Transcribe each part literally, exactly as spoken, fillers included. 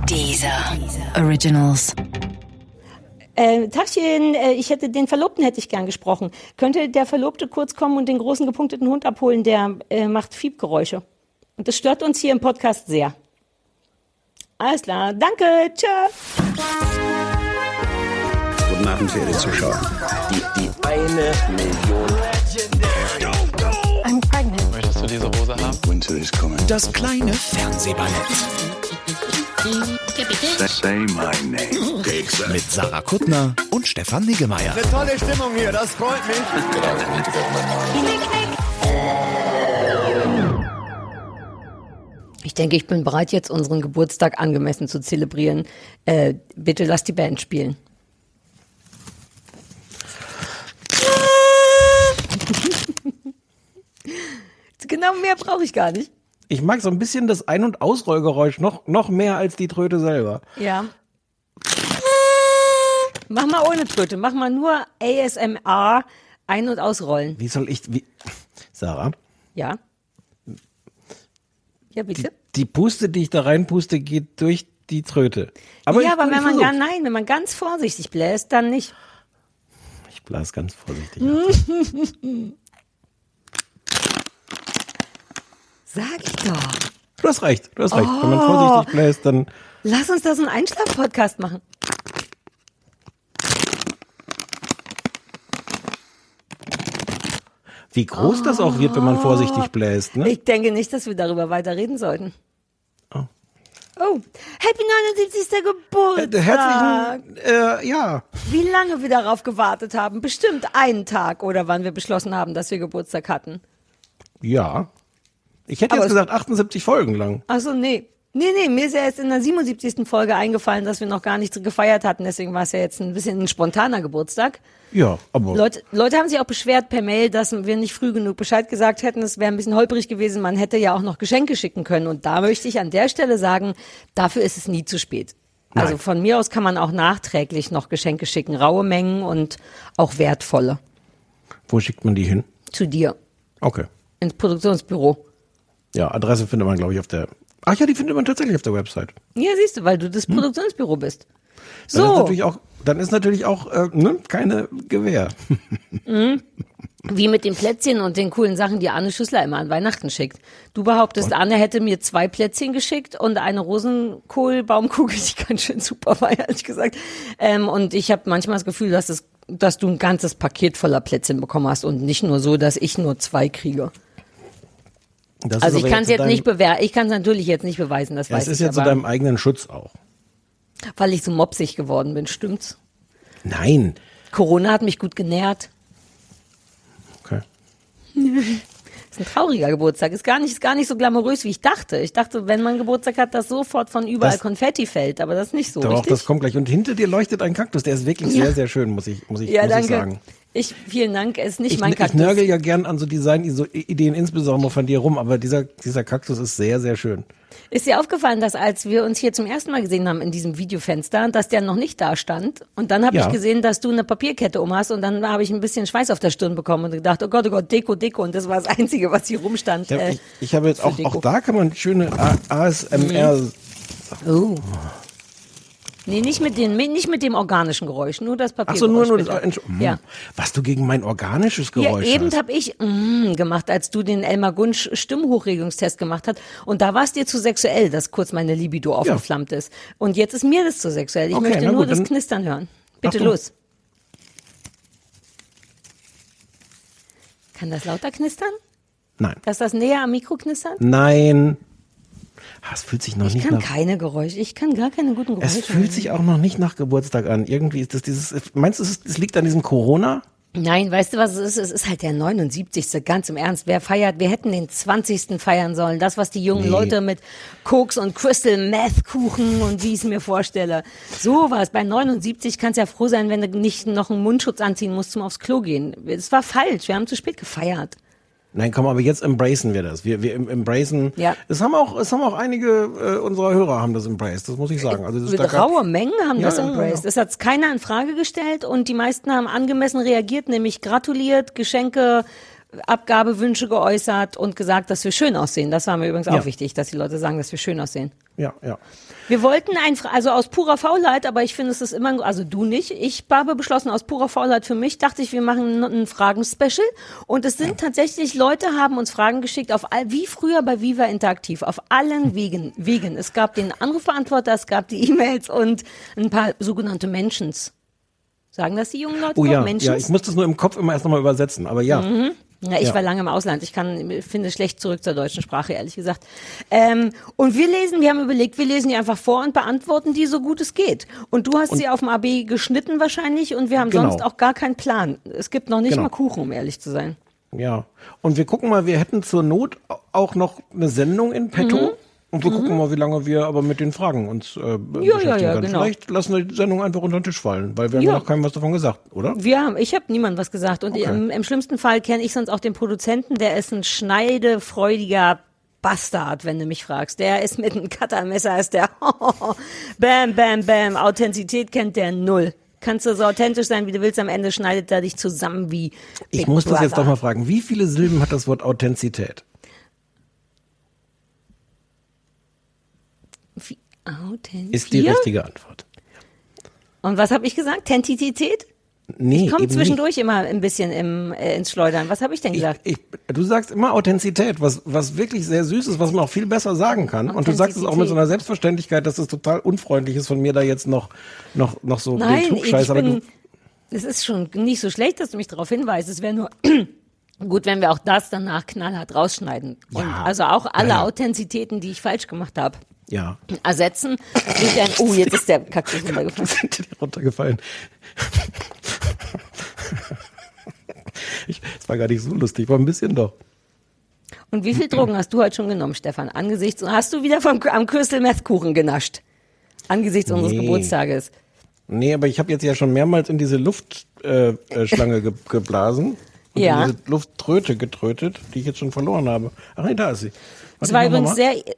Deezer Originals. Äh, Tachchen, äh, ich hätte den Verlobten hätte ich gern gesprochen. Könnte der Verlobte kurz kommen und den großen gepunkteten Hund abholen, der äh, macht Fiebgeräusche. Und das stört uns hier im Podcast sehr. Alles klar, danke, tschö. Guten Abend, verehrte Zuschauer. Die, die eine Million. I'm pregnant. Möchtest du diese Hose haben? Winter is coming. Das kleine Fernsehballett. Say my name. Mit Sarah Kuttner und Stefan Niggemeier. Eine tolle Stimmung hier, das freut mich. Ich denke, ich bin bereit, jetzt unseren Geburtstag angemessen zu zelebrieren. Äh, bitte lass die Band spielen. Genau, mehr brauche ich gar nicht. Ich mag so ein bisschen das Ein- und Ausrollgeräusch noch, noch mehr als die Tröte selber. Ja. Mach mal ohne Tröte, mach mal nur A S M R ein- und ausrollen. Wie soll ich, wie, Sarah? Ja. Ja, bitte? Die Puste, die ich da reinpuste, geht durch die Tröte. Aber ja, ich, aber ich wenn man versuch's. gar, nein, wenn man ganz vorsichtig bläst, dann nicht. Ich blas ganz vorsichtig. Sag ich doch. Du hast recht, du hast recht. Oh. Wenn man vorsichtig bläst, dann... Lass uns da so einen Einschlaf-Podcast machen. Wie groß oh. das auch wird, wenn man vorsichtig bläst, ne? Ich denke nicht, dass wir darüber weiter reden sollten. Oh. Oh, Happy neunundsiebzigster Geburtstag. Äh, herzlichen, äh, ja. Wie lange wir darauf gewartet haben. Bestimmt einen Tag oder wann wir beschlossen haben, dass wir Geburtstag hatten. Ja. Ich hätte Aber jetzt gesagt achtundsiebzig Folgen lang. Ach so, nee. Nee, nee, mir ist ja jetzt in der siebenundsiebzigsten Folge eingefallen, dass wir noch gar nichts gefeiert hatten. Deswegen war es ja jetzt ein bisschen ein spontaner Geburtstag. Ja, aber... Leute, Leute haben sich auch beschwert per Mail, dass wir nicht früh genug Bescheid gesagt hätten. Es wäre ein bisschen holprig gewesen. Man hätte ja auch noch Geschenke schicken können. Und da möchte ich an der Stelle sagen, dafür ist es nie zu spät. Nein. Also von mir aus kann man auch nachträglich noch Geschenke schicken. Raue Mengen und auch wertvolle. Wo schickt man die hin? Zu dir. Okay. Ins Produktionsbüro. Ja, Adresse findet man, glaube ich, auf der... Ach ja, die findet man tatsächlich auf der Website. Ja, siehst du, weil du das hm. Produktionsbüro bist. Dann So. ist natürlich auch, dann ist natürlich auch äh, ne, keine Gewehr. Mhm. Wie mit den Plätzchen und den coolen Sachen, die Anne Schüssler immer an Weihnachten schickt. Du behauptest, Anne hätte mir zwei Plätzchen geschickt und eine Rosenkohlbaumkugel, die ganz schön super war, ehrlich gesagt. Ähm, und ich habe manchmal das Gefühl, dass, es, dass du ein ganzes Paket voller Plätzchen bekommen hast und nicht nur so, dass ich nur zwei kriege. Das Also ich kann es jetzt deinem, nicht bewerten, ich kann es natürlich jetzt nicht beweisen, das ja, weiß ich. Es ist ich, jetzt zu aber, deinem eigenen Schutz auch. weil ich so mopsig geworden bin, stimmt's? Nein. Corona hat mich gut genährt. Okay. Ist ein trauriger Geburtstag, ist gar nicht, ist gar nicht so glamourös, wie ich dachte. Ich dachte, wenn man Geburtstag hat, dass sofort von überall das, Konfetti fällt, aber das ist nicht so, doch, richtig? Das kommt gleich. Und hinter dir leuchtet ein Kaktus, der ist wirklich Ja. sehr, sehr schön, muss ich, muss ich, Ja, muss danke. ich sagen. Ich, vielen Dank, es ist nicht Ich, mein ich Kaktus. nörgel ja gern an so Design-Ideen, insbesondere von dir rum, aber dieser, dieser Kaktus ist sehr, sehr schön. Ist dir aufgefallen, dass als wir uns hier zum ersten Mal gesehen haben in diesem Videofenster, dass der noch nicht da stand? Und dann habe Ja. ich gesehen, dass du eine Papierkette um hast und dann habe ich ein bisschen Schweiß auf der Stirn bekommen und gedacht, oh Gott, oh Gott, Deko, Deko. Und das war das Einzige, was hier rumstand. Ja, äh, ich, ich habe jetzt für auch, Deko. auch da kann man schöne A S M R. Oh. Nee, nicht mit, den, nicht mit dem organischen Geräusch, nur das Papier. Ach so, nur, nur das. Entsch- hm. Ja. Was du gegen mein organisches Ja, Geräusch eben hast. habe ich mm, gemacht, als du den Elmar Gunsch Stimmhochregungstest gemacht hast. Und da war es dir zu sexuell, dass kurz meine Libido aufgeflammt ist. Und jetzt ist mir das zu sexuell. Ich Okay, möchte na nur gut, das dann- Knistern hören. Bitte Achtung. los. Kann das lauter knistern? Nein. Dass das näher am Mikro knistern? Nein. Ah, es fühlt sich noch Ich nicht kann nach... keine Geräusche. Ich kann gar keine guten Geräusche. Es fühlt sich auch noch nicht nach Geburtstag an. Irgendwie ist das dieses... Meinst du, es ist- es liegt an diesem Corona? Nein, weißt du, was es ist? Es ist halt der neunundsiebzigste Ganz im Ernst. Wer feiert? Wir hätten den zwanzigsten feiern sollen. Das, was die jungen Nee. Leute mit Koks und Crystal Meth Kuchen und wie ich es mir vorstelle. So was. Bei neunundsiebzig kannst du ja froh sein, wenn du nicht noch einen Mundschutz anziehen musst, zum aufs Klo gehen. Es war falsch. Wir haben zu spät gefeiert. Nein, komm, aber jetzt embracen wir das. Wir, wir em- embracen... Ja. Es haben auch, es haben auch einige äh, unserer Hörer haben das embraced, das muss ich sagen. Also das ist da gar- Raue Mengen haben Ja, das ja, ja, embraced. ja. Das hat keiner in Frage gestellt und die meisten haben angemessen reagiert, nämlich gratuliert, Geschenke Abgabewünsche geäußert und gesagt, dass wir schön aussehen. Das war mir übrigens auch Ja. wichtig, dass die Leute sagen, dass wir schön aussehen. Ja, ja. Wir wollten einfach, also aus purer Faulheit, aber ich finde, es ist immer, also du nicht, ich habe beschlossen, aus purer Faulheit für mich, dachte ich, wir machen ein Fragen-Special und es sind tatsächlich, Leute haben uns Fragen geschickt, auf all, wie früher bei Viva Interaktiv, auf allen Wegen, Wegen. Es gab den Anrufbeantworter, es gab die E-Mails und ein paar sogenannte Mentions. Sagen das die jungen Leute Oh noch? ja, Mentions? ja, ich muss das nur im Kopf immer erst nochmal übersetzen, aber ja. Mhm. Ja, ich Ja. war lange im Ausland. Ich kann, finde schlecht zurück zur deutschen Sprache, ehrlich gesagt. Ähm, und wir lesen, wir haben überlegt, wir lesen die einfach vor und beantworten die so gut es geht. Und du hast sie auf dem A B geschnitten wahrscheinlich und wir haben Genau. sonst auch gar keinen Plan. Es gibt noch nicht Genau. mal Kuchen, um ehrlich zu sein. Ja. Und wir gucken mal, wir hätten zur Not auch noch eine Sendung in petto. Mhm. Und wir gucken mal, wie lange wir aber mit den Fragen uns äh, beschäftigen ja, ja, können. genau. Vielleicht lassen wir die Sendung einfach unter den Tisch fallen, weil wir haben Ja. ja noch keinem was davon gesagt, oder? Wir haben, ich habe niemandem was gesagt und Okay. im, im schlimmsten Fall kenne ich sonst auch den Produzenten, der ist ein schneidefreudiger Bastard, wenn du mich fragst. Der ist mit einem Cuttermesser, ist der bam, bam, bam, Authentizität kennt der null. Kannst du so authentisch sein, wie du willst, am Ende schneidet er dich zusammen wie Ich Big muss das jetzt Brother. doch mal fragen. Wie viele Silben hat das Wort Authentizität? Wie, Authent- Ist die Vier? richtige Antwort. Und was habe ich gesagt? Tentizität? Nee, Ich komme eben zwischendurch immer ein bisschen im, äh, ins Schleudern. Was habe ich denn nicht. gesagt? Ich, ich, du sagst immer Authentizität, was, was wirklich sehr süß ist, was man auch viel besser sagen kann. Und du sagst es auch mit so einer Selbstverständlichkeit, dass es total unfreundlich ist von mir, da jetzt noch, noch, noch so den Nein, ich Klugscheiß, aber bin, du, es ist schon nicht so schlecht, dass du mich darauf hinweist. Es wäre nur gut, wenn wir auch das danach knallhart rausschneiden. Und Ja. also auch alle Ja, ja. Authentizitäten, die ich falsch gemacht habe, ja. ersetzen. Durch ein, oh, jetzt ist der Kaktus runtergefallen. Sind dir runtergefallen. Ich, es war gar nicht so lustig, war ein bisschen doch. Und wie viel Drogen hast du heute schon genommen, Stefan? Angesichts, hast du wieder vom, am Crystal Meth Kuchen genascht? Angesichts unseres Nee. Geburtstages. Nee, aber ich habe jetzt ja schon mehrmals in diese Luftschlange äh, äh, Schlange ge geblasen. Und Ja. in diese Lufttröte getrötet, die ich jetzt schon verloren habe. Ach nee, da ist sie. Es Warte, war ich mach übrigens mal. sehr,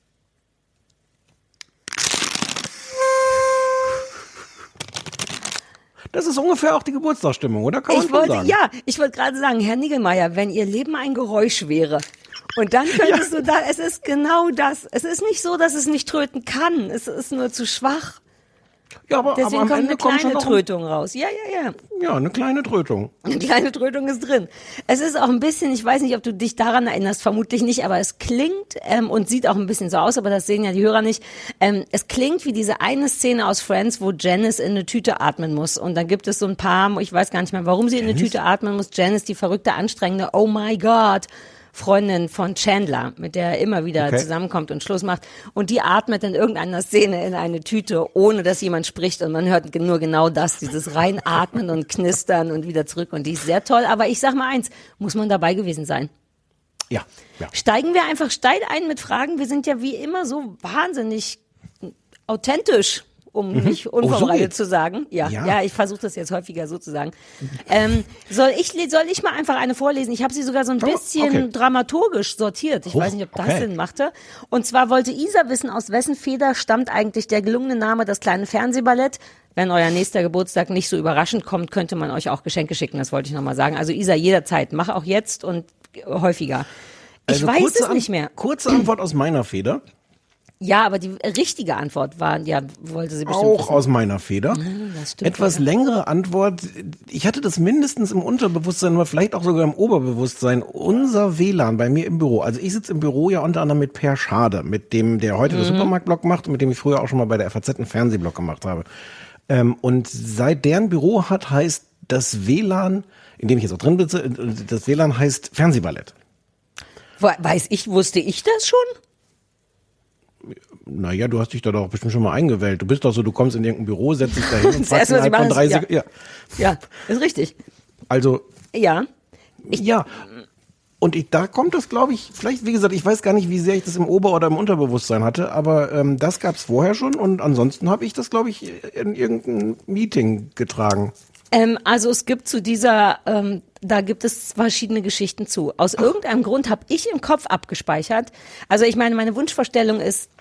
Das ist ungefähr auch die Geburtstagsstimmung, oder? Kann man ich schon wollte, sagen. ja, ich wollte gerade sagen, Herr Niggemeier, wenn Ihr Leben ein Geräusch wäre. Und dann könntest du da, es ist genau das. Es ist nicht so, dass es nicht tröten kann. Es ist nur zu schwach. Ja, aber, aber Deswegen am kommt Ende eine kommt schon kleine noch ein, Trötung raus. Ja, ja, ja. ja, eine kleine Trötung. Eine kleine Trötung ist drin. Es ist auch ein bisschen, ich weiß nicht, ob du dich daran erinnerst, vermutlich nicht, aber es klingt ähm, und sieht auch ein bisschen so aus, aber das sehen ja die Hörer nicht. Ähm, es klingt wie diese eine Szene aus Friends, wo Janice in eine Tüte atmen muss. Und dann gibt es so ein paar, ich weiß gar nicht mehr, warum sie in eine Tüte atmen muss. Janice, die verrückte, anstrengende, oh my God, Freundin von Chandler, mit der er immer wieder Okay. zusammenkommt und Schluss macht. Und die atmet in irgendeiner Szene in eine Tüte, ohne dass jemand spricht. Und man hört nur genau das, dieses Reinatmen und Knistern und wieder zurück. Und die ist sehr toll. Aber ich sag mal eins, muss man dabei gewesen sein. Ja, ja. Steigen wir einfach steil ein mit Fragen. Wir sind ja wie immer so wahnsinnig authentisch, um nicht Oh, so unvorbereitet geht's. zu sagen. Ja, ja. Ja. ich versuche das jetzt häufiger so zu sagen. Ähm, soll ich soll ich mal einfach eine vorlesen? Ich habe sie sogar so ein Oh, bisschen okay. dramaturgisch sortiert. Ich Oh, weiß nicht, ob das okay. Sinn machte. Und zwar wollte Isa wissen, aus wessen Feder stammt eigentlich der gelungene Name Das kleine Fernsehballett. Wenn euer nächster Geburtstag nicht so überraschend kommt, könnte man euch auch Geschenke schicken. Das wollte ich nochmal sagen. Also Isa, jederzeit. Mach auch jetzt und häufiger. Ich Also weiß kurze es An- nicht mehr. Kurze Antwort aus meiner Feder. Ja, aber die richtige Antwort war, ja, wollte sie bestimmt Auch wissen. aus meiner Feder. das stimmt, Etwas ja. längere Antwort. Ich hatte das mindestens im Unterbewusstsein, oder vielleicht auch sogar im Oberbewusstsein. Unser W L A N bei mir im Büro. Also ich sitze im Büro ja unter anderem mit Per Schade, mit dem, der heute Mhm. das Supermarktblog macht und mit dem ich früher auch schon mal bei der F A Z einen Fernsehblog gemacht habe. Ähm, und seit der ein Büro hat, heißt das W L A N, in dem ich jetzt auch drin sitze, das W L A N heißt Fernsehballett. We- Weiß ich, wusste ich das schon? Naja, du hast dich da doch bestimmt schon mal eingewählt. Du bist doch so, du kommst in irgendein Büro, setzt dich da hin und Das fragst Erste, was sie innerhalb von machen, drei ist- ja. Sekunden. Ja. Ja, ist richtig. Also, Ja. ja. Und ich, da kommt das, glaube ich, vielleicht, wie gesagt, ich weiß gar nicht, wie sehr ich das im Ober- oder im Unterbewusstsein hatte, aber ähm, das gab es vorher schon und ansonsten habe ich das, glaube ich, in irgendein Meeting getragen. Ähm, also es gibt zu dieser, ähm, da gibt es verschiedene Geschichten zu. Aus irgendeinem Grund habe ich im Kopf abgespeichert. Also ich meine, meine Wunschvorstellung ist,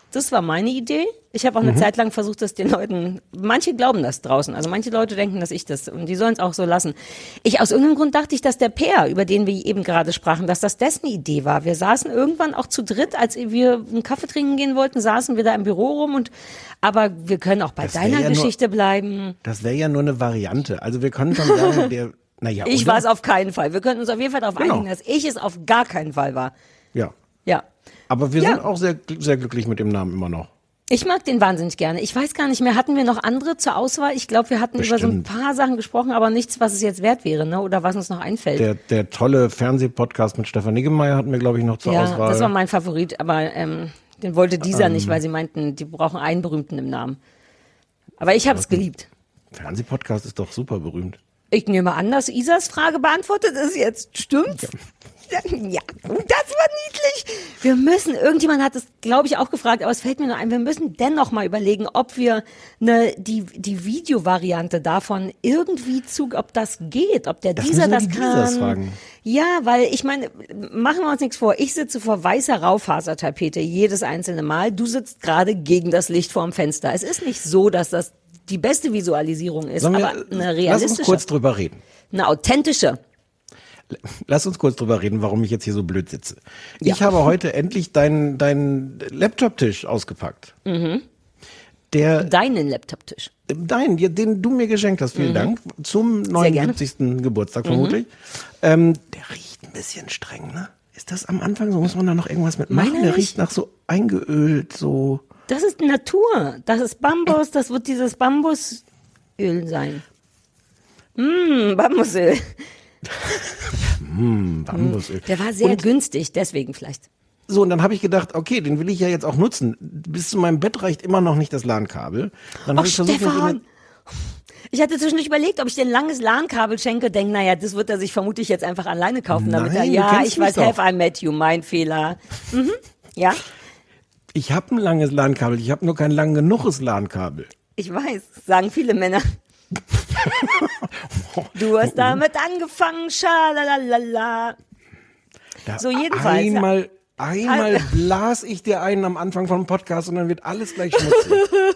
Das war meine Idee. Ich habe auch eine mhm. Zeit lang versucht, das den Leuten, manche glauben das draußen, also manche Leute denken, dass ich das, und die sollen es auch so lassen. Ich, aus irgendeinem Grund dachte ich, dass der Peer, über den wir eben gerade sprachen, dass das dessen Idee war. Wir saßen irgendwann auch zu dritt, als wir einen Kaffee trinken gehen wollten, saßen wir da im Büro rum und, aber wir können auch bei Das deiner ja Geschichte nur, bleiben. Das wäre ja nur eine Variante. Also wir können schon sagen, der, naja, Ich oder? war es auf keinen Fall. Wir könnten uns auf jeden Fall darauf Genau. einigen, dass ich es auf gar keinen Fall war. Ja. Ja. Aber wir Ja. sind auch sehr, sehr glücklich mit dem Namen immer noch. Ich mag den wahnsinnig gerne. Ich weiß gar nicht mehr, hatten wir noch andere zur Auswahl? Ich glaube, wir hatten Bestimmt. über so ein paar Sachen gesprochen, aber nichts, was es jetzt wert wäre, ne? Oder was uns noch einfällt. Der, der tolle Fernsehpodcast mit Stefan Niggemeier hatten wir, glaube ich, noch zur ja, Auswahl. das war mein Favorit, aber ähm, den wollte dieser Ähm. nicht, weil sie meinten, die brauchen einen berühmten im Namen. Aber ich habe es geliebt. Fernsehpodcast ist doch super berühmt. Ich nehme an, dass Isas Frage beantwortet ist jetzt. Stimmt's? Ja. Ja, das war niedlich. Wir müssen, irgendjemand hat es, glaube ich, auch gefragt, aber es fällt mir nur ein, wir müssen dennoch mal überlegen, ob wir ne, die, die Videovariante davon irgendwie zu, ob das geht, ob der Das dieser müssen wir das die kann. Isas fragen. Ja, weil ich meine, machen wir uns nichts vor. Ich sitze vor weißer Raufasertapete jedes einzelne Mal. Du sitzt gerade gegen das Licht vorm Fenster. Es ist nicht so, dass das die beste Visualisierung ist, Sollen wir- aber eine Lass realistische. uns kurz drüber reden. Eine authentische. Lass uns kurz drüber reden, warum ich jetzt hier so blöd sitze. Ja. Ich habe heute endlich deinen deinen Laptop-Tisch ausgepackt. Mhm. Der, Deinen Laptoptisch. dein, den du mir geschenkt hast, vielen Dank, zum gerne. neunundsiebzigsten Geburtstag vermutlich. Ähm, der riecht ein bisschen streng, ne? Ist das am Anfang so? Muss man da noch irgendwas mit machen? Meiner Der nicht. riecht nach so eingeölt, so... Das ist Natur. Das ist Bambus. Das wird dieses Bambusöl sein. Mmh, Bambusöl. Hm, Bambusöl. Der war sehr Und- günstig, deswegen vielleicht. So, und dann habe ich gedacht, okay, den will ich ja jetzt auch nutzen. Bis zu meinem Bett reicht immer noch nicht das LAN-Kabel. Dann Oh, habe ich versucht, mit Stefan! ihm- Ich hatte zwischendurch überlegt, ob ich dir ein langes LAN-Kabel schenke. Denk, naja, das wird er sich vermutlich jetzt einfach alleine kaufen. Damit Nein, er, du ja, kennst ich mich weiß, doch. have I met you, mein Fehler. Mhm. Ja, Ich habe ein langes LAN-Kabel, ich habe nur kein lang genuges LAN-Kabel. ich weiß, sagen viele Männer. Du hast damit angefangen, schalalala. Da So, jedenfalls. Einmal, einmal Also- blas ich dir einen am Anfang vom Podcast und dann wird alles gleich schmutzig.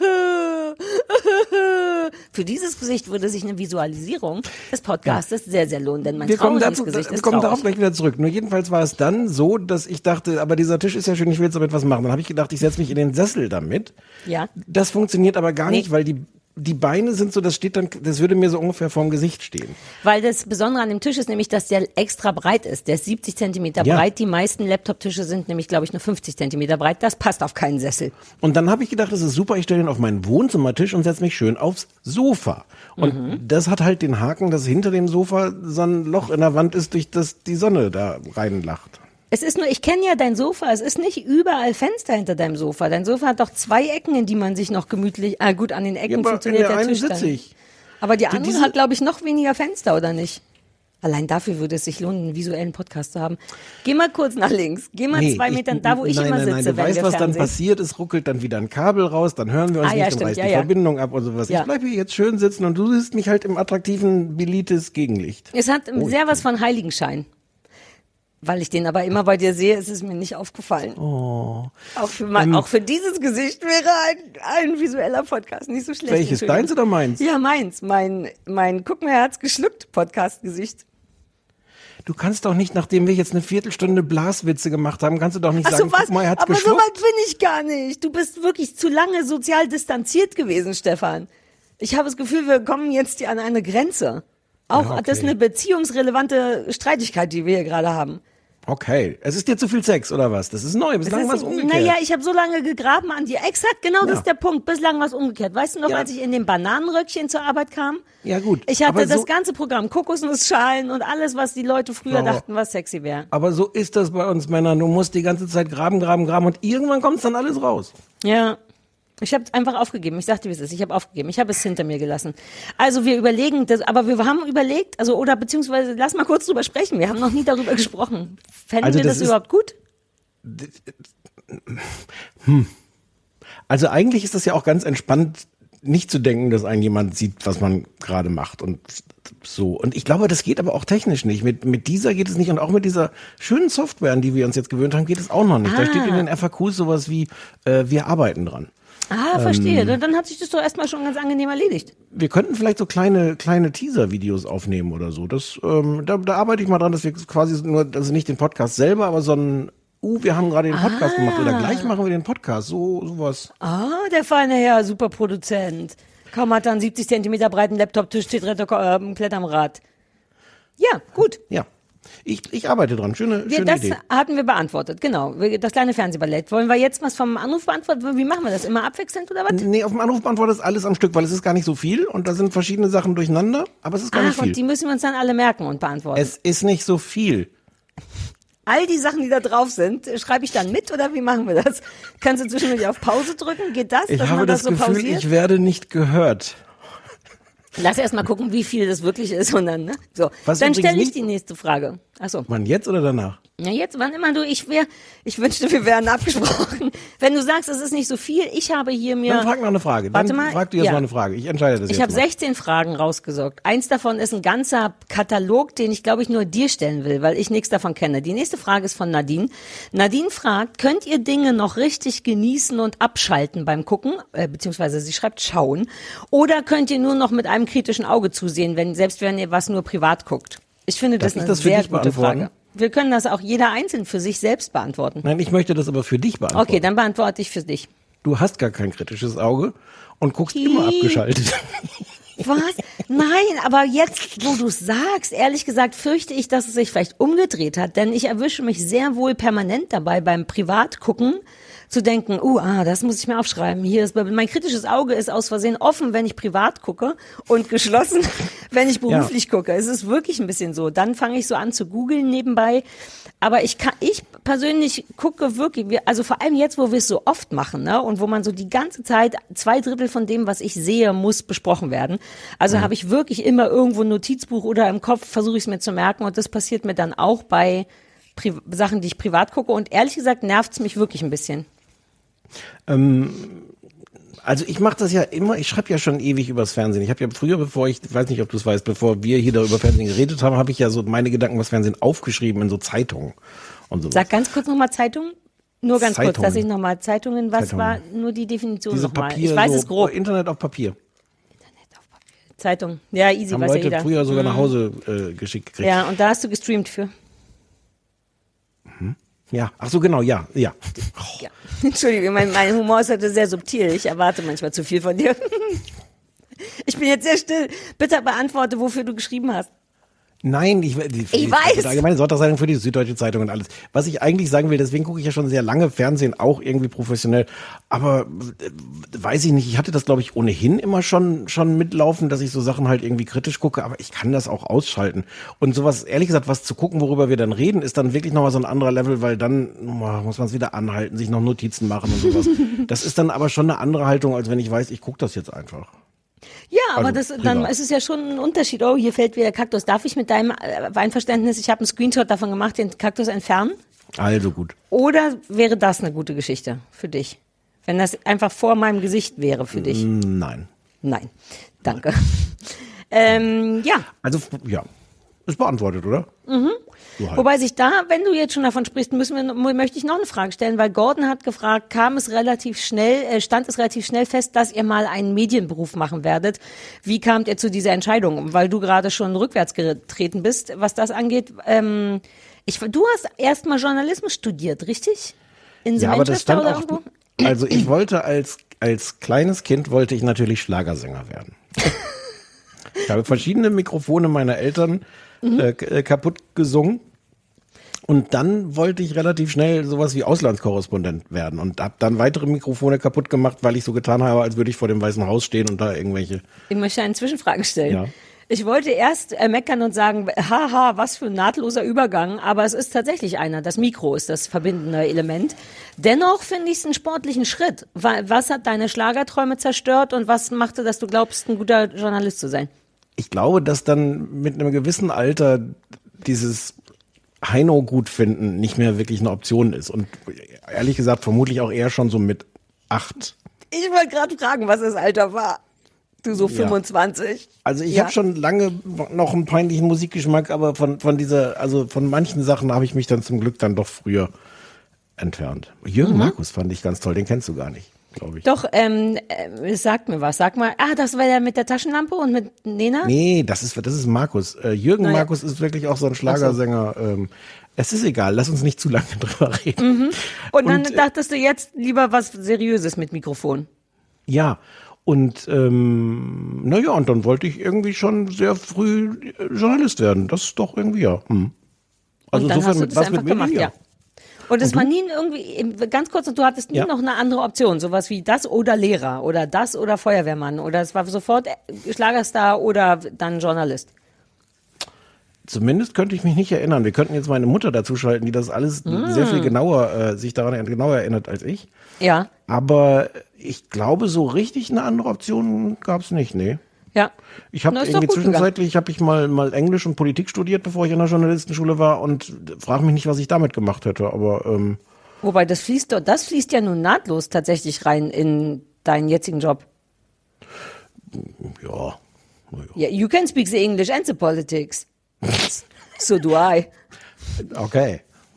Für dieses Gesicht würde sich eine Visualisierung des Podcastes sehr, sehr lohnen, denn mein Wir kommen, trauriges dazu, Gesicht wir ist kommen traurig. darauf gleich wieder zurück. Nur jedenfalls war es dann so, dass ich dachte, aber dieser Tisch ist ja schön, ich will jetzt damit was machen. Dann habe ich gedacht, ich setze mich in den Sessel damit. Ja. Das funktioniert aber gar Nee. nicht, weil die, die Beine sind so, das steht dann, das würde mir so ungefähr vorm Gesicht stehen. Weil das Besondere an dem Tisch ist nämlich, dass der extra breit ist. Der ist siebzig Zentimeter Ja. breit. Die meisten Laptop-Tische sind nämlich, glaube ich, nur fünfzig Zentimeter breit. Das passt auf keinen Sessel. Und dann habe ich gedacht, das ist super, ich stelle den auf meinen Wohnzimmertisch und setze mich schön aufs Sofa. Und Mhm. das hat halt den Haken, dass hinter dem Sofa so ein Loch in der Wand ist, durch das die Sonne da reinlacht. Es ist nur, ich kenne ja dein Sofa. Es ist nicht überall Fenster hinter deinem Sofa. Dein Sofa hat doch zwei Ecken, in die man sich noch gemütlich, ah gut, an den Ecken Ja, aber funktioniert in der der einen Tisch sitze dann. ich. Aber die andere diese- hat, glaube ich, noch weniger Fenster, oder nicht? Allein dafür würde es sich lohnen, einen visuellen Podcast zu haben. Geh mal kurz nach links. Geh mal Nee, zwei ich- Metern, da wo ich nein, immer nein, sitze, nein, wenn du weißt, wir was dann Fernsehen. passiert, es ruckelt dann wieder ein Kabel raus, dann hören wir uns Ah, nicht, ja, dann stimmt, reißt ja, die ja. Verbindung ab und sowas. Ja. Ich bleibe hier jetzt schön sitzen und du siehst mich halt im attraktiven Bilitis Gegenlicht. Es hat Oh, sehr ich- was von Heiligenschein. Weil ich den aber immer bei dir sehe, ist es mir nicht aufgefallen. Oh. Auch, für mein, Ähm, auch für dieses Gesicht wäre ein, ein visueller Podcast nicht so schlecht. Welches, Entschuldigung. deins oder meins? Ja, meins. Mein, mein Guck mir, er hat's geschluckt Podcast-Gesicht. Du kannst doch nicht, nachdem wir jetzt eine Viertelstunde Blaswitze gemacht haben, kannst du doch nicht Ach sagen, so, was? guck mal, er hat's Aber so geschluckt. weit bin ich gar nicht. Du bist wirklich zu lange sozial distanziert gewesen, Stefan. Ich habe das Gefühl, wir kommen jetzt hier an eine Grenze. Auch Ja, okay. das ist eine beziehungsrelevante Streitigkeit, die wir hier gerade haben. Okay, es ist dir zu viel Sex, oder was? Das ist neu, bislang war es umgekehrt. Naja, ich habe so lange gegraben an dir. Exakt, genau das Ja. ist der Punkt. Bislang war es umgekehrt. Weißt du noch, Ja. als ich in dem Bananenröckchen zur Arbeit kam? Ja, gut. Ich hatte Aber das so- ganze Programm, Kokosnussschalen und alles, was die Leute früher Aber- dachten, was sexy wäre. Aber so ist das bei uns Männern. Du musst die ganze Zeit graben, graben, graben und irgendwann kommt dann alles raus. Ja. Ich habe einfach aufgegeben. Ich sagte, wie es ist. Ich habe aufgegeben. Ich habe es hinter mir gelassen. Also wir überlegen, das, aber wir haben überlegt, also oder beziehungsweise lass mal kurz drüber sprechen. Wir haben noch nie darüber gesprochen. Fänden Also wir das das, ist- überhaupt gut? Also eigentlich ist das ja auch ganz entspannt, nicht zu denken, dass einen jemand sieht, was man gerade macht und so. Und ich glaube, das geht aber auch technisch nicht. Mit, mit dieser geht es nicht und auch mit dieser schönen Software, an die wir uns jetzt gewöhnt haben, geht es auch noch nicht. Ah. Da steht in den F A Qs sowas wie, äh, wir arbeiten dran. Ah, verstehe. Ähm, Dann hat sich das doch erstmal schon ganz angenehm erledigt. Wir könnten vielleicht so kleine kleine Teaser-Videos aufnehmen oder so. Das, ähm, da, da arbeite ich mal dran, dass wir quasi nur, also nicht den Podcast selber, aber so ein, uh, wir haben gerade den Podcast ah. gemacht oder gleich machen wir den Podcast, so sowas. Ah, der feine Herr, super Produzent. Kaum hat er einen siebzig Zentimeter breiten Laptop-Tisch, steht komplett am Rad. Ja, gut. Ja. Ich, ich arbeite dran. Schöne, wir, schöne das Idee. Das hatten wir beantwortet, genau. Das kleine Fernsehballett. Wollen wir jetzt was vom Anruf beantworten? Wie machen wir das? Immer abwechselnd oder was? Nee, auf dem Anruf beantwortet ist alles am Stück, weil es ist gar nicht so viel und da sind verschiedene Sachen durcheinander, aber es ist gar Ach, nicht viel. Und die müssen wir uns dann alle merken und beantworten. Es ist nicht so viel. All die Sachen, die da drauf sind, schreibe ich dann mit oder wie machen wir das? Kannst du zwischendurch auf Pause drücken? Geht das, ich dass habe man das, das so Gefühl, pausiert? ich werde nicht gehört. Lass erst mal gucken, wie viel das wirklich ist und dann, ne? So, Was dann stelle ich nicht- die nächste Frage. Ach so. Mann, jetzt oder danach? Ja, jetzt, wann immer du, ich wär, ich wünschte, wir wären abgesprochen. Wenn du sagst, es ist nicht so viel, ich habe hier mir... Dann frag noch eine Frage. Dann Warte mal, frag du jetzt ja. mal eine Frage. Ich entscheide das Ich jetzt habe mal. sechzehn Fragen rausgesorgt. Eins davon ist ein ganzer Katalog, den ich, glaube ich, nur dir stellen will, weil ich nichts davon kenne. Die nächste Frage ist von Nadine. Nadine fragt, könnt ihr Dinge noch richtig genießen und abschalten beim Gucken? Äh, beziehungsweise sie schreibt schauen. Oder könnt ihr nur noch mit einem kritischen Auge zusehen, wenn, selbst wenn ihr was nur privat guckt? Ich finde das Darf ich eine das für sehr dich gute beantworten? Frage. Wir können das auch jeder einzeln für sich selbst beantworten. Nein, ich möchte das aber für dich beantworten. Okay, dann beantworte ich für dich. Du hast gar kein kritisches Auge und guckst immer abgeschaltet. Was? Nein, aber jetzt, wo du es sagst, ehrlich gesagt, fürchte ich, dass es sich vielleicht umgedreht hat, denn ich erwische mich sehr wohl permanent dabei, beim Privatgucken zu denken, uh, ah, das muss ich mir aufschreiben. Hier ist, mein kritisches Auge ist aus Versehen offen, wenn ich privat gucke und geschlossen, wenn ich beruflich ja. gucke. Es ist wirklich ein bisschen so. Dann fange ich so an zu googeln nebenbei. Aber ich kann, ich persönlich gucke wirklich, also vor allem jetzt, wo wir es so oft machen, ne, und wo man so die ganze Zeit, zwei Drittel von dem, was ich sehe, muss besprochen werden. Also mhm. habe ich wirklich immer irgendwo ein Notizbuch oder im Kopf, versuche ich es mir zu merken, und das passiert mir dann auch bei Pri- Sachen, die ich privat gucke, und ehrlich gesagt nervt es mich wirklich ein bisschen. Ähm, also ich mache das ja immer, ich schreibe ja schon ewig übers Fernsehen. Ich habe ja früher, bevor ich, ich weiß nicht, ob du es weißt, bevor wir hier darüber Fernsehen geredet haben, habe ich ja so meine Gedanken übers Fernsehen aufgeschrieben in so Zeitungen und so. Sag ganz kurz nochmal Zeitung. Nur ganz Zeitungen. kurz, dass ich nochmal Zeitungen, was Zeitungen. war nur die Definition Diese nochmal? Papier, Ich weiß so, es grob. Internet auf Papier. Zeitung. Ja, easy, Haben weiß ja Leute jeder. früher sogar Mhm. nach Hause äh, geschickt gekriegt. Ja, und da hast du gestreamt für. Ja, ach so, genau, ja, ja. Ja. Entschuldigung, mein, mein Humor ist heute sehr subtil. Ich erwarte manchmal zu viel von dir. Ich bin jetzt sehr still. Bitte beantworte, wofür du geschrieben hast. Nein, ich, die, Ich weiß. Die allgemeine Sonntagszeitung für die Süddeutsche Zeitung und alles. Was ich eigentlich sagen will, deswegen gucke ich ja schon sehr lange Fernsehen, auch irgendwie professionell. Aber äh, weiß ich nicht, ich hatte das, glaube ich, ohnehin immer schon schon mitlaufen, dass ich so Sachen halt irgendwie kritisch gucke, aber ich kann das auch ausschalten. Und sowas, ehrlich gesagt, was zu gucken, worüber wir dann reden, ist dann wirklich nochmal so ein anderer Level, weil dann oh, muss man es wieder anhalten, sich noch Notizen machen und sowas. Das ist dann aber schon eine andere Haltung, als wenn ich weiß, ich gucke das jetzt einfach. Ja, aber Also, das, privat. dann ist es ja schon ein Unterschied. Oh, hier fällt wieder Kaktus. Darf ich mit deinem äh, Einverständnis, ich habe einen Screenshot davon gemacht, den Kaktus entfernen? Also gut. Oder wäre das eine gute Geschichte für dich? Wenn das einfach vor meinem Gesicht wäre für dich? Nein. Nein. Danke. Ähm, ja. Also, ja. Ist beantwortet, oder? Mhm. So halt. Wobei sich da, wenn du jetzt schon davon sprichst, müssen wir, möchte ich noch eine Frage stellen, weil Gordon hat gefragt, kam es relativ schnell, äh, stand es relativ schnell fest, dass ihr mal einen Medienberuf machen werdet. Wie kamt ihr zu dieser Entscheidung? Weil du gerade schon rückwärts getreten bist, was das angeht. Ähm, ich, du hast erst mal Journalismus studiert, richtig? In Ja, aber das Manchester stand oder auch, irgendwo? also ich wollte als, als kleines Kind wollte ich natürlich Schlagersänger werden. Ich habe verschiedene Mikrofone meiner Eltern Mhm. äh, k- äh, kaputt gesungen. Und dann wollte ich relativ schnell sowas wie Auslandskorrespondent werden und habe dann weitere Mikrofone kaputt gemacht, weil ich so getan habe, als würde ich vor dem Weißen Haus stehen und da irgendwelche... Ich möchte eine Zwischenfrage stellen. Ja. Ich wollte erst äh, meckern und sagen, haha, was für ein nahtloser Übergang, aber es ist tatsächlich einer. Das Mikro ist das verbindende Element. Dennoch finde ich es einen sportlichen Schritt. Wa- Was hat deine Schlagerträume zerstört und was machte, dass du glaubst, ein guter Journalist zu sein? Ich glaube, dass dann mit einem gewissen Alter dieses Heino gut finden nicht mehr wirklich eine Option ist. Und ehrlich gesagt, vermutlich auch eher schon so mit acht. Ich wollte gerade fragen, was das Alter war. Du so Ja. fünfundzwanzig. Also ich Ja. habe schon lange noch einen peinlichen Musikgeschmack, aber von, von dieser, also von manchen Sachen habe ich mich dann zum Glück dann doch früher entfernt. Jürgen mhm. Markus fand ich ganz toll, den kennst du gar nicht, glaube ich. Doch, ähm, äh, sag mir was. Sag mal, ah, das war der mit der Taschenlampe und mit Nena? Nee, das ist, das ist Markus. Äh, Jürgen Naja. Markus ist wirklich auch so ein Schlagersänger. Ähm, es ist egal, lass uns nicht zu lange drüber reden. Mhm. Und dann Und, äh, dachtest du jetzt lieber was Seriöses mit Mikrofon. Ja, und ähm, naja, und dann wollte ich irgendwie schon sehr früh äh, Journalist werden. Das ist doch irgendwie, ja. Hm. Also Und dann insofern hast du mit das was einfach mit Medien, gemacht, ja. Und es war nie irgendwie, ganz kurz, du hattest nie Ja. noch eine andere Option, sowas wie das oder Lehrer oder das oder Feuerwehrmann oder es war sofort Schlagerstar oder dann Journalist. Zumindest könnte ich mich nicht erinnern. Wir könnten jetzt meine Mutter dazu schalten, die das alles sehr viel genauer, äh, sich daran genauer erinnert als ich. Ja, Aber ich glaube, so richtig eine andere Option gab es nicht, nee. ja. Ich habe Na, ist doch irgendwie gut gegangen. zwischenzeitlich habe ich mal mal Englisch und Politik studiert, bevor ich an der Journalistenschule war und frage mich nicht, was ich damit gemacht hätte, aber ähm, Wobei das fließt, doch- das fließt ja nun nahtlos tatsächlich rein in deinen jetzigen Job. ja. naja. Yeah, you can speak the English and the politics. So do I. Okay.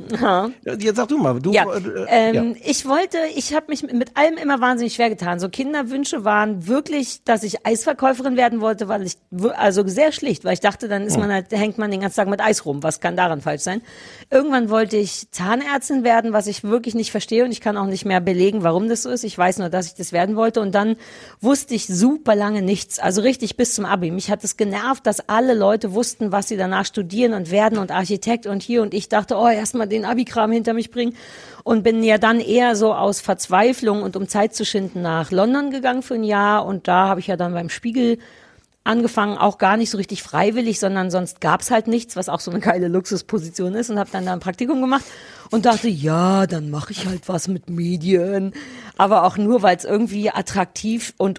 Jetzt sag du mal, du Ja, äh, ähm, ja. ich wollte, ich habe mich mit allem immer wahnsinnig schwer getan. So Kinderwünsche waren wirklich, dass ich Eisverkäuferin werden wollte, weil ich, w- also sehr schlicht, weil ich dachte, dann ist man halt, hängt man den ganzen Tag mit Eis rum. Was kann daran falsch sein? Irgendwann wollte ich Zahnärztin werden, was ich wirklich nicht verstehe und ich kann auch nicht mehr belegen, warum das so ist. Ich weiß nur, dass ich das werden wollte und dann wusste ich super lange nichts. Also richtig bis zum Abi. Mich hat es genervt, dass alle Leute wussten, was sie danach studieren und werden und Architekt und hier und ich dachte, oh, erstmal den Abi-Kram hinter mich bringen und bin ja dann eher so aus Verzweiflung und um Zeit zu schinden nach London gegangen für ein Jahr und da habe ich ja dann beim Spiegel angefangen, auch gar nicht so richtig freiwillig, sondern sonst gab's halt nichts, was auch so eine geile Luxusposition ist und habe dann da ein Praktikum gemacht und dachte, ja, dann mache ich halt was mit Medien, aber auch nur, weil es irgendwie attraktiv und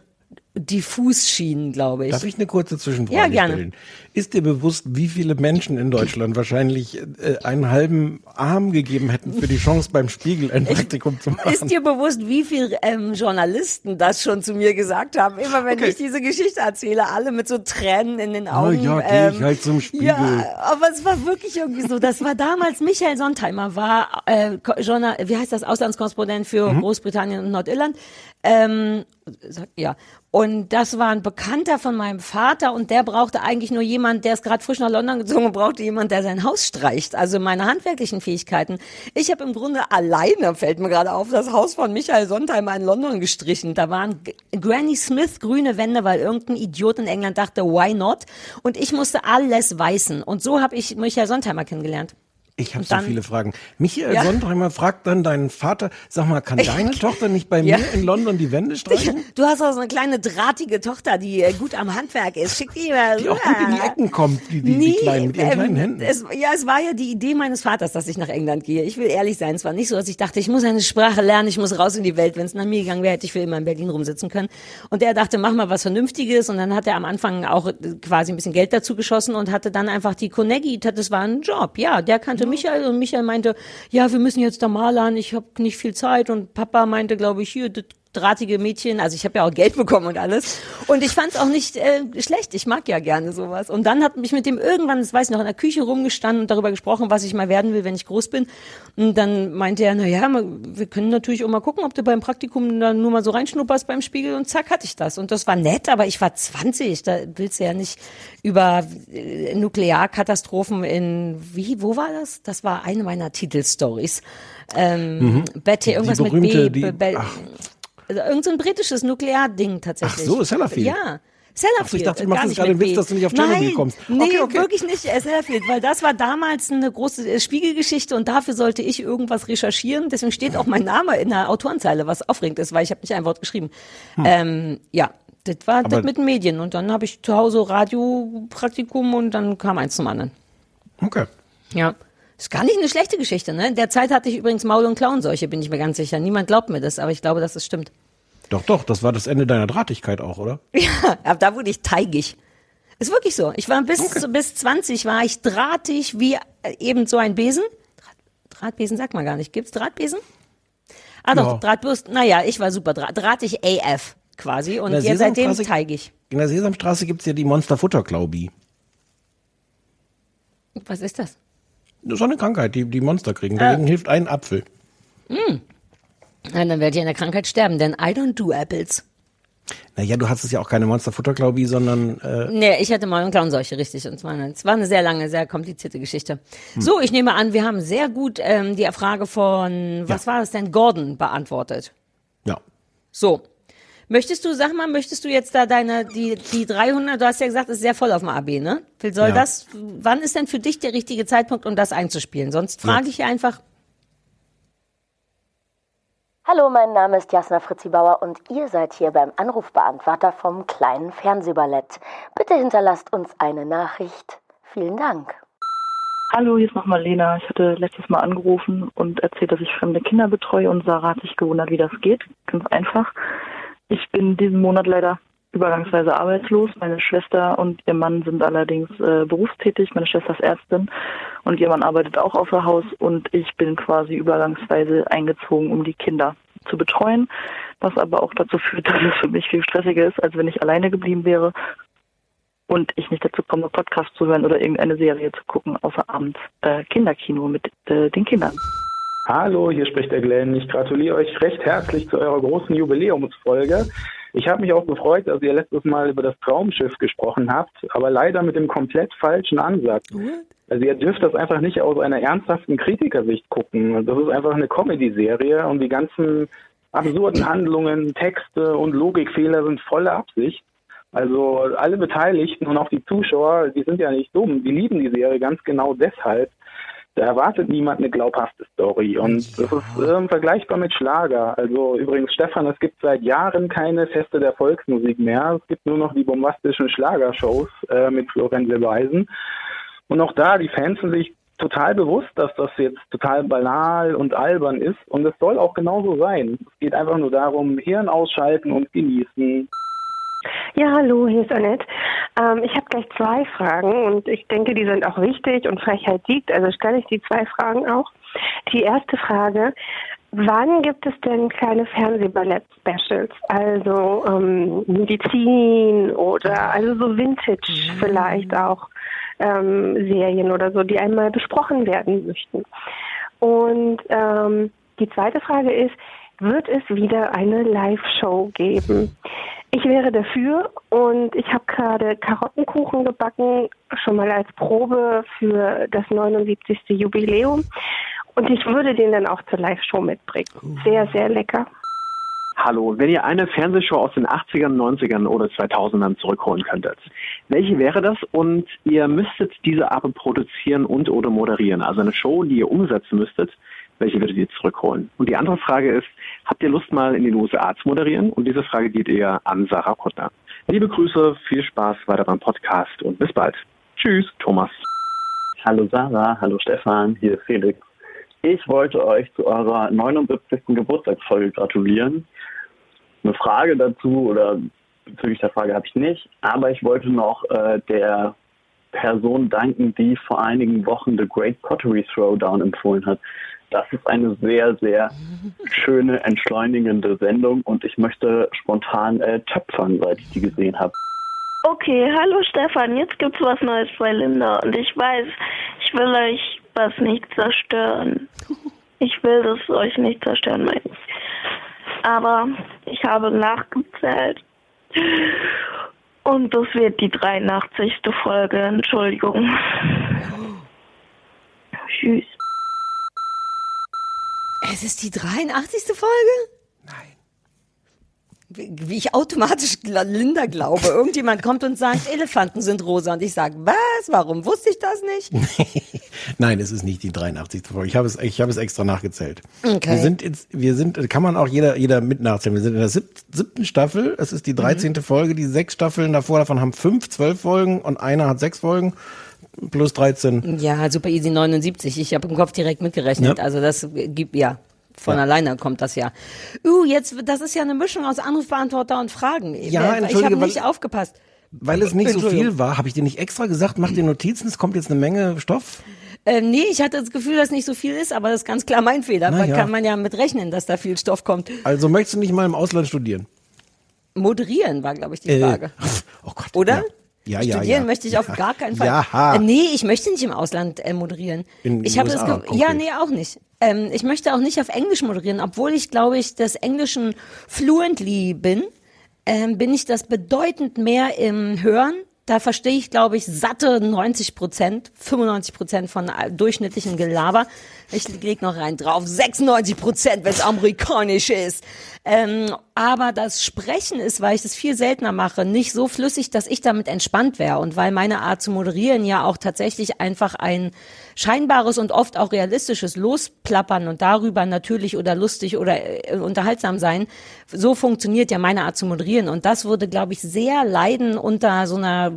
diffus schien, glaube ich. Darf ich eine kurze Zwischenfrage Ja, gerne. stellen? Ist dir bewusst, wie viele Menschen in Deutschland wahrscheinlich äh, einen halben Arm gegeben hätten für die Chance, beim Spiegel ein Praktikum zu machen? Ist dir bewusst, wie viele ähm, Journalisten das schon zu mir gesagt haben? Immer wenn Okay. ich diese Geschichte erzähle, alle mit so Tränen in den Oh Augen. ja, geh ich halt zum Spiegel. Ja, aber es war wirklich irgendwie so. Das war damals, Michael Sontheimer war äh, Ko- Journal, wie heißt das, Auslandskorrespondent für Mhm. Großbritannien und Nordirland. Ähm, sag- ja. Und das war ein Bekannter von meinem Vater und der brauchte eigentlich nur jemand, der ist gerade frisch nach London gezogen und brauchte jemand, der sein Haus streicht. Also meine handwerklichen Fähigkeiten. Ich habe im Grunde alleine, fällt mir gerade auf, das Haus von Michael Sontheimer in London gestrichen. Da waren G- Granny Smith grüne Wände, weil irgendein Idiot in England dachte, why not? Und ich musste alles weißen. Und so habe ich Michael Sontheimer kennengelernt. Ich habe Und so dann- viele Fragen. Michael Ja. Sontheimer fragt dann deinen Vater, sag mal, kann deine Tochter nicht bei Ja. mir in London die Wände streichen? Du hast auch so eine kleine drahtige Tochter, die äh, gut am Handwerk ist. Schick die mal Die auch gut in die rüber. Ecken kommt, die, die, die Nee, kleinen, mit ihren ähm, kleinen Händen. Es, ja, es war ja die Idee meines Vaters, dass ich nach England gehe. Ich will ehrlich sein, es war nicht so, dass ich dachte, ich muss eine Sprache lernen, ich muss raus in die Welt. Wenn es nach mir gegangen wäre, hätte ich für immer in Berlin rumsitzen können. Und er dachte, mach mal was Vernünftiges. Und dann hat er am Anfang auch äh, quasi ein bisschen Geld dazu geschossen und hatte dann einfach die Konegi. Das war ein Job. Ja, der kannte Michael und Michael meinte, ja, wir müssen jetzt da malern, ich habe nicht viel Zeit. Und Papa meinte, glaube ich, hier, das drahtige Mädchen, also ich habe ja auch Geld bekommen und alles. Und ich fand es auch nicht äh, schlecht, ich mag ja gerne sowas. Und dann hat mich mit dem irgendwann, das weiß ich noch, in der Küche rumgestanden und darüber gesprochen, was ich mal werden will, wenn ich groß bin. Und dann meinte er, na ja, wir können natürlich auch mal gucken, ob du beim Praktikum dann nur mal so reinschnupperst beim Spiegel und zack, hatte ich das. Und das war nett, aber ich war zwanzig, da willst du ja nicht über äh, Nuklearkatastrophen in, wie, wo war das? Das war eine meiner Titelstories. Ähm, Betty, irgendwas mit berühmte, B. die- Be- ach. also irgend so ein britisches Nuklearding tatsächlich. Ach so, Sellafield. Ja. Sellafield. Ach so, ich dachte, du gar machst jetzt nicht gerade mit einen Witz, B. dass du nicht auf Tschernobyl Nein, kommst. Nee, Okay, okay. wirklich nicht äh, Sellafield, weil das war damals eine große äh, Spiegelgeschichte und dafür sollte ich irgendwas recherchieren. Deswegen steht auch mein Name in der Autorenzeile, was aufregend ist, weil ich habe nicht ein Wort geschrieben. Ähm, ja, das war das Aber- mit den Medien. Und dann habe ich zu Hause Radiopraktikum und dann kam eins zum anderen. Okay. Ja. Ist gar nicht eine schlechte Geschichte, ne? In der Zeit hatte ich übrigens Maul- und Klauenseuche, bin ich mir ganz sicher. Niemand glaubt mir das, aber ich glaube, dass es stimmt. Doch, doch, das war das Ende deiner Drahtigkeit auch, oder? Ja, aber da wurde ich teigig. Ist wirklich so. Ich war bis, Okay. bis zwanzig war ich drahtig wie äh, eben so ein Besen. Draht, Drahtbesen sagt man gar nicht. Gibt's Drahtbesen? Ah doch, Ja. Drahtbürsten. Naja, ich war super dra drahtig A F quasi und Na, jetzt seitdem Sesamstraße- teigig. In der Sesamstraße gibt's ja die Monsterfutterklaubi. Was ist das? Das ist so eine Krankheit, die die Monster kriegen. Dagegen ah. hilft ein Apfel. Mm. Ja, dann werdet ihr an der Krankheit sterben, denn I don't do apples. Naja, du hattest ja auch keine Monsterfutterklaubi, sondern... Äh nee, ich hatte mal eine Klauenseuche, richtig. Und es war eine, es war eine sehr lange, sehr komplizierte Geschichte. Hm. So, ich nehme an, wir haben sehr gut ähm, die Frage von, was ja. war das denn, Gordon beantwortet. Ja. So. Möchtest du, sag mal, möchtest du jetzt da deine, die, die dreihundert, du hast ja gesagt, ist sehr voll auf dem A B, ne? Soll ja. das, wann ist denn für dich der richtige Zeitpunkt, um das einzuspielen? Sonst frage ja. ich einfach. Hallo, mein Name ist Jasna Fritzi Bauer und ihr seid hier beim Anrufbeantworter vom kleinen Fernsehballett. Bitte hinterlasst uns eine Nachricht. Vielen Dank. Hallo, hier ist nochmal Lena. Ich hatte letztes Mal angerufen und erzählt, dass ich fremde Kinder betreue und Sarah hat sich gewundert, wie das geht. Ganz einfach. Ich bin diesen Monat leider übergangsweise arbeitslos. Meine Schwester und ihr Mann sind allerdings äh, berufstätig. Meine Schwester ist Ärztin und ihr Mann arbeitet auch außer Haus und ich bin quasi übergangsweise eingezogen, um die Kinder zu betreuen, was aber auch dazu führt, dass es für mich viel stressiger ist, als wenn ich alleine geblieben wäre und ich nicht dazu komme, Podcast zu hören oder irgendeine Serie zu gucken, außer abends äh, Kinderkino mit äh, den Kindern. Hallo, hier spricht der Glenn. Ich gratuliere euch recht herzlich zu eurer großen Jubiläumsfolge. Ich habe mich auch gefreut, dass ihr letztes Mal über das Traumschiff gesprochen habt, aber leider mit dem komplett falschen Ansatz. Also ihr dürft das einfach nicht aus einer ernsthaften Kritikersicht gucken. Das ist einfach eine Comedy-Serie und die ganzen absurden Handlungen, Texte und Logikfehler sind volle Absicht. Also alle Beteiligten und auch die Zuschauer, die sind ja nicht dumm, die lieben die Serie ganz genau deshalb. Da erwartet niemand eine glaubhafte Story und das ist äh, vergleichbar mit Schlager. Also übrigens, Stefan, es gibt seit Jahren keine Feste der Volksmusik mehr. Es gibt nur noch die bombastischen Schlagershows äh, mit Florian Silbereisen. Und auch da, die Fans sind sich total bewusst, dass das jetzt total banal und albern ist und es soll auch genauso sein. Es geht einfach nur darum, Hirn ausschalten und genießen. Ja, hallo, hier ist Annette. Ähm, ich habe gleich zwei Fragen und ich denke, die sind auch wichtig und Frechheit siegt, also stelle ich die zwei Fragen auch. Die erste Frage, wann gibt es denn kleine Fernsehballett-Specials, also ähm, Medizin oder also so Vintage mhm. vielleicht auch ähm, Serien oder so, die einmal besprochen werden möchten? Und ähm, die zweite Frage ist, wird es wieder eine Live-Show geben? Ich wäre dafür und ich habe gerade Karottenkuchen gebacken, schon mal als Probe für das neunundsiebzigste Jubiläum. Und ich würde den dann auch zur Live-Show mitbringen. Sehr, sehr lecker. Hallo, wenn ihr eine Fernsehshow aus den achtzigern, neunzigern oder zweitausendern zurückholen könntet, welche wäre das? Und ihr müsstet diese aber produzieren und oder moderieren. Also eine Show, die ihr umsetzen müsstet. Welche würdet ihr zurückholen? Und die andere Frage ist, habt ihr Lust mal in den U S A zu moderieren? Und diese Frage geht eher an Sarah Kuttner. Liebe Grüße, viel Spaß weiter beim Podcast und bis bald. Tschüss, Thomas. Hallo Sarah, hallo Stefan, hier ist Felix. Ich wollte euch zu eurer neunundsiebzigsten Geburtstagsfolge gratulieren. Eine Frage dazu oder bezüglich der Frage habe ich nicht, aber ich wollte noch äh, der Person danken, die vor einigen Wochen The Great Pottery Throwdown empfohlen hat. Das ist eine sehr, sehr schöne, entschleunigende Sendung und ich möchte spontan äh, töpfern, seit ich die gesehen habe. Okay, hallo Stefan, jetzt gibt's was Neues bei Linda und ich weiß, ich will euch was nicht zerstören. Ich will das euch nicht zerstören, meine ich. Aber ich habe nachgezählt und das wird die dreiundachtzigste Folge, Entschuldigung. Tschüss. Es ist die dreiundachtzigste Folge? Nein. Wie, wie ich automatisch Linda glaube. Irgendjemand kommt und sagt, Elefanten sind rosa. Und ich sage, was? Warum wusste ich das nicht? Nein, es ist nicht die dreiundachtzigste Folge. Ich habe es, ich habe es extra nachgezählt. Okay. Wir sind jetzt, wir sind, kann man auch jeder, jeder mit nachzählen. Wir sind in der sieb, siebten Staffel. Es ist die dreizehnte Mhm. Folge. Die sechs Staffeln davor, davon haben fünf, zwölf Folgen und einer hat sechs Folgen. Plus dreizehn. Ja, super easy, neunundsiebzig. Ich habe im Kopf direkt mitgerechnet. Ja. Also das gibt, ja, von ja. alleine kommt das ja. Uh, jetzt, das ist ja eine Mischung aus Anrufbeantworter und Fragen. Ja, ich entschuldige, habe nicht weil, aufgepasst. Weil es nicht so viel war, habe ich dir nicht extra gesagt, mach dir Notizen, es kommt jetzt eine Menge Stoff. Äh, nee, ich hatte das Gefühl, dass nicht so viel ist, aber das ist ganz klar mein Fehler. Da ja. kann man ja mit rechnen, dass da viel Stoff kommt. Also möchtest du nicht mal im Ausland studieren? Moderieren war, glaube ich, die Frage. Äh, oder? Ja, ja, Studieren ja. möchte ich auf ja. gar keinen Fall. Ja. Äh, nee, ich möchte nicht im Ausland äh, moderieren. In ich habe U S das A, ge- Ja, nee, auch nicht. Ähm, ich möchte auch nicht auf Englisch moderieren, obwohl ich, glaube ich, des Englischen fluently bin, ähm, bin ich das bedeutend mehr im Hören. Da verstehe ich, glaube ich, satte neunzig Prozent, fünfundneunzig Prozent von durchschnittlichen Gelaber. Ich lege noch rein drauf, sechsundneunzig Prozent, wenn es amerikanisch ist. Ähm, aber das Sprechen ist, weil ich das viel seltener mache, nicht so flüssig, dass ich damit entspannt wäre. Und weil meine Art zu moderieren ja auch tatsächlich einfach ein scheinbares und oft auch realistisches Losplappern und darüber natürlich oder lustig oder äh, unterhaltsam sein, so funktioniert ja meine Art zu moderieren. Und das würde, glaube ich, sehr leiden unter so einer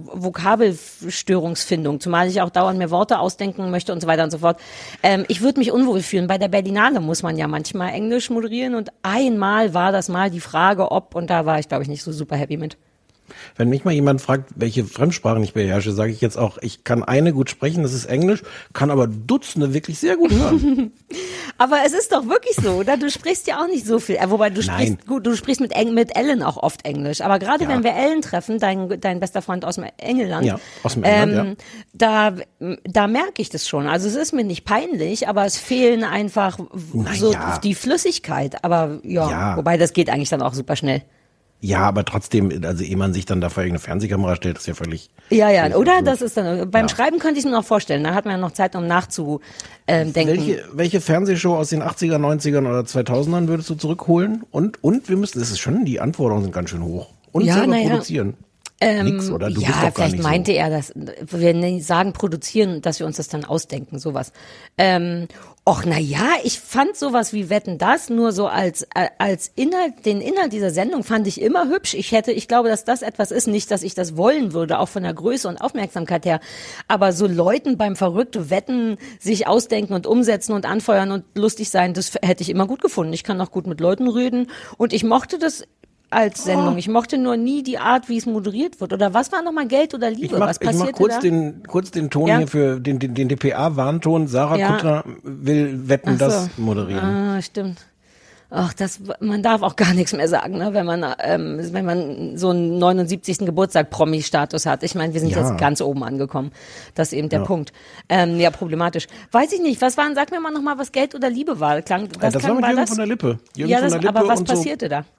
Vokabelstörungsfindung, zumal ich auch dauernd mir Worte ausdenken möchte und so weiter und so fort. Ähm, ich würde mich unwohl fühlen. Bei der Berlinale muss man ja manchmal Englisch moderieren und einmal war das mal die Frage, ob, und da war ich, glaube ich, nicht so super happy mit. Wenn mich mal jemand fragt, welche Fremdsprachen ich beherrsche, sage ich jetzt auch, ich kann eine gut sprechen, das ist Englisch, kann aber Dutzende wirklich sehr gut hören. Aber es ist doch wirklich so, oder? Du sprichst ja auch nicht so viel. Äh, wobei du Nein. sprichst gut, du sprichst mit, Eng, mit Ellen auch oft Englisch. Aber gerade Ja. wenn wir Ellen treffen, dein, dein bester Freund aus dem Engelland, Ja, aus dem England, da, da merke ich das schon. Also es ist mir nicht peinlich, aber es fehlen einfach Na so ja. die Flüssigkeit. Aber ja, Ja. wobei das geht eigentlich dann auch super schnell. Ja, aber trotzdem, also ehe man sich dann da vor irgendeine Fernsehkamera stellt, ist ja völlig... Ja, ja, völlig oder? absurd. Das ist dann, beim Ja. Schreiben könnte ich mir noch vorstellen. Da hat man ja noch Zeit, um nachzudenken. Welche, welche Fernsehshow aus den achtziger, neunzigern oder zweitausendern würdest du zurückholen? Und, und wir müssen, das ist schon, die Anforderungen sind ganz schön hoch. Und Ja, selber na ja. produzieren. Ähm, Nix, oder? Du ja, bist doch gar vielleicht nicht meinte so. er das. Wir ne- sagen produzieren, dass wir uns das dann ausdenken, sowas. Ähm, och, na ja, ich fand sowas wie Wetten, das nur so als äh, als Inhalt, den Inhalt dieser Sendung fand ich immer hübsch. Ich hätte, ich glaube, dass das etwas ist, nicht, dass ich das wollen würde, auch von der Größe und Aufmerksamkeit her. Aber so Leuten beim verrückte Wetten sich ausdenken und umsetzen und anfeuern und lustig sein, das hätte ich immer gut gefunden. Ich kann auch gut mit Leuten reden und ich mochte das als Sendung. Ich mochte nur nie die Art, wie es moderiert wird. Oder was war nochmal Geld oder Liebe? Ich mach, was ich mach passierte kurz da? den, kurz den Ton Ja? hier für den, den, den D P A-Warnton. Sarah Ja. Kuttner will Wetten, Ach so. das moderieren. Ah, stimmt. Ach, das, man darf auch gar nichts mehr sagen, ne, wenn man, ähm, wenn man so einen neunundsiebzigsten Geburtstag Promi-Status hat. Ich meine, wir sind Ja. jetzt ganz oben angekommen. Das ist eben der Ja. Punkt. Ähm, ja, problematisch. Weiß ich nicht. Was waren, sag mir mal nochmal, was Geld oder Liebe war. Klang, Äh, was das klang, war mit war Jürgen das? von der Lippe. Jürgen ja, von das, der Lippe aber was und so. passierte da?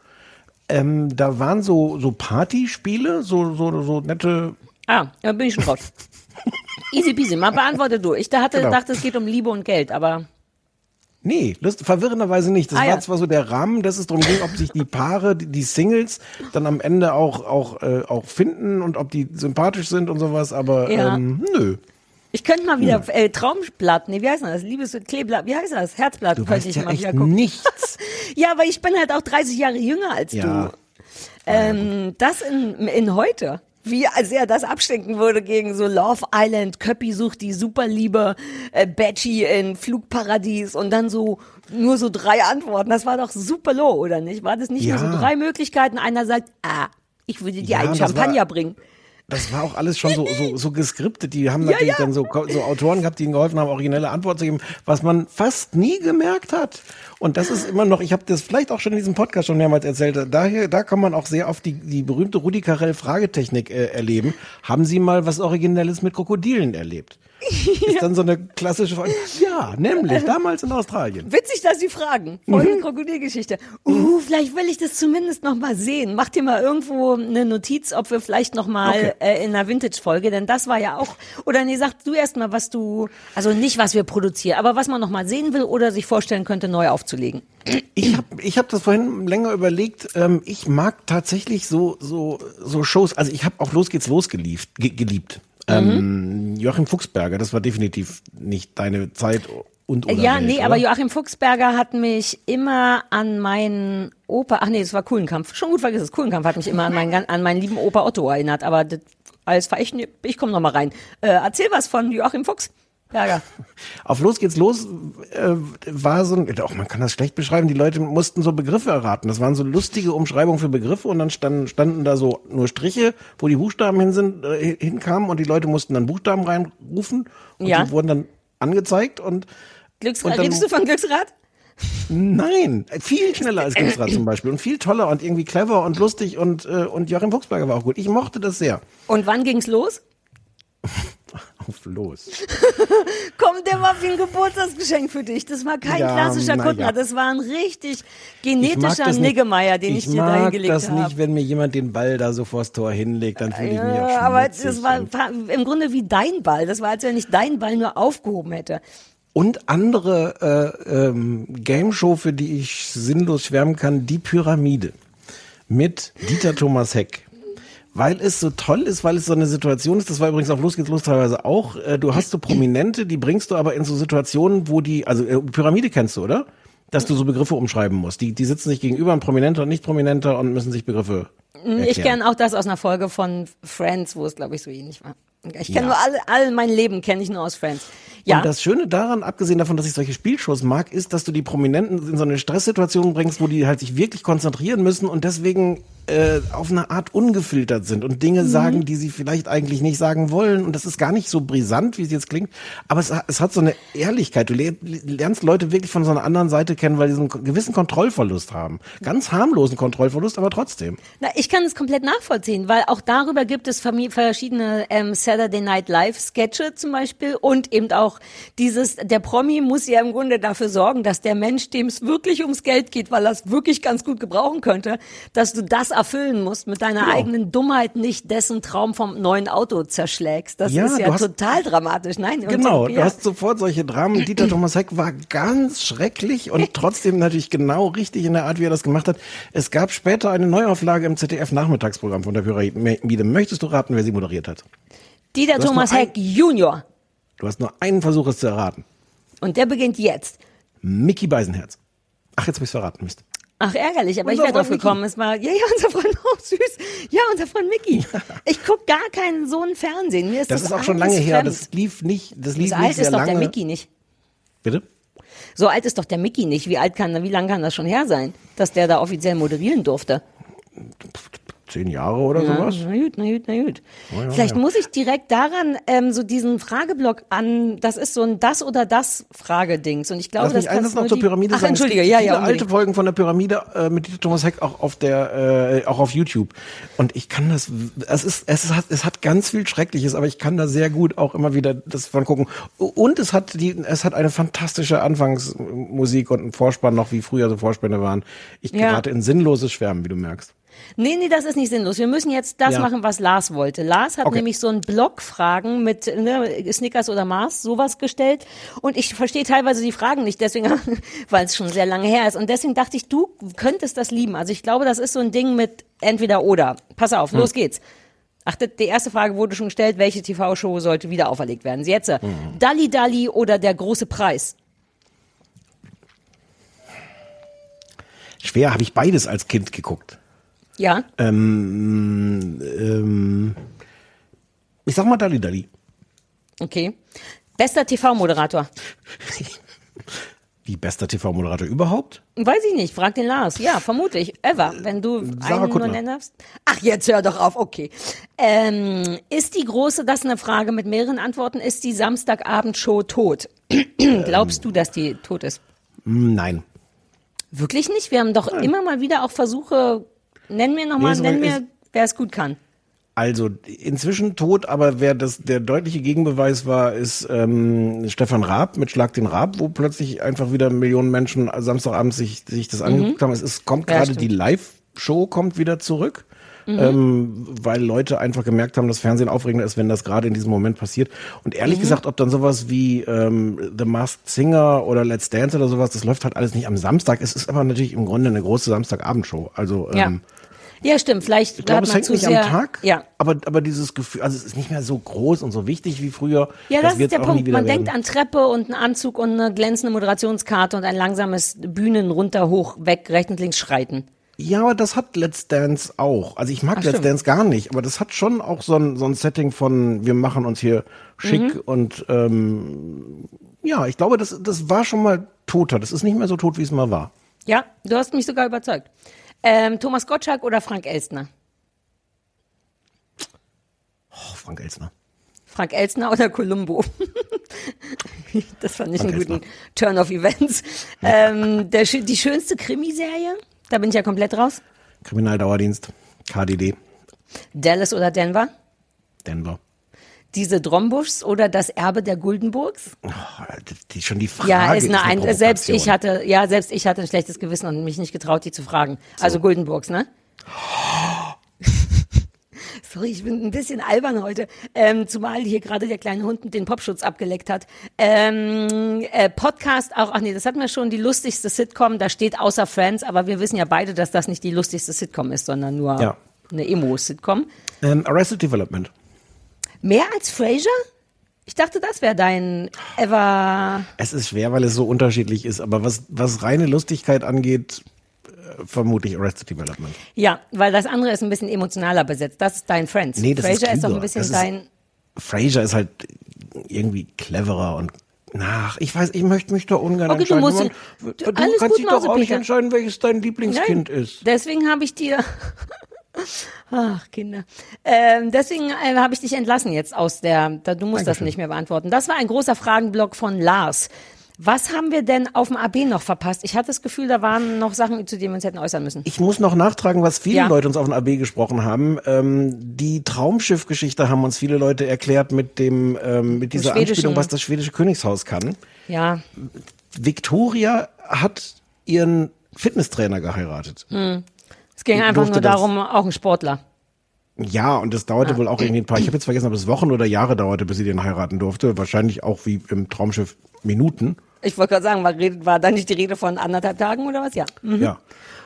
Ähm, da waren so, so Partyspiele, so, so, so nette. Ah, da bin ich schon raus. Easy peasy, mal beantworte du. Ich da hatte Genau. gedacht, es geht um Liebe und Geld, aber Nee, lust, verwirrenderweise nicht. Das Ah, war ja. zwar so der Rahmen, dass es darum ging, ob sich die Paare, die, die Singles, dann am Ende auch, auch, äh, auch finden und ob die sympathisch sind und sowas, aber Ja. ähm, nö. ich könnte mal wieder äh, Traumblatt, nee, wie heißt das? Liebes Kleeblatt, wie heißt das? Herzblatt Du könnte weißt ich ja mal echt wieder gucken. nichts. Ja, aber ich bin halt auch dreißig Jahre jünger als Ja. du. Ähm, das in, in heute. Wie sehr das abstinken würde gegen so Love Island, Köppi sucht die Superliebe, äh, Betchy in Flugparadies und dann so nur so drei Antworten. Das war doch super low, oder nicht? War das nicht Ja. nur so drei Möglichkeiten? Einer sagt, ah, ich würde dir Ja, einen das war- Champagner bringen. Das war auch alles schon so, so, so geskriptet. Die haben Ja, natürlich ja. dann so, so Autoren gehabt, die ihnen geholfen haben, originelle Antworten zu geben, was man fast nie gemerkt hat. Und das ist immer noch, ich habe das vielleicht auch schon in diesem Podcast schon mehrmals erzählt, daher, da kann man auch sehr oft die, die berühmte Rudi Carrell Fragetechnik äh, erleben. Haben Sie mal was Originelles mit Krokodilen erlebt? Ist dann so eine klassische Frage. Ja, nämlich damals in Australien. Witzig, dass Sie fragen. Folgende Krokodilgeschichte. Uh, vielleicht will ich das zumindest noch mal sehen. Mach dir mal irgendwo eine Notiz, ob wir vielleicht noch mal Okay. äh, in einer Vintage-Folge, denn das war ja auch, oder nee, sag du erst mal, was du, also nicht, was wir produzieren, aber was man noch mal sehen will oder sich vorstellen könnte, neu aufzulegen. Ich habe ich hab das vorhin länger überlegt. Ähm, ich mag tatsächlich so, so, so Shows, also ich habe auch Los geht's los geliebt. Ge geliebt. Ähm, Joachim Fuchsberger, das war definitiv nicht deine Zeit und oder Ja, Welt, nee, oder? aber Joachim Fuchsberger hat mich immer an meinen Opa, ach nee, das war Kuhlenkampf, schon gut vergessen, Kuhlenkampf hat mich immer an meinen, an meinen lieben Opa Otto erinnert, aber das alles verächten, ich komme noch mal rein. Äh, erzähl was von Joachim Fuchsberger. Auf Los geht's los äh, war so ein, auch man kann das schlecht beschreiben, die Leute mussten so Begriffe erraten. Das waren so lustige Umschreibungen für Begriffe und dann standen, standen da so nur Striche, wo die Buchstaben hin sind, äh, hinkamen und die Leute mussten dann Buchstaben reinrufen und Ja. die wurden dann angezeigt und Glücksrad, Und dann- redest du von Glücksrad? Nein, viel schneller als Glücksrad zum Beispiel und viel toller und irgendwie clever und lustig und, äh, und Joachim Fuchsberger war auch gut. Ich mochte das sehr. Und wann ging's los? Auf los. Komm, der war wie ein Geburtstagsgeschenk für dich. Das war kein Ja, klassischer na Kuttner. ja. Das war ein richtig Ich mag genetischer das nicht. Niggemeier, den ich, ich dir da mag hingelegt das habe. nicht, wenn mir jemand den Ball da so vors Tor hinlegt, dann fühle ich mich auch Ja, aber schmutzig das war und- im Grunde wie dein Ball. Das war, als wenn ich deinen Ball nur aufgehoben hätte. Und andere äh, ähm, Game-Show, für die ich sinnlos schwärmen kann, Die Pyramide mit Dieter Thomas Heck. Weil es so toll ist, weil es so eine Situation ist, das war übrigens auf Los geht's los teilweise auch, äh, du hast so Prominente, die bringst du aber in so Situationen, wo die, also äh, Pyramide kennst du, oder? Dass du so Begriffe umschreiben musst. Die, die sitzen sich gegenüber, ein Prominenter und Nicht-Prominenter und müssen sich Begriffe erklären. Ich kenne auch das aus einer Folge von Friends, wo es, glaube ich, so ähnlich war. Ich kenne Ja. nur alle, all mein Leben kenne ich nur aus Friends. Ja. Und das Schöne daran, abgesehen davon, dass ich solche Spielshows mag, ist, dass du die Prominenten in so eine Stresssituation bringst, wo die halt sich wirklich konzentrieren müssen und deswegen äh, auf eine Art ungefiltert sind und Dinge Mhm. sagen, die sie vielleicht eigentlich nicht sagen wollen. Und das ist gar nicht so brisant, wie es jetzt klingt, aber es, es hat so eine Ehrlichkeit. Du le- lernst Leute wirklich von so einer anderen Seite kennen, weil die so einen gewissen Kontrollverlust haben. Ganz harmlosen Kontrollverlust, aber trotzdem. Na, ich kann es komplett nachvollziehen, weil auch darüber gibt es fami- verschiedene ähm, Saturday Night Live Sketche zum Beispiel und eben auch dieses, der Promi muss ja im Grunde dafür sorgen, dass der Mensch, dem es wirklich ums Geld geht, weil er es wirklich ganz gut gebrauchen könnte, dass du das erfüllen musst mit deiner Genau. eigenen Dummheit, nicht dessen Traum vom neuen Auto zerschlägst. Das Ja, ist ja du hast- total dramatisch. Nein, und Genau, so, du ja. hast sofort solche Dramen. Dieter Thomas Heck war ganz schrecklich und trotzdem natürlich genau richtig in der Art, wie er das gemacht hat. Es gab später eine Neuauflage im Z D F-Nachmittagsprogramm von der Pyramide. Möchtest du raten, wer sie moderiert hat? Dieter Du hast Thomas nur ein- Heck Junior. Du hast nur einen Versuch, es zu erraten. Und der beginnt jetzt. Micky Beisenherz. Ach, jetzt hab ich's verraten, Mist. Ach, ärgerlich, aber Unser ich wäre drauf Freund gekommen. Es war, ja, ja, unser Freund, oh, süß. Ja, unser Freund Micky. Ich guck gar keinen so einen Fernsehen. Mir ist Das das ist auch schon alles lange her. fremd. Das lief nicht, das lief So nicht alt sehr ist doch lange. der Micky nicht. Bitte? So alt ist doch der Micky nicht. Wie alt kann, wie lang kann das schon her sein, dass der da offiziell moderieren durfte? Zehn Jahre oder Ja, sowas? na gut, na gut, na gut. Ja, ja, Vielleicht ja. muss ich direkt daran ähm, so diesen Frageblock an, das ist so ein das oder das Fragedings und ich glaube, Lass mich das eines kannst noch nur zur die- Pyramide Ach, sagen. Es entschuldige, gibt ja, viele ja, alte unbedingt. Folgen von der Pyramide äh, mit Dieter Thomas Heck auch auf der, äh, auch auf YouTube. Und ich kann das, es ist, es hat, es hat ganz viel Schreckliches, aber ich kann da sehr gut auch immer wieder das von gucken. Und es hat die, es hat eine fantastische Anfangsmusik und einen Vorspann noch, wie früher so Vorspänne waren. Ich Ja. gerate in sinnloses Schwärmen, wie du merkst. Nee, nee, das ist nicht sinnlos. Wir müssen jetzt das Ja. machen, was Lars wollte. Lars hat Okay. nämlich so einen Block-Fragen mit ne, Snickers oder Mars, sowas gestellt. Und ich verstehe teilweise die Fragen nicht, deswegen, weil es schon sehr lange her ist. Und deswegen dachte ich, du könntest das lieben. Also ich glaube, das ist so ein Ding mit entweder oder. Pass auf, los geht's. Ach, die erste Frage wurde schon gestellt, welche T V-Show sollte wieder auferlegt werden? Jetzt, äh, Dalli Dalli oder Der große Preis? Schwer, habe ich beides als Kind geguckt. Ja? Ähm, ähm, ich sag mal Dalli Dalli. Okay. Bester T V-Moderator? Wie bester T V-Moderator überhaupt? Weiß ich nicht, frag den Lars. Ja, vermutlich. Ever, wenn du Sarah einen nur Kuttner. nennen darfst. Ach, jetzt hör doch auf, okay. Ähm, ist die große, das ist eine Frage mit mehreren Antworten, ist die Samstagabendshow tot? Glaubst du, dass die tot ist? Nein. Wirklich nicht? Wir haben doch immer mal wieder auch Versuche, nenn mir nochmal, Nee, so nenn ist- mir, wer es gut kann. Also inzwischen tot, aber wer das der deutliche Gegenbeweis war, ist ähm, Stefan Raab mit Schlag den Raab, wo plötzlich einfach wieder Millionen Menschen Samstagabend sich sich das angeguckt haben. Es ist, kommt Ja, gerade stimmt. die Live-Show kommt wieder zurück. Mhm. Ähm, weil Leute einfach gemerkt haben, dass Fernsehen aufregender ist, wenn das gerade in diesem Moment passiert. Und ehrlich Mhm. gesagt, ob dann sowas wie ähm, The Masked Singer oder Let's Dance oder sowas, das läuft halt alles nicht am Samstag. Es ist aber natürlich im Grunde eine große Samstagabendshow. Also Ja. ähm, Ja, stimmt, vielleicht ich glaube, hat es man hängt zu nicht sehr, am Tag, Ja. aber, aber dieses Gefühl, also es ist nicht mehr so groß und so wichtig wie früher. Ja, das, ist wird's der auch Punkt. nie wieder Man werden. denkt an Treppe und einen Anzug und eine glänzende Moderationskarte und ein langsames Bühnen runter, hoch, weg, rechts und links schreiten. Ja, aber das hat Let's Dance auch. Also ich mag Ach, Let's stimmt. Dance gar nicht, aber das hat schon auch so ein, so ein Setting von, wir machen uns hier schick Mhm. und ähm, ja, ich glaube, das, das war schon mal toter. Das ist nicht mehr so tot, wie es mal war. Ja, du hast mich sogar überzeugt. Ähm, Thomas Gottschalk oder Frank Elstner? Oh, Frank Elstner. Frank Elstner oder Columbo? Das fand ich einen guten Turn of Events. Ähm, der, die schönste Krimiserie? Da bin ich ja komplett raus. Kriminaldauerdienst, K D D. Dallas oder Denver? Denver. Diese Drombuschs oder das Erbe der Guldenburgs? Oh, die, schon die Frage ja, ist eine, ist eine ein, selbst ich hatte, ja, selbst ich hatte ein schlechtes Gewissen und mich nicht getraut, die zu fragen. So. Also Guldenburgs, ne? Sorry, ich bin ein bisschen albern heute, ähm, zumal hier gerade der kleine Hund den Popschutz abgeleckt hat. Ähm, äh, Podcast auch, ach nee, das hatten wir schon, die lustigste Sitcom, da steht außer Friends, aber wir wissen ja beide, dass das nicht die lustigste Sitcom ist, sondern nur ja. eine Emo-Sitcom. Ähm, Arrested Development. Mehr als Frasier? Ich dachte, das wäre dein ever... Es ist schwer, weil es so unterschiedlich ist, aber was, was reine Lustigkeit angeht, äh, vermutlich Arrested Development. Ja, weil das andere ist ein bisschen emotionaler besetzt. Das ist dein Friends. Nee, das Frasier ist, ist doch ein bisschen das dein... Ist, Frasier ist halt irgendwie cleverer und nach. Ich weiß, ich möchte mich da ungern okay, entscheiden. Du, musst, Man, du, du alles kannst gut, dich doch Mause, auch nicht Peter. entscheiden, welches dein Lieblingskind Nein, ist. Deswegen habe ich dir... Ach, Kinder. Ähm, deswegen äh, habe ich dich entlassen jetzt aus der, da, du musst Dankeschön. Das nicht mehr beantworten. Das war ein großer Fragenblock von Lars. Was haben wir denn auf dem A B noch verpasst? Ich hatte das Gefühl, da waren noch Sachen, zu denen wir uns hätten äußern müssen. Ich muss noch nachtragen, was viele ja. Leute uns auf dem A B gesprochen haben. Ähm, die Traumschiff-Geschichte haben uns viele Leute erklärt mit dem, ähm, mit dieser Anspielung, was das schwedische Königshaus kann. Ja. Victoria hat ihren Fitnesstrainer geheiratet. Hm. Es ging einfach nur darum, auch ein Sportler. Ja, und das dauerte ah. wohl auch irgendwie ein paar, ich habe jetzt vergessen, ob es Wochen oder Jahre dauerte, bis sie den heiraten durfte. Wahrscheinlich auch wie im Traumschiff Minuten. Ich wollte gerade sagen, war, war da nicht die Rede von anderthalb Tagen oder was? Ja. Mhm. Ja.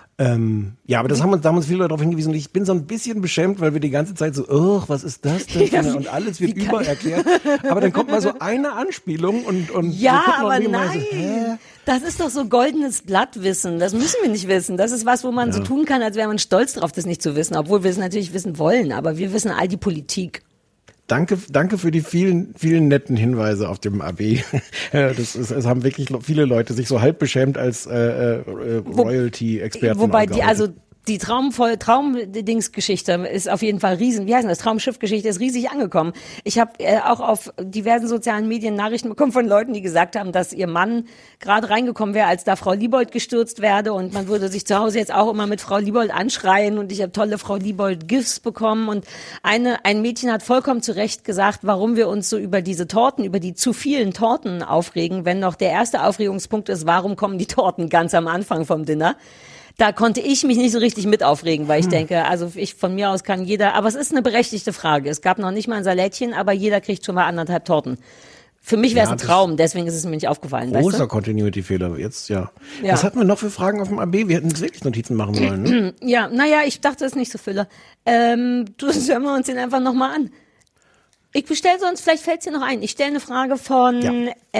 Ähm, ja, aber das haben uns, da haben uns viele Leute darauf hingewiesen und ich bin so ein bisschen beschämt, weil wir die ganze Zeit so, oh, was ist das denn? Ja, und alles wird übererklärt. Aber dann kommt mal so eine Anspielung und, und ja, so aber nein. So, hä? Das ist doch so goldenes Blattwissen. Das müssen wir nicht wissen. Das ist was, wo man ja. so tun kann, als wäre man stolz drauf, das nicht zu wissen, obwohl wir es natürlich wissen wollen. Aber wir wissen all die Politik. Danke, danke für die vielen, vielen netten Hinweise auf dem A B. Das ist, es haben wirklich viele Leute sich so halb beschämt als äh, äh, Royalty-Experten. Wo, wobei die, also die Traumvoll Traumdingsgeschichte ist auf jeden Fall riesen. Wie heißt das? Traumschiffgeschichte ist riesig angekommen. Ich habe äh, auch auf diversen sozialen Medien Nachrichten bekommen von Leuten, die gesagt haben, dass ihr Mann gerade reingekommen wäre, als da Frau Liebold gestürzt werde und man würde sich zu Hause jetzt auch immer mit Frau Liebold anschreien und ich habe tolle Frau Liebold Gifts bekommen und eine ein Mädchen hat vollkommen zu Recht gesagt, warum wir uns so über diese Torten, über die zu vielen Torten aufregen, wenn noch der erste Aufregungspunkt ist, warum kommen die Torten ganz am Anfang vom Dinner? Da konnte ich mich nicht so richtig mit aufregen, weil ich hm. denke, also ich von mir aus kann jeder, aber es ist eine berechtigte Frage. Es gab noch nicht mal ein Salätchen, aber jeder kriegt schon mal anderthalb Torten. Für mich wäre es ja, ein Traum, deswegen ist es mir nicht aufgefallen. Großer weißt du? Continuity-Fehler, jetzt ja. ja. Was hatten wir noch für Fragen auf dem A B? Wir hätten wirklich Notizen machen sollen, ne? Ja, naja, ich dachte, das ist nicht so Fülle. Ähm, du, hören wir uns den einfach nochmal an. Ich bestelle sonst, vielleicht fällt es dir noch ein. Ich stelle eine Frage von ja.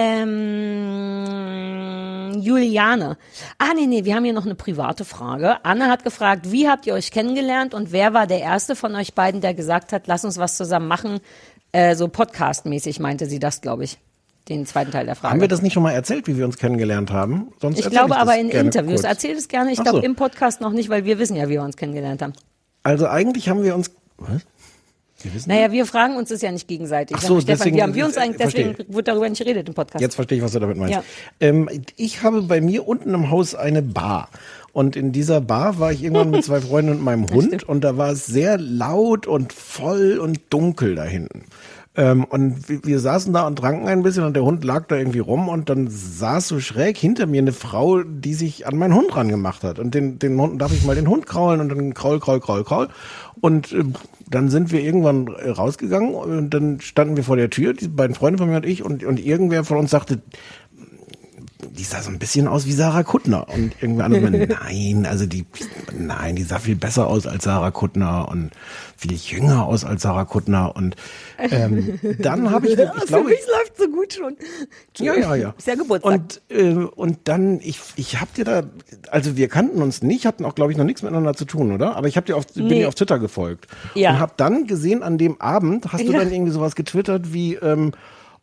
ähm, Juliane. Ah, nee, nee, wir haben hier noch eine private Frage. Anne hat gefragt, wie habt ihr euch kennengelernt und wer war der Erste von euch beiden, der gesagt hat, lass uns was zusammen machen? Äh, so Podcast-mäßig meinte sie das, glaube ich. Den zweiten Teil der Frage. Haben wir das nicht schon mal erzählt, wie wir uns kennengelernt haben? Sonst ich glaube ich aber in Interviews. Kurz. Erzähl es gerne. Ich Ach glaube so. im Podcast noch nicht, weil wir wissen ja, wie wir uns kennengelernt haben. Also eigentlich haben wir uns... Was? Wir wissen naja, wir fragen uns das ja nicht gegenseitig. Ach so, Stefan, deswegen, wie haben wir uns eigentlich, deswegen verstehe. wird darüber nicht geredet im Podcast. Jetzt verstehe ich, was du damit meinst. Ja. Ähm, ich habe bei mir unten im Haus eine Bar. Und in dieser Bar war ich irgendwann mit zwei Freunden und meinem Hund. Und da war es sehr laut und voll und dunkel da hinten. Ähm, und wir, wir saßen da und tranken ein bisschen und der Hund lag da irgendwie rum und dann saß so schräg hinter mir eine Frau, die sich an meinen Hund rangemacht hat. Und den, den Hund, darf ich mal den Hund kraulen und dann kraul, kraul, kraul, kraul. Und äh, dann sind wir irgendwann rausgegangen und dann standen wir vor der Tür, die beiden Freunde von mir und ich, und, und irgendwer von uns sagte, die sah so ein bisschen aus wie Sarah Kuttner. Und irgendwer andere meinte, nein, also die, nein, die sah viel besser aus als Sarah Kuttner und viel jünger aus als Sarah Kuttner. Und ähm, dann habe ich, ich Für glaube, mich läuft so gut schon. Ja, ja, ja. Ist ja Geburtstag. Und, äh, und dann, ich, ich hab dir da, also wir kannten uns nicht, hatten auch, glaube ich, noch nichts miteinander zu tun, oder? Aber ich hab dir auf, bin Nee. dir auf Twitter gefolgt. Ja. Und hab dann gesehen, an dem Abend hast du Ja. dann irgendwie sowas getwittert wie, ähm,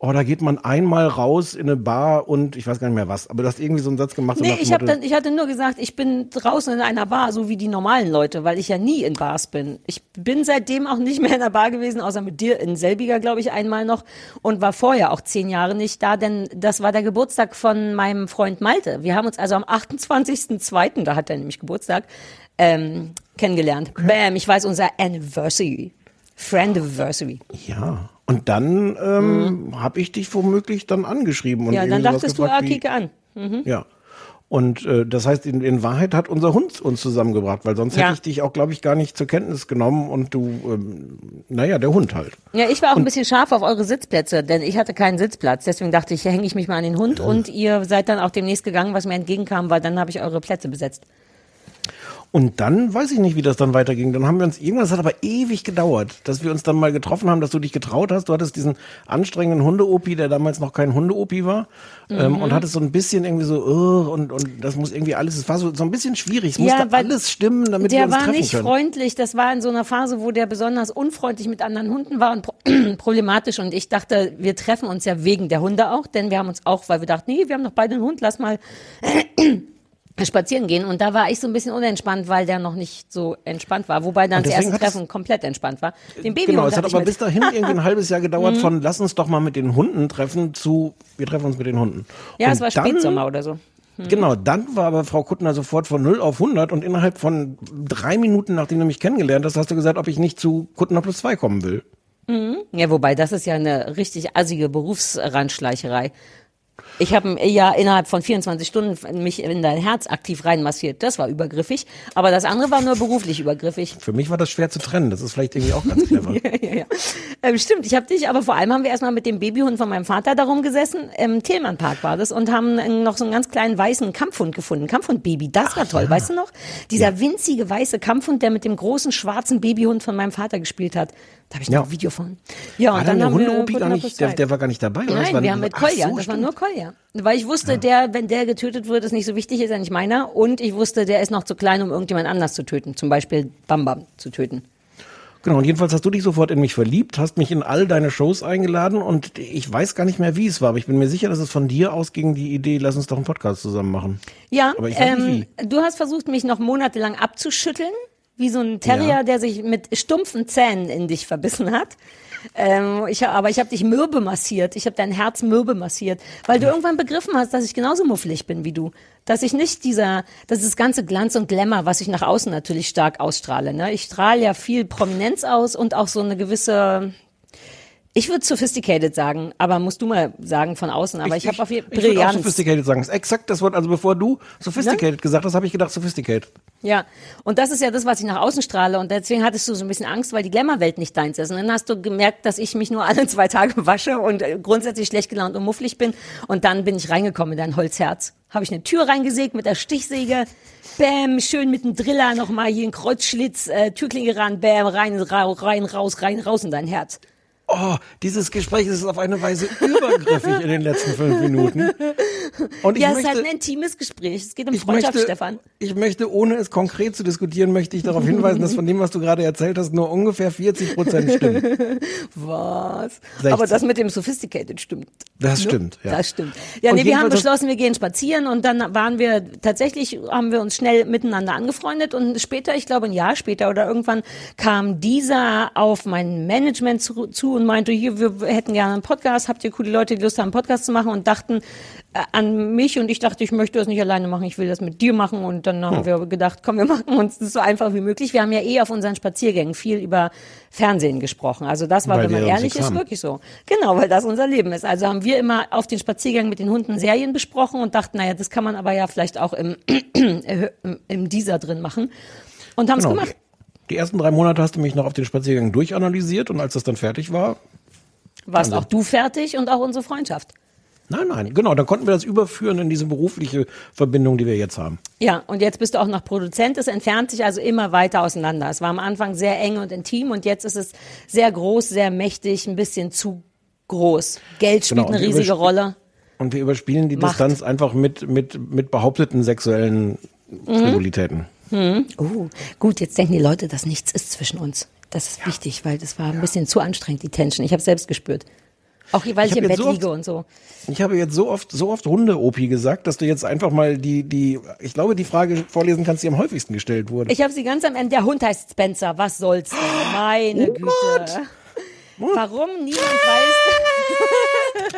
oh, da geht man einmal raus in eine Bar und ich weiß gar nicht mehr was, aber du hast irgendwie so einen Satz gemacht. So Nee, nach dem ich, hab Motto, dann, ich hatte nur gesagt, ich bin draußen in einer Bar, so wie die normalen Leute, weil ich ja nie in Bars bin. Ich bin seitdem auch nicht mehr in einer Bar gewesen, außer mit dir in Selbiger, glaube ich, einmal noch und war vorher auch zehn Jahre nicht da, denn das war der Geburtstag von meinem Freund Malte. Wir haben uns also am achtundzwanzigsten zweiten, da hat er nämlich Geburtstag, ähm, kennengelernt. Okay. Bam, ich weiß, unser Anniversary. Friendiversary. Ja. Und dann ähm, mhm. habe ich dich womöglich dann angeschrieben. Und ja, dann dachtest du, ah, kicke an. Mhm. Ja. Und äh, das heißt, in, in Wahrheit hat unser Hund uns zusammengebracht, weil sonst ja. hätte ich dich auch, glaube ich, gar nicht zur Kenntnis genommen und du, ähm, naja, der Hund halt. Ja, ich war auch und, ein bisschen scharf auf eure Sitzplätze, denn ich hatte keinen Sitzplatz. Deswegen dachte ich, hier hänge ich mich mal an den Hund ja. und ihr seid dann auch demnächst gegangen, was mir entgegenkam, weil dann habe ich eure Plätze besetzt. Und dann weiß ich nicht, wie das dann weiterging. Dann haben wir uns irgendwas, das hat aber ewig gedauert, dass wir uns dann mal getroffen haben, dass du dich getraut hast. Du hattest diesen anstrengenden Hunde-Opi, der damals noch kein Hunde-Opi war, mhm. ähm, und hattest so ein bisschen irgendwie so, oh, und und das muss irgendwie alles, es war so, so ein bisschen schwierig. Es ja, musste alles stimmen, damit wir uns treffen können. Der war nicht freundlich. Das war in so einer Phase, wo der besonders unfreundlich mit anderen Hunden war und pro- problematisch. Und ich dachte, wir treffen uns ja wegen der Hunde auch, denn wir haben uns auch, weil wir dachten, nee, wir haben doch beide einen Hund, lass mal spazieren gehen und da war ich so ein bisschen unentspannt, weil der noch nicht so entspannt war, wobei dann das erste Treffen komplett entspannt war. Den Babyhund genau, es hat hatte ich aber mit. bis dahin irgendwie ein halbes Jahr gedauert von lass uns doch mal mit den Hunden treffen zu wir treffen uns mit den Hunden. Ja, und es war dann, Spätsommer oder so. Hm. Genau, dann war aber Frau Kuttner sofort von null auf hundert und innerhalb von drei Minuten, nachdem du mich kennengelernt hast, hast du gesagt, ob ich nicht zu Kuttner plus zwei kommen will. Mhm. Ja, wobei das ist ja eine richtig assige Berufsrandschleicherei. Ich habe ja innerhalb von vierundzwanzig Stunden mich in dein Herz aktiv reinmassiert. Das war übergriffig. Aber das andere war nur beruflich übergriffig. Für mich war das schwer zu trennen. Das ist vielleicht irgendwie auch ganz clever. ja, ja, ja. Ähm, stimmt, ich habe dich, aber vor allem haben wir erstmal mit dem Babyhund von meinem Vater darum gesessen. Im Tillmannpark war das und haben noch so einen ganz kleinen weißen Kampfhund gefunden. Kampfhund-Baby, das war Ach, toll. Ja. Weißt du noch? Dieser ja. winzige weiße Kampfhund, der mit dem großen schwarzen Babyhund von meinem Vater gespielt hat. Da habe ich noch ja. ein Video von. Ja, war und dann der haben Hunde wir gar nicht, der, der war gar nicht dabei. Oder? Nein, das war wir haben mit Kolja. So, das stimmt. war nur Kolja. Weil ich wusste, Ja. der, wenn der getötet wird, ist nicht so wichtig, ist er nicht meiner. Und ich wusste, der ist noch zu klein, um irgendjemand anders zu töten. Zum Beispiel Bam Bam zu töten. Genau, und jedenfalls hast du dich sofort in mich verliebt, hast mich in all deine Shows eingeladen und ich weiß gar nicht mehr, wie es war, aber ich bin mir sicher, dass es von dir ausging, die Idee, lass uns doch einen Podcast zusammen machen. Ja, aber ich weiß ähm, nicht wie. du hast versucht, mich noch monatelang abzuschütteln, wie so ein Terrier, Ja. der sich mit stumpfen Zähnen in dich verbissen hat. Ähm, ich, aber ich habe dich mürbe massiert, ich habe dein Herz mürbe massiert, weil du irgendwann begriffen hast, dass ich genauso muffelig bin wie du. Dass ich nicht dieser, das ist das ganze Glanz und Glamour, was ich nach außen natürlich stark ausstrahle. Ne? Ich strahle ja viel Prominenz aus und auch so eine gewisse, ich würde sophisticated sagen, aber musst du mal sagen von außen, aber ich, ich habe auf jeden Fall Ich würde auch Brillanz. sophisticated sagen, das ist exakt das Wort, also bevor du sophisticated Ne? gesagt hast, habe ich gedacht sophisticated. Ja, und das ist ja das, was ich nach außen strahle und deswegen hattest du so ein bisschen Angst, weil die Glamour-Welt nicht deins ist. Und dann hast du gemerkt, dass ich mich nur alle zwei Tage wasche und äh, grundsätzlich schlecht gelaunt und mufflig bin und dann bin ich reingekommen in dein Holzherz. Habe ich eine Tür reingesägt mit der Stichsäge, bäm, schön mit dem Driller nochmal hier einen Kreuzschlitz, äh, Türklinge ran, bäm, rein, ra- rein, raus, rein, raus in dein Herz. Oh, dieses Gespräch ist auf eine Weise übergriffig in den letzten fünf Minuten. Und ich ja, es möchte, ist halt ein intimes Gespräch. Es geht um ich Freundschaft, möchte, Stefan. Ich möchte, ohne es konkret zu diskutieren, möchte ich darauf hinweisen, dass von dem, was du gerade erzählt hast, nur ungefähr vierzig Prozent stimmt. Was? sechzig. Aber das mit dem Sophisticated stimmt. Das Ne? stimmt, ja. Das stimmt. Ja, Und nee, wir haben jedenfalls- beschlossen, wir gehen spazieren und dann waren wir, tatsächlich haben wir uns schnell miteinander angefreundet und später, ich glaube ein Jahr später oder irgendwann, kam dieser auf mein Management zu, zu und meinte, hier, wir hätten gerne einen Podcast, habt ihr coole Leute, die Lust haben, einen Podcast zu machen und dachten äh, an mich und ich dachte, ich möchte das nicht alleine machen, ich will das mit dir machen und dann haben Hm. wir gedacht, komm, wir machen uns das so einfach wie möglich. Wir haben ja eh auf unseren Spaziergängen viel über Fernsehen gesprochen, also das war, Weil wenn man wir uns ehrlich nichts ist, haben. wirklich so. Genau, weil das unser Leben ist. Also haben wir immer auf den Spaziergängen mit den Hunden Serien besprochen und dachten, naja, das kann man aber ja vielleicht auch im, im, im Deezer drin machen und haben es Genau. gemacht. Die ersten drei Monate hast du mich noch auf den Spaziergang durchanalysiert und als das dann fertig war, Warst Also- auch du fertig und auch unsere Freundschaft. nein, nein, genau, dann konnten wir das überführen in diese berufliche Verbindung, die wir jetzt haben. Ja, und jetzt bist du auch noch Produzent. Es entfernt sich also immer weiter auseinander. Es war am Anfang sehr eng und intim und jetzt ist es sehr groß, sehr mächtig, ein bisschen zu groß. Geld spielt Genau, und eine wir riesige übersp- Rolle. Und wir überspielen die Macht. Distanz einfach mit, mit, mit behaupteten sexuellen Frivolitäten. Hm. Oh, gut, jetzt denken die Leute, dass nichts ist zwischen uns. Das ist wichtig, weil das war ein bisschen zu anstrengend, die Tension. Ich habe selbst gespürt. Auch weil ich, ich im Bett so liege oft, und so. Ich habe jetzt so oft, so oft Hunde-Opi gesagt, dass du jetzt einfach mal die, die, ich glaube, die Frage vorlesen kannst, die am häufigsten gestellt wurde. Ich habe sie ganz am Ende. Der Hund heißt Spencer. Was soll's denn? Meine oh, Güte. What? Warum niemand weiß.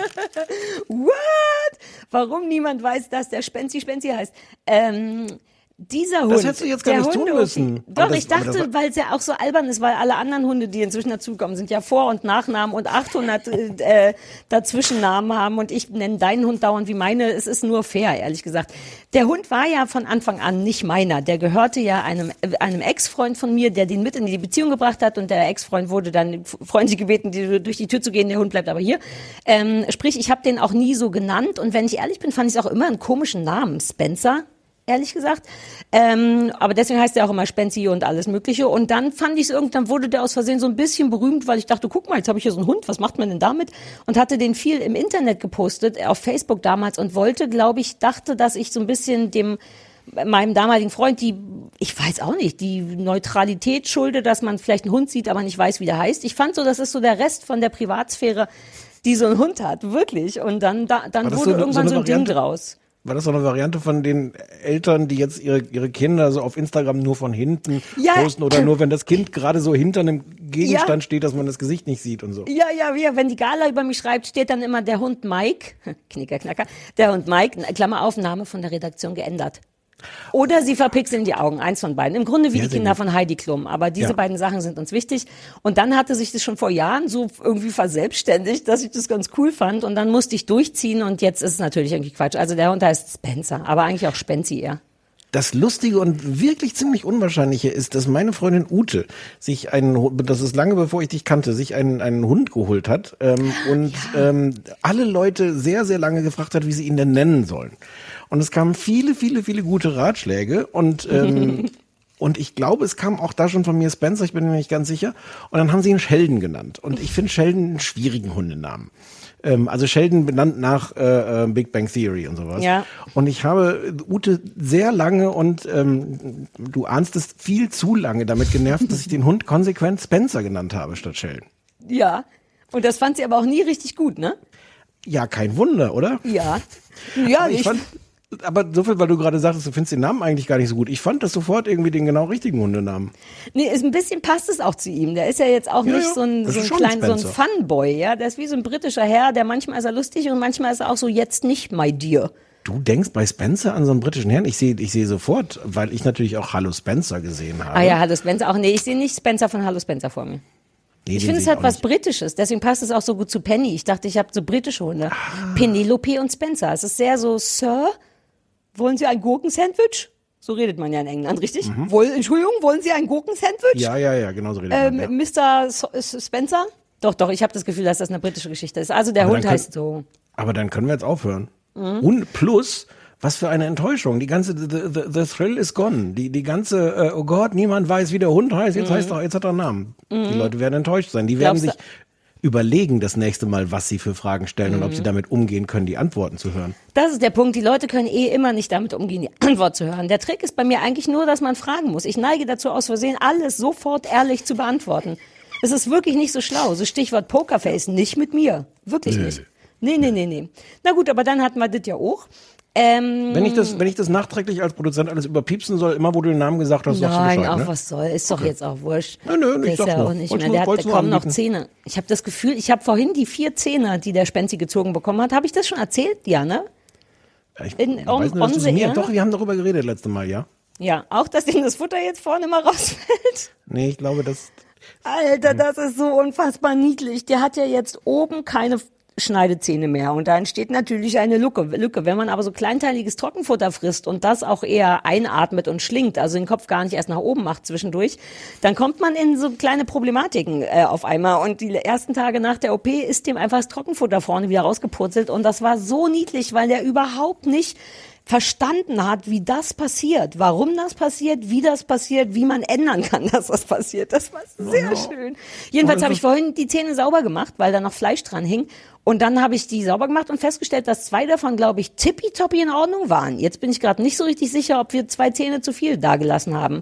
What? Warum niemand weiß, dass der Spenzi Spenzi heißt? Ähm. Dieser Hund. Das hättest du jetzt gar nicht tun müssen. Doch, das, ich dachte, weil es ja auch so albern ist, weil alle anderen Hunde, die inzwischen dazukommen, sind ja Vor- und Nachnamen und achthundert äh, Dazwischennamen haben und ich nenne deinen Hund dauernd wie meine. Es ist nur fair, ehrlich gesagt. Der Hund war ja von Anfang an nicht meiner. Der gehörte ja einem, einem Ex-Freund von mir, der den mit in die Beziehung gebracht hat und der Ex-Freund wurde dann freundlich gebeten, die, durch die Tür zu gehen, der Hund bleibt aber hier. Ähm, sprich, ich habe den auch nie so genannt und wenn ich ehrlich bin, fand ich es auch immer einen komischen Namen. Spencer. Ehrlich gesagt. Ähm, aber deswegen heißt er auch immer Spenzi und alles Mögliche. Und dann fand ich es irgendwann, wurde der aus Versehen so ein bisschen berühmt, weil ich dachte, guck mal, jetzt habe ich hier so einen Hund, was macht man denn damit? Und hatte den viel im Internet gepostet, auf Facebook damals und wollte, glaube ich, dachte, dass ich so ein bisschen dem, meinem damaligen Freund, die, ich weiß auch nicht, die Neutralität schulde, dass man vielleicht einen Hund sieht, aber nicht weiß, wie der heißt. Ich fand so, das ist so der Rest von der Privatsphäre, die so ein Hund hat, wirklich. Und dann, da, dann wurde so, irgendwann so, so ein Variante? Ding draus. War das so eine Variante von den Eltern, die jetzt ihre ihre Kinder so auf Instagram nur von hinten ja. posten oder nur wenn das Kind gerade so hinter einem Gegenstand ja. steht, dass man das Gesicht nicht sieht und so? Ja, ja, ja. Wenn die Gala über mich schreibt, steht dann immer der Hund Mike, Knicker, Knacker, der Hund Mike, Klammer auf, Name von der Redaktion geändert. Oder sie verpixeln die Augen, eins von beiden. Im Grunde wie ja, die Kinder gut. von Heidi Klum. Aber diese ja. beiden Sachen sind uns wichtig. Und dann hatte sich das schon vor Jahren so irgendwie verselbstständigt, dass ich das ganz cool fand. Und dann musste ich durchziehen und jetzt ist es natürlich irgendwie Quatsch. Also der Hund heißt Spencer, aber eigentlich auch Spenzi eher. Das Lustige und wirklich ziemlich Unwahrscheinliche ist, dass meine Freundin Ute sich einen, das ist lange bevor ich dich kannte, sich einen, einen Hund geholt hat ähm, und ja. ähm, alle Leute sehr, sehr lange gefragt hat, wie sie ihn denn nennen sollen. Und es kamen viele, viele, viele gute Ratschläge und ähm, und ich glaube, es kam auch da schon von mir Spencer, ich bin mir nicht ganz sicher. Und dann haben sie ihn Sheldon genannt. Und ich finde Sheldon einen schwierigen Hundenamen. Ähm, also Sheldon benannt nach äh, Big Bang Theory und sowas. Ja. Und ich habe Ute sehr lange und ähm, du ahnst es viel zu lange damit genervt, dass ich den Hund konsequent Spencer genannt habe statt Sheldon. Ja. Und das fand sie aber auch nie richtig gut, ne? Ja, kein Wunder, oder? Ja. Ja, aber ich, ich fand, aber so viel, weil du gerade sagtest, du findest den Namen eigentlich gar nicht so gut. Ich fand das sofort irgendwie den genau richtigen Hundenamen. Nee, ist ein bisschen passt es auch zu ihm. Der ist ja jetzt auch ja, nicht so ein, so ein klein, so ein Funboy, ja. Der ist wie so ein britischer Herr, der manchmal ist er lustig und manchmal ist er auch so jetzt nicht my dear. Du denkst bei Spencer an so einen britischen Herrn? Ich sehe ich sehe sofort, weil ich natürlich auch Hallo Spencer gesehen habe. Ah ja, Hallo Spencer auch. Nee, ich sehe nicht Spencer von Hallo Spencer vor mir. Nee, ich finde, es hat was nicht. Britisches, deswegen passt es auch so gut zu Penny. Ich dachte, ich habe so britische Hunde. Ah. Penelope und Spencer. Es ist sehr so, Sir, wollen Sie ein Gurkensandwich? So redet man ja in England, richtig? Mhm. Woll, Entschuldigung, wollen Sie ein Gurkensandwich? Ja, ja, ja, genau so redet ähm, man. Ja. Mister So- Spencer? Doch, doch, ich habe das Gefühl, dass das eine britische Geschichte ist. Also der aber Hund können, heißt so. Aber dann können wir jetzt aufhören. Mhm. Und plus, was für eine Enttäuschung. Die ganze, the, the, the thrill is gone. Die, die ganze, äh, oh Gott, niemand weiß, wie der Hund heißt. Jetzt Mhm. heißt er, jetzt hat er einen Namen. Mhm. Die Leute werden enttäuscht sein. Die werden Glaubst sich überlegen das nächste Mal, was sie für Fragen stellen Mhm. und ob sie damit umgehen können, die Antworten zu hören. Das ist der Punkt. Die Leute können eh immer nicht damit umgehen, die Antwort zu hören. Der Trick ist bei mir eigentlich nur, dass man fragen muss. Ich neige dazu, aus Versehen alles sofort ehrlich zu beantworten. Es ist wirklich nicht so schlau. So Stichwort Pokerface, nicht mit mir. Wirklich Nö. nicht. Nee, nee, nee, nee. Na gut, aber dann hatten wir das ja auch. Ähm, Wenn ich das, wenn ich das nachträglich als Produzent alles überpiepsen soll, immer wo du den Namen gesagt hast, sagst du Nein, Bescheid, auch ne? was soll. Ist doch Okay. jetzt auch wurscht. Nö, nö, der ich ist ja nur. auch nicht Wollt's mehr. nur- Der hat, wollt's da nur kommen noch anbieten. Zähne. Ich habe das Gefühl, ich habe vorhin die vier Zähne, die der Spenzi gezogen bekommen hat. Habe ich das schon erzählt? Ja, ne? Ja, ich In, weiß on, nicht, on dass du the mir, air? doch, wir haben darüber geredet letzte Mal, ja? Ja, auch, dass ihm das Futter jetzt vorne mal rausfällt. Nee, ich glaube, das... Alter, das ist so unfassbar niedlich. Der hat ja jetzt oben keine Schneidezähne mehr und da entsteht natürlich eine Lücke. Lücke. Wenn man aber so kleinteiliges Trockenfutter frisst und das auch eher einatmet und schlingt, also den Kopf gar nicht erst nach oben macht zwischendurch, dann kommt man in so kleine Problematiken äh, auf einmal und die ersten Tage nach der O P ist dem einfach das Trockenfutter vorne wieder rausgepurzelt und das war so niedlich, weil der überhaupt nicht verstanden hat, wie das passiert, warum das passiert, wie das passiert, wie man ändern kann, dass das passiert. Das war sehr Ja. schön. Jedenfalls habe ich vorhin die Zähne sauber gemacht, weil da noch Fleisch dran hing. Und dann habe ich die sauber gemacht und festgestellt, dass zwei davon, glaube ich, tippitoppi in Ordnung waren. Jetzt bin ich gerade nicht so richtig sicher, ob wir zwei Zähne zu viel dagelassen haben.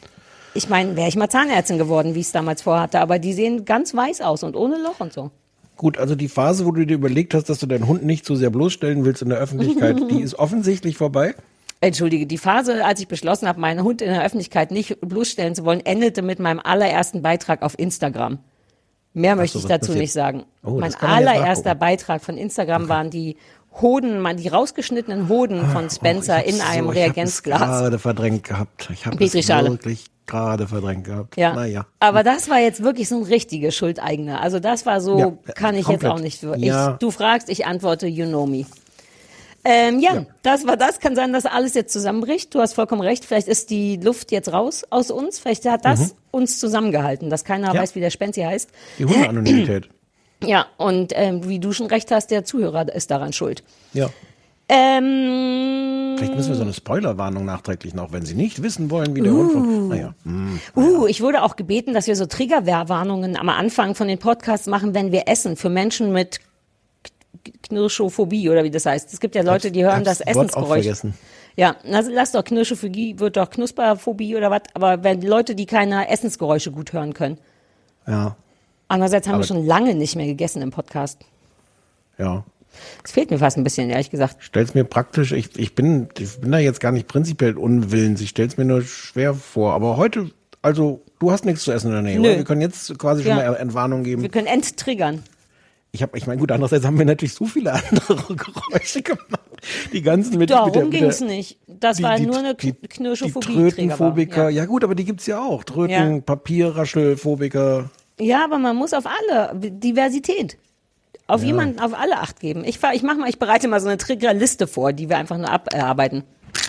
Ich meine, wäre ich mal Zahnärztin geworden, wie ich es damals vorhatte, aber die sehen ganz weiß aus und ohne Loch und so. Gut, also die Phase, wo du dir überlegt hast, dass du deinen Hund nicht so sehr bloßstellen willst in der Öffentlichkeit, die ist offensichtlich vorbei. Entschuldige, die Phase, als ich beschlossen habe, meinen Hund in der Öffentlichkeit nicht bloßstellen zu wollen, endete mit meinem allerersten Beitrag auf Instagram. Mehr Ach möchte so, ich was dazu passiert? nicht sagen. Oh, mein das kann man jetzt allererster nachgucken. Beitrag von Instagram waren die Hoden, man, die rausgeschnittenen Hoden von Spencer Oh, ich in hab's einem so, Reagenzglas. Ich habe gerade verdrängt gehabt. Ich habe es Petrischale. wirklich gerade verdrängt gehabt. Ja. Naja. Aber das war jetzt wirklich so ein richtiges Schuldeigene. Also das war so, Ja, kann ich komplett. jetzt auch nicht. Ich, Ja. Du fragst, ich antworte, you know me. Ähm, ja, Ja. das war das. Kann sein, dass alles jetzt zusammenbricht. Du hast vollkommen recht. Vielleicht ist die Luft jetzt raus aus uns. Vielleicht hat das Mhm. uns zusammengehalten, dass keiner Ja. weiß, wie der Spenzi heißt. Die Hundeanonymität. Ja, und ähm, wie du schon recht hast, der Zuhörer ist daran schuld. Ja. Ähm, Vielleicht müssen wir so eine Spoilerwarnung nachträglich noch, wenn Sie nicht wissen wollen, wie der Hund von... Naja. Hm. Uh, ich wurde auch gebeten, dass wir so Triggerwarnungen am Anfang von den Podcasts machen, wenn wir essen, für Menschen mit K- Knirschophobie oder wie das heißt. Es gibt ja Leute, die hören das Hab's Wort auch Essensgeräusch. vergessen. Ja, also lass doch Knirschophobie, wird doch Knusperphobie oder was, aber wenn Leute, die keine Essensgeräusche gut hören können. Ja, Andererseits haben Aber- wir schon lange nicht mehr gegessen im Podcast. ja. Es fehlt mir fast ein bisschen, ehrlich gesagt. Stell's mir praktisch, ich, ich, bin, ich bin da jetzt gar nicht prinzipiell unwillens, ich stell's mir nur schwer vor. Aber heute, also du hast nichts zu essen in der Nähe, Nö. oder? Wir können jetzt quasi Ja. schon mal Entwarnung geben. Wir können enttriggern. Ich habe, ich meine, gut, andererseits haben wir natürlich so viele andere Geräusche gemacht. Die ganzen mit, mit der, Darum mit der, ging's nicht. Das die- war die- nur eine die- Die Knirschophobie. Trötenphobiker, ja. gut, aber die gibt's ja auch. Tröten, Ja. Papierraschelphobiker. Ja, aber man muss auf alle, Diversität. Auf Ja. jemanden, auf alle Acht geben. Ich, fahr- ich mach mal, ich bereite mal so eine Triggerliste vor, die wir einfach nur abarbeiten.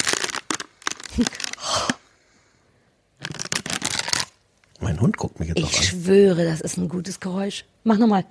Mein Hund guckt mich jetzt auch Ich an. schwöre, das ist ein gutes Geräusch. Mach nochmal.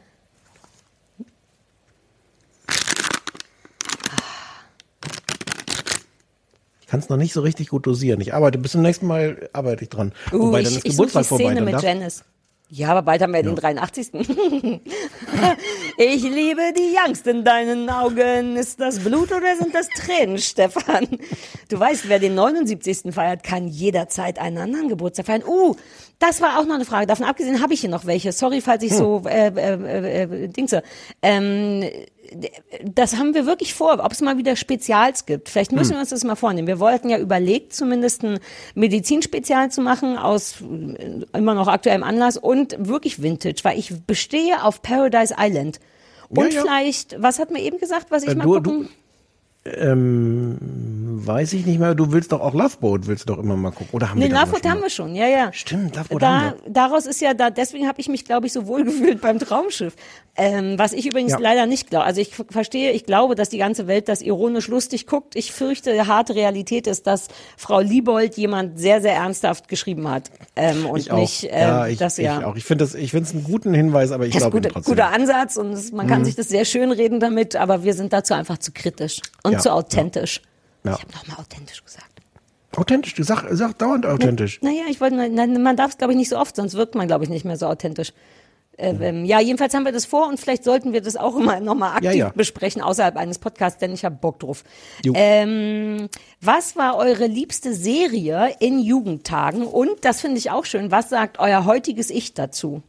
Ich kann es noch nicht so richtig gut dosieren. Ich arbeite, bis zum nächsten Mal arbeite ich dran. Uh, Wobei, ich, dann ist ich suche Geburtstag die vorbei. Szene Dann mit darf, Janice. Ja, aber bald haben wir den dreiundachtzigsten Ich liebe die Angst in deinen Augen. Ist das Blut oder sind das Tränen, Stefan? Du weißt, wer den neunundsiebzigsten feiert, kann jederzeit einen anderen Geburtstag feiern. Uh, das war auch noch eine Frage. Davon abgesehen habe ich hier noch welche. Sorry, falls ich Hm. so äh, äh, äh, Dingse. Ähm, das haben wir wirklich vor, ob es mal wieder Spezials gibt. Vielleicht müssen Hm. wir uns das mal vornehmen. Wir wollten ja überlegt, zumindest ein Medizinspezial zu machen, aus äh, immer noch aktuellem Anlass und wirklich Vintage, weil ich bestehe auf Paradise Island. Und Ja, ja. vielleicht, was hat mir eben gesagt, was ich Äh, mal du- gucken... ähm, weiß ich nicht mehr. Du willst doch auch Loveboat, willst du doch immer mal gucken. Oder haben Nee, wir das Loveboat schon haben mal? wir schon, ja, ja. Stimmt, Loveboat Da, haben wir. daraus ist ja da, deswegen habe ich mich, glaube ich, so wohl gefühlt beim Traumschiff. Ähm, was ich übrigens Ja. leider nicht glaube. Also ich f- verstehe, ich glaube, dass die ganze Welt das ironisch lustig guckt. Ich fürchte, harte Realität ist, dass Frau Liebold jemand sehr, sehr ernsthaft geschrieben hat. Ähm, und Ich auch. nicht, ähm, ja, ich, das ja. ich auch. Ich finde das, ich finde es einen guten Hinweis, aber ich Das ist glaube guter, ihn trotzdem. guter Ansatz und es, man kann Mhm. sich das sehr schön reden damit, aber wir sind dazu einfach zu kritisch und Ja, zu authentisch. Ja. Ich habe nochmal authentisch gesagt. Authentisch, du sag, sag dauernd authentisch. Naja, ich wollte, na, man darf es, glaube ich, nicht so oft, sonst wirkt man, glaube ich, nicht mehr so authentisch. Äh, ähm, ja, jedenfalls haben wir das vor und vielleicht sollten wir das auch immer nochmal aktiv Ja, ja. besprechen, außerhalb eines Podcasts, denn ich habe Bock drauf. Jo. Ähm, was war eure liebste Serie in Jugendtagen? Und, das finde ich auch schön, was sagt euer heutiges Ich dazu?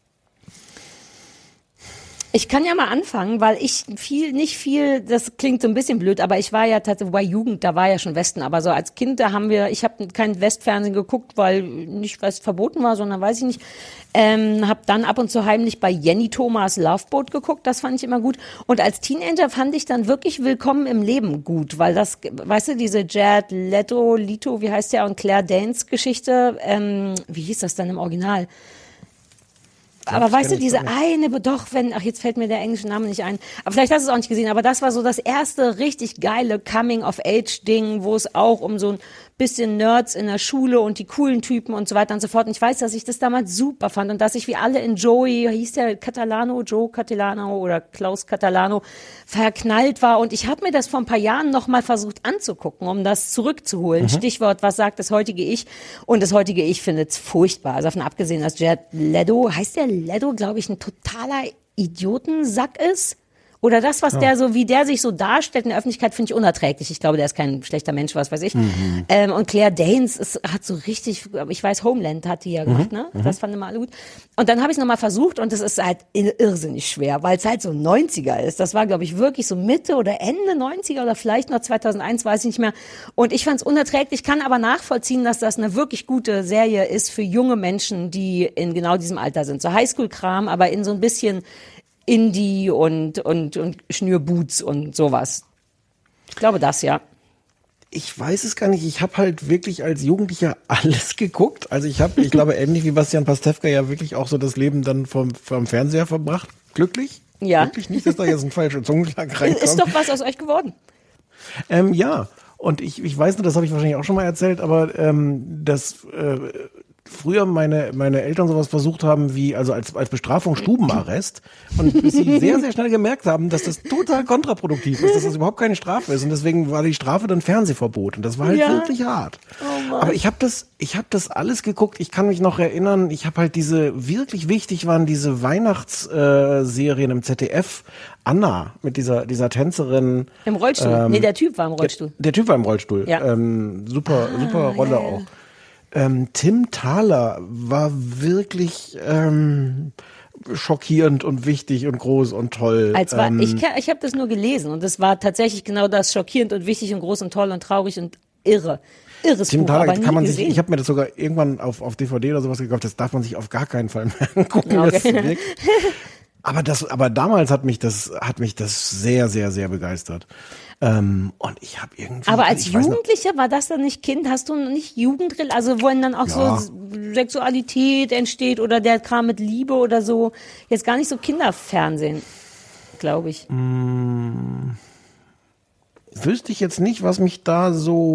Ich kann ja mal anfangen, weil ich viel, nicht viel, das klingt so ein bisschen blöd, aber ich war ja tatsächlich, bei Jugend, da war ja schon Westen, aber so als Kind, da haben wir, ich habe kein Westfernsehen geguckt, weil nicht, weil es verboten war, sondern weiß ich nicht, ähm, habe dann ab und zu heimlich bei Jenny Thomas Loveboat geguckt, das fand ich immer gut und als Teenager fand ich dann wirklich Willkommen im Leben gut, weil das, weißt du, diese Jared Leto, Lito, wie heißt der, und Claire Danes Geschichte, ähm, wie hieß das dann im Original? Aber das weißt du, kenn ich diese gar eine, doch, wenn, ach, jetzt fällt mir der englische Name nicht ein. Aber vielleicht hast du es auch nicht gesehen, aber das war so das erste richtig geile Coming-of-Age-Ding, wo es auch um so ein bisschen Nerds in der Schule und die coolen Typen und so weiter und so fort. Und ich weiß, dass ich das damals super fand und dass ich wie alle in Joey, hieß der Catalano, Joe Catalano oder Klaus Catalano, verknallt war. Und ich habe mir das vor ein paar Jahren noch mal versucht anzugucken, um das zurückzuholen. Mhm. Stichwort, was sagt das heutige Ich? Und das heutige Ich findet es furchtbar. Also davon abgesehen, dass Jared Leto, heißt der Leto, glaube ich, ein totaler Idiotensack ist. Oder das, was Ja. der so, wie der sich so darstellt in der Öffentlichkeit, finde ich unerträglich. Ich glaube, der ist kein schlechter Mensch, was weiß ich. Mhm. Ähm, und Claire Danes ist, hat so richtig, ich weiß, Homeland hat die ja gemacht, Mhm. ne? Mhm. Das fanden immer alle gut. Und dann habe ich es nochmal versucht und es ist halt irrsinnig schwer, weil es halt so neunziger ist. Das war, glaube ich, wirklich so Mitte oder Ende neunziger oder vielleicht noch zweitausendeins, weiß ich nicht mehr. Und ich fand es unerträglich, kann aber nachvollziehen, dass das eine wirklich gute Serie ist für junge Menschen, die in genau diesem Alter sind. So Highschool-Kram, aber in so ein bisschen Indie und, und, und Schnürboots und sowas. Ich glaube das, ja. Ich weiß es gar nicht. Ich habe halt wirklich als Jugendlicher alles geguckt. Also ich habe, ich glaube, ähnlich wie Bastian Pastewka ja wirklich auch so das Leben dann vom, vom Fernseher verbracht. Glücklich? Ja. Wirklich nicht, dass da jetzt ein falscher Zungenschlag reinkommt. Ist doch was aus euch geworden. Ähm, ja. Und ich, ich weiß nur, das habe ich wahrscheinlich auch schon mal erzählt, aber ähm, dass äh, früher meine meine Eltern sowas versucht haben wie, also als als Bestrafung Stubenarrest, und bis sie sehr, sehr schnell gemerkt haben, dass das total kontraproduktiv ist, dass das überhaupt keine Strafe ist, und deswegen war die Strafe dann Fernsehverbot, und das war halt Ja. wirklich hart. Oh Mann. Aber ich habe das ich habe das alles geguckt, ich kann mich noch erinnern, ich habe halt diese, wirklich wichtig waren diese Weihnachtsserien äh, Serien im Z D F, Anna mit dieser dieser Tänzerin. Im Rollstuhl. Ähm, nee, der Typ war im Rollstuhl. Der, der Typ war im Rollstuhl. Ja. Ähm, super, Ah, super Rolle ja, ja. auch. Ähm, Tim Thaler war wirklich ähm, schockierend und wichtig und groß und toll. Als war, ähm, ich ich habe das nur gelesen und es war tatsächlich genau das, schockierend und wichtig und groß und toll und traurig und irre. Irres Tim Buch, Thaler aber nie kann man gesehen. sich, ich habe mir das sogar irgendwann auf, auf D V D oder sowas gekauft, das darf man sich auf gar keinen Fall mehr angucken. Okay. Das wirkt. Aber das, aber damals hat mich das, hat mich das sehr, sehr, sehr begeistert. Ähm, und ich habe irgendwie. Aber als ich weiß noch- Jugendlicher war das dann nicht Kind? Hast du nicht Jugendrill, also wo dann auch Ja. so Sexualität entsteht oder der Kram mit Liebe oder so? Jetzt gar nicht so Kinderfernsehen, glaube ich. Mm, wüsste ich jetzt nicht, was mich da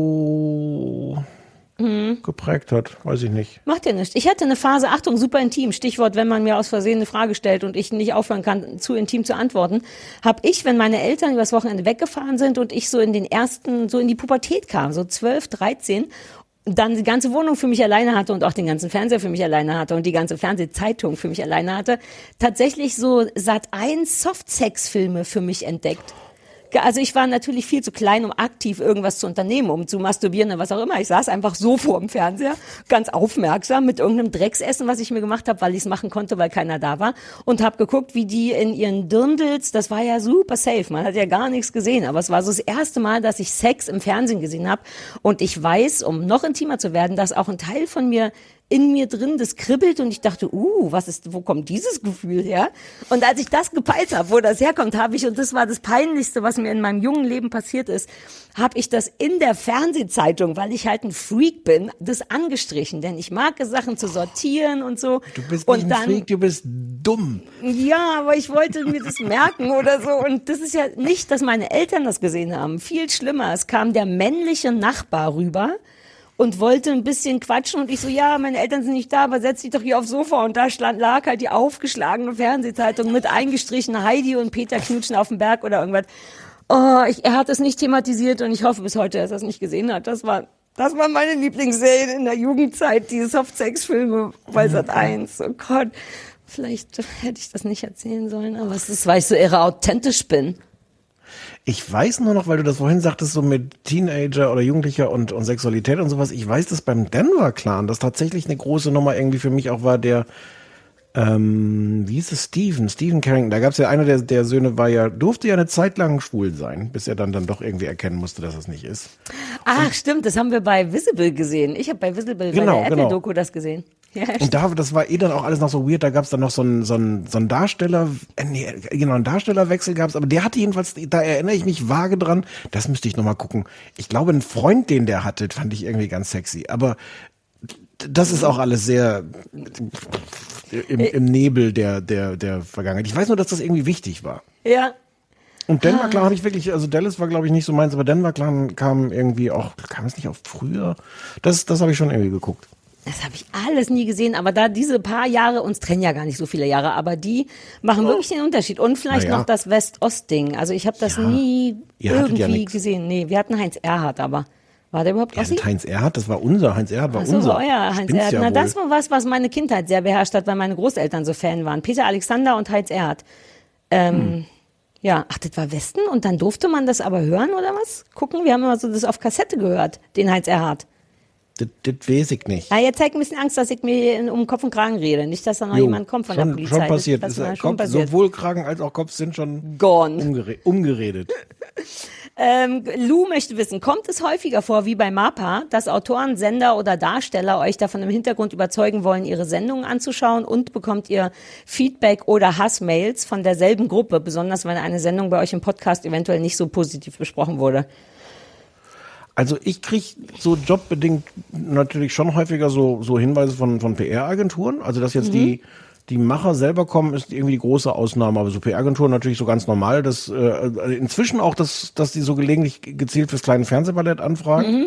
so Mhm. geprägt hat. Weiß ich nicht. Macht ja nichts. Ich hatte eine Phase, Achtung, super intim, Stichwort, wenn man mir aus Versehen eine Frage stellt und ich nicht aufhören kann, zu intim zu antworten, habe ich, wenn meine Eltern übers Wochenende weggefahren sind und ich so in den ersten, so in die Pubertät kam, so zwölf, dreizehn, dann die ganze Wohnung für mich alleine hatte und auch den ganzen Fernseher für mich alleine hatte und die ganze Fernsehzeitung für mich alleine hatte, tatsächlich so Sat eins Softsex-Filme für mich entdeckt. Also ich war natürlich viel zu klein, um aktiv irgendwas zu unternehmen, um zu masturbieren oder was auch immer. Ich saß einfach so vor dem Fernseher, ganz aufmerksam mit irgendeinem Drecksessen, was ich mir gemacht habe, weil ich es machen konnte, weil keiner da war. Und habe geguckt, wie die in ihren Dirndls, das war ja super safe, man hat ja gar nichts gesehen. Aber es war so das erste Mal, dass ich Sex im Fernsehen gesehen habe. Und ich weiß, um noch intimer zu werden, dass auch ein Teil von mir in mir drin, das kribbelt und ich dachte, uh, was ist, wo kommt dieses Gefühl her? Und als ich das gepeilt habe, wo das herkommt, habe ich, und das war das Peinlichste, was mir in meinem jungen Leben passiert ist, habe ich das in der Fernsehzeitung, weil ich halt ein Freak bin, das angestrichen, denn ich mag es, Sachen zu sortieren und so. Du bist und nicht ein dann, Freak, du bist dumm. ja, aber ich wollte mir das merken oder so. Und das ist ja nicht, dass meine Eltern das gesehen haben. Viel schlimmer. Es kam der männliche Nachbar rüber und wollte ein bisschen quatschen und ich so, ja, meine Eltern sind nicht da, aber setz dich doch hier aufs Sofa. Und da stand, lag halt die aufgeschlagene Fernsehzeitung mit eingestrichen Heidi und Peter knutschen auf dem Berg oder irgendwas. Oh, ich, er hat es nicht thematisiert und ich hoffe bis heute, dass er es nicht gesehen hat. Das war, das war meine Lieblingsserie in der Jugendzeit, die Softsex-Filme bei Sat eins. Oh Gott, vielleicht hätte ich das nicht erzählen sollen, aber es ist, weil ich so irre authentisch bin. Ich weiß nur noch, weil du das vorhin sagtest, so mit Teenager oder Jugendlicher und, und Sexualität und sowas. Ich weiß, dass beim Denver Clan das tatsächlich eine große Nummer irgendwie für mich auch war, der, ähm, wie hieß es, Steven, Steven Carrington. Da gab es ja einer der, der Söhne, war ja, durfte ja eine Zeit lang schwul sein, bis er dann, dann doch irgendwie erkennen musste, dass es nicht ist. Ach, und stimmt, das haben wir bei Visible gesehen. Ich habe bei Visible, genau, bei der genau. Apple-Doku das gesehen. Ja, und da, das war eh dann auch alles noch so weird, da gab es dann noch so einen so einen, so einen Darsteller, äh, nee, genau, einen Darstellerwechsel gab es, aber der hatte jedenfalls, da erinnere ich mich vage dran, das müsste ich nochmal gucken. Ich glaube, ein Freund, den der hatte, fand ich irgendwie ganz sexy, aber das ist auch alles sehr im, im Nebel der, der, der Vergangenheit. Ich weiß nur, dass das irgendwie wichtig war. Ja. Und Denver Clan habe ich wirklich, also Dallas war glaube ich nicht so meins, aber Denver Clan kam irgendwie auch, kam es nicht auf früher? Das, das habe ich schon irgendwie geguckt. Das habe ich alles nie gesehen, aber da diese paar Jahre, uns trennen ja gar nicht so viele Jahre, aber die machen wirklich den Unterschied. Und vielleicht Na ja. noch das West-Ost-Ding. Also ich habe das Ja. nie Ihr hattet ja irgendwie nix. gesehen. Nee, wir hatten Heinz Erhardt, aber war der überhaupt Ja, Ossi? Heinz Erhardt, das war unser, Heinz Erhardt war Ach so, unser. war euer Heinz Spinnst Erhardt. ja Na, wohl. das war was, was meine Kindheit sehr beherrscht hat, weil meine Großeltern so Fan waren. Peter Alexander und Heinz Erhardt. Ähm, Ja, ach, das war Westen und dann durfte man das aber hören oder was? Gucken, wir haben immer so das auf Kassette gehört, den Heinz Erhardt. Das, das weiß ich nicht. Ja, jetzt zeigt ein bisschen Angst, dass ich mir in, um Kopf und Kragen rede. Nicht, dass da noch Jo, jemand kommt von schon, der Polizei. Schon passiert. Das, das ist, schon Kopf, passiert. Sowohl Kragen als auch Kopf sind schon Gone. Umgere- umgeredet. Ähm, Lou möchte wissen, kommt es häufiger vor wie bei MAPA, dass Autoren, Sender oder Darsteller euch davon im Hintergrund überzeugen wollen, ihre Sendungen anzuschauen und bekommt ihr Feedback oder Hassmails von derselben Gruppe, besonders wenn eine Sendung bei euch im Podcast eventuell nicht so positiv besprochen wurde? Also ich kriege so jobbedingt natürlich schon häufiger so, so Hinweise von, von P R-Agenturen. Also dass jetzt mhm. die, die Macher selber kommen, ist irgendwie die große Ausnahme. Aber so P R-Agenturen natürlich so ganz normal. Dass, äh, inzwischen auch, dass, dass die so gelegentlich gezielt fürs kleine Fernsehballett anfragen. Mhm.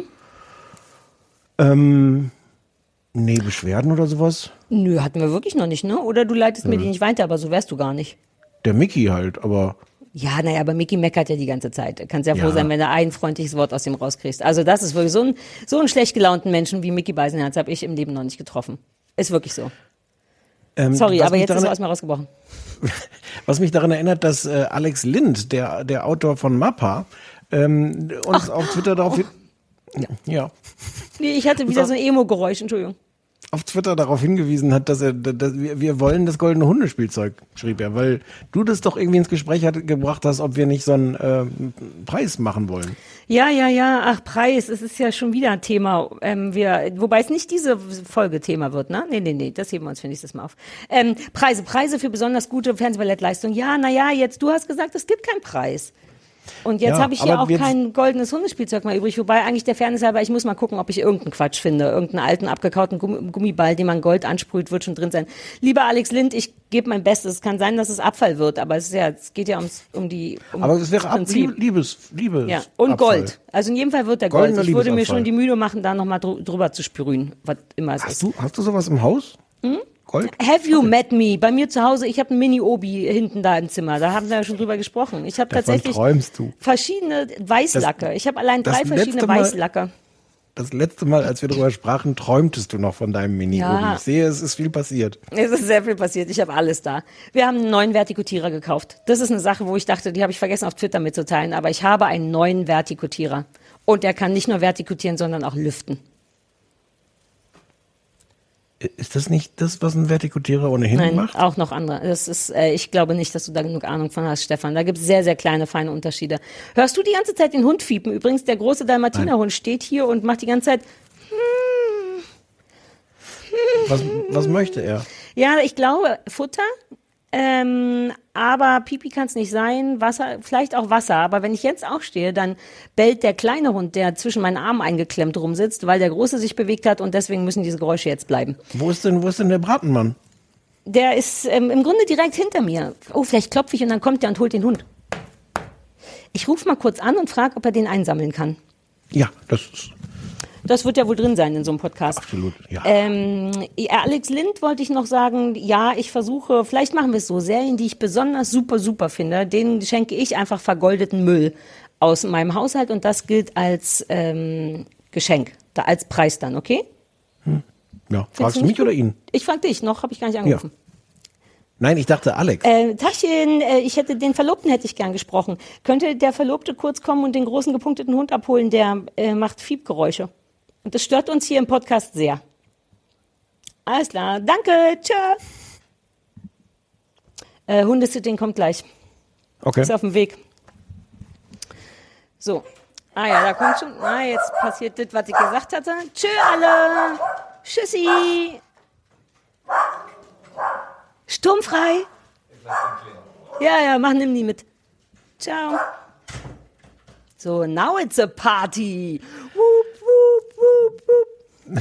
Ähm, nee, Beschwerden oder sowas? Nö, hatten wir wirklich noch nicht, ne? Oder du leitest ja. mir die nicht weiter, aber so wärst du gar nicht. Der Mickey halt, aber... Ja, naja, aber Mickey meckert ja die ganze Zeit. Du kannst ja froh Ja. sein, wenn du ein freundliches Wort aus ihm rauskriegst. Also das ist wirklich so ein, so einen schlecht gelaunten Menschen wie Mickey Beisenherz habe ich im Leben noch nicht getroffen. Ist wirklich so. Ähm, Sorry, was aber mich jetzt ist daran- er aus mir rausgebrochen. Was mich daran erinnert, dass äh, Alex Lind, der, der Autor von MAPA, ähm, uns auf Twitter darauf hin... Ja. ja. Nee, ich hatte wieder so ein Emo-Geräusch, Entschuldigung. auf Twitter darauf hingewiesen hat, dass er, dass wir, wir wollen das goldene Hundespielzeug, schrieb er, weil du das doch irgendwie ins Gespräch hat, gebracht hast, ob wir nicht so einen äh, Preis machen wollen. Ja, ja, ja, ach, Preis, es ist ja schon wieder ein Thema, ähm, wir, wobei es nicht diese Folge Thema wird, ne? Nee, nee, nee, das heben wir uns für nächstes Mal auf. Ähm, Preise, Preise für besonders gute Fernsehballettleistung. Ja, na ja, jetzt, du hast gesagt, es gibt keinen Preis. Und jetzt Ja, habe ich hier aber auch jetzt- kein goldenes Hundespielzeug mehr übrig, wobei eigentlich der Fairness halber, ich muss mal gucken, ob ich irgendeinen Quatsch finde, irgendeinen alten, abgekauten Gummi- Gummiball, den man Gold ansprüht, wird schon drin sein. Lieber Alex Lind, ich gebe mein Bestes. Es kann sein, dass es Abfall wird, aber es ist ja, es geht ja ums, um die, um Aber es wäre das ab, Prinzip. Liebes, Liebes. Ja, und Abfall. Gold. Also in jedem Fall wird der Goldener Gold. Ich würde mir Liebesabfall. schon die Mühe machen, da nochmal drü drüber zu sprühen, was immer es Hast ist. du, hast du sowas im Haus? Hm? Gold? Have you met me? Bei mir zu Hause, ich habe ein Mini-Obi hinten da im Zimmer. Da haben wir ja schon drüber gesprochen. Ich habe Davon tatsächlich träumst du. verschiedene Weißlacke. Ich habe allein das drei verschiedene letzte Mal- Weißlacke. Das letzte Mal, als wir darüber sprachen, träumtest du noch von deinem Mini-Obi. Ja. Ich sehe, es ist viel passiert. Es ist sehr viel passiert. Ich habe alles da. Wir haben einen neuen Vertikutierer gekauft. Das ist eine Sache, wo ich dachte, die habe ich vergessen auf Twitter mitzuteilen. Aber ich habe einen neuen Vertikutierer. Und der kann nicht nur vertikutieren, sondern auch lüften. Ist das nicht das, was ein Vertikutierer ohnehin Nein, macht? auch noch andere. Das ist, äh, ich glaube nicht, dass du da genug Ahnung von hast, Stefan. Da gibt es sehr, sehr kleine, feine Unterschiede. Hörst du die ganze Zeit den Hund fiepen? Übrigens, der große Dalmatinerhund steht hier und macht die ganze Zeit... Was, was möchte er? Ja, ich glaube Futter, ähm, aber Pipi kann es nicht sein, Wasser, vielleicht auch Wasser. Aber wenn ich jetzt aufstehe, dann bellt der kleine Hund, der zwischen meinen Armen eingeklemmt rumsitzt, weil der große sich bewegt hat und deswegen müssen diese Geräusche jetzt bleiben. Wo ist denn, wo ist denn der Bratenmann? Der ist ähm, im Grunde direkt hinter mir. Oh, vielleicht klopfe ich und dann kommt der und holt den Hund. Ich rufe mal kurz an und frage, ob er den einsammeln kann. Ja, das ist Das wird ja wohl drin sein in so einem Podcast. absolut, ja. Ähm, Alex Lind wollte ich noch sagen, ja, ich versuche, vielleicht machen wir es so, Serien, die ich besonders super, super finde, denen schenke ich einfach vergoldeten Müll aus meinem Haushalt und das gilt als ähm, Geschenk, da als Preis dann, okay? Ja, Findest fragst du du mich nicht oder gut? ihn? Ich frag dich, noch habe ich gar nicht angerufen. Nein, ich dachte Alex. Äh, Tachchen, äh, ich hätte den Verlobten hätte ich gern gesprochen. Könnte der Verlobte kurz kommen und den großen gepunkteten Hund abholen, der äh, macht Fiebgeräusche. Und das stört uns hier im Podcast sehr. Alles klar, danke, tschö. Äh, Hundesitting kommt gleich. Okay. Ist auf dem Weg. So. Ah ja, da kommt schon. Ah, jetzt passiert das, was ich gesagt hatte. Tschö alle. Tschüssi. Sturmfrei. Ja, ja, mach, nimm die mit. Ciao. So, now it's a party. Woop, woop, woop, woop.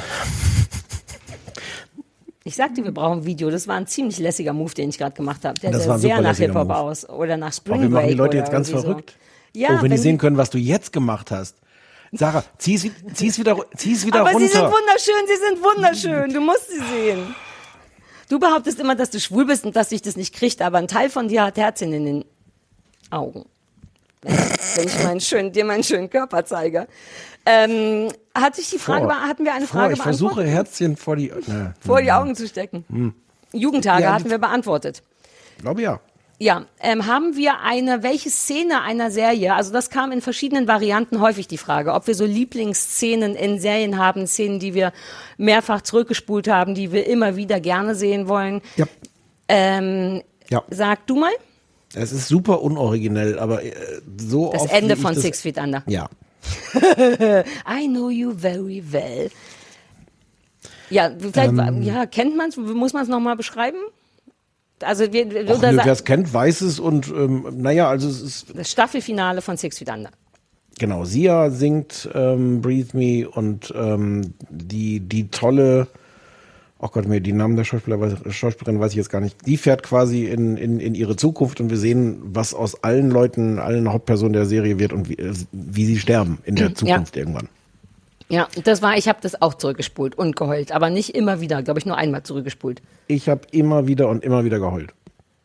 Ich sagte, wir brauchen ein Video. Das war ein ziemlich lässiger Move, den ich gerade gemacht habe. Der Das sah war ein sehr super nach lässiger Hip-Hop Move. aus. Oder nach Oh, Spring wir machen Break. die Leute oder jetzt ganz irgendwie verrückt. So. Ja, oh, wenn die wenn sehen die- können, was du jetzt gemacht hast. Sarah, zieh's, zieh's wieder, zieh's wieder Aber runter. sie sind wunderschön, sie sind wunderschön. Du musst sie sehen. Du behauptest immer, dass du schwul bist und dass dich das nicht kriegt, aber ein Teil von dir hat Herzchen in den Augen. Wenn ich meinen schönen, dir meinen schönen Körper zeige. Ähm, hatte ich die Frage, Vor. be- hatten wir eine Vor, Frage ich versuche beantwortet? Herzchen vor die, ne, Vor die Augen zu stecken. Hm. Jugendtage Ja, hatten die- wir beantwortet. glaube ja. Ja, ähm, haben wir eine, welche Szene einer Serie, also das kam in verschiedenen Varianten häufig die Frage, ob wir so Lieblingsszenen in Serien haben, Szenen, die wir mehrfach zurückgespult haben, die wir immer wieder gerne sehen wollen. Ja. Ähm, ja. Sag du mal. Es ist super unoriginell, aber äh, so Das oft Ende wie von ich das, Six Feet Under. Ja. I know you very well. Ja, vielleicht, Ähm. ja, kennt man es, muss man es nochmal beschreiben? Also wir, Och, oder nö, sa- wer es kennt, weiß es und ähm, naja, also es ist, das Staffelfinale von Six Feet Under. genau, Sia singt ähm, Breathe Me und ähm, die, die tolle, oh Gott, mir die Namen der Schauspieler, weiß- Schauspielerin weiß ich jetzt gar nicht, die fährt quasi in, in, in ihre Zukunft und wir sehen, was aus allen Leuten, allen Hauptpersonen der Serie wird und wie, äh, wie sie sterben in der Zukunft irgendwann. Ja, das war, ich habe das auch zurückgespult und geheult, aber nicht immer wieder, glaube ich, nur einmal zurückgespult. Ich habe immer wieder und immer wieder geheult.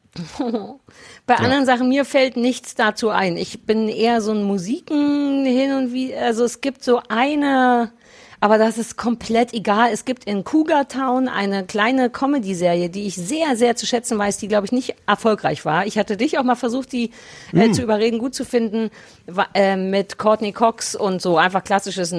Bei anderen Sachen, mir fällt nichts dazu ein. Ich bin eher so ein Musiken hin und wie, also es gibt so eine, aber das ist komplett egal. Es gibt in Cougar Town eine kleine Comedy-Serie, die ich sehr, sehr zu schätzen weiß, die, glaube ich, nicht erfolgreich war. Ich hatte dich auch mal versucht, die äh, Mm. zu überreden, gut zu finden, wa- äh, mit Courtney Cox und so einfach klassisches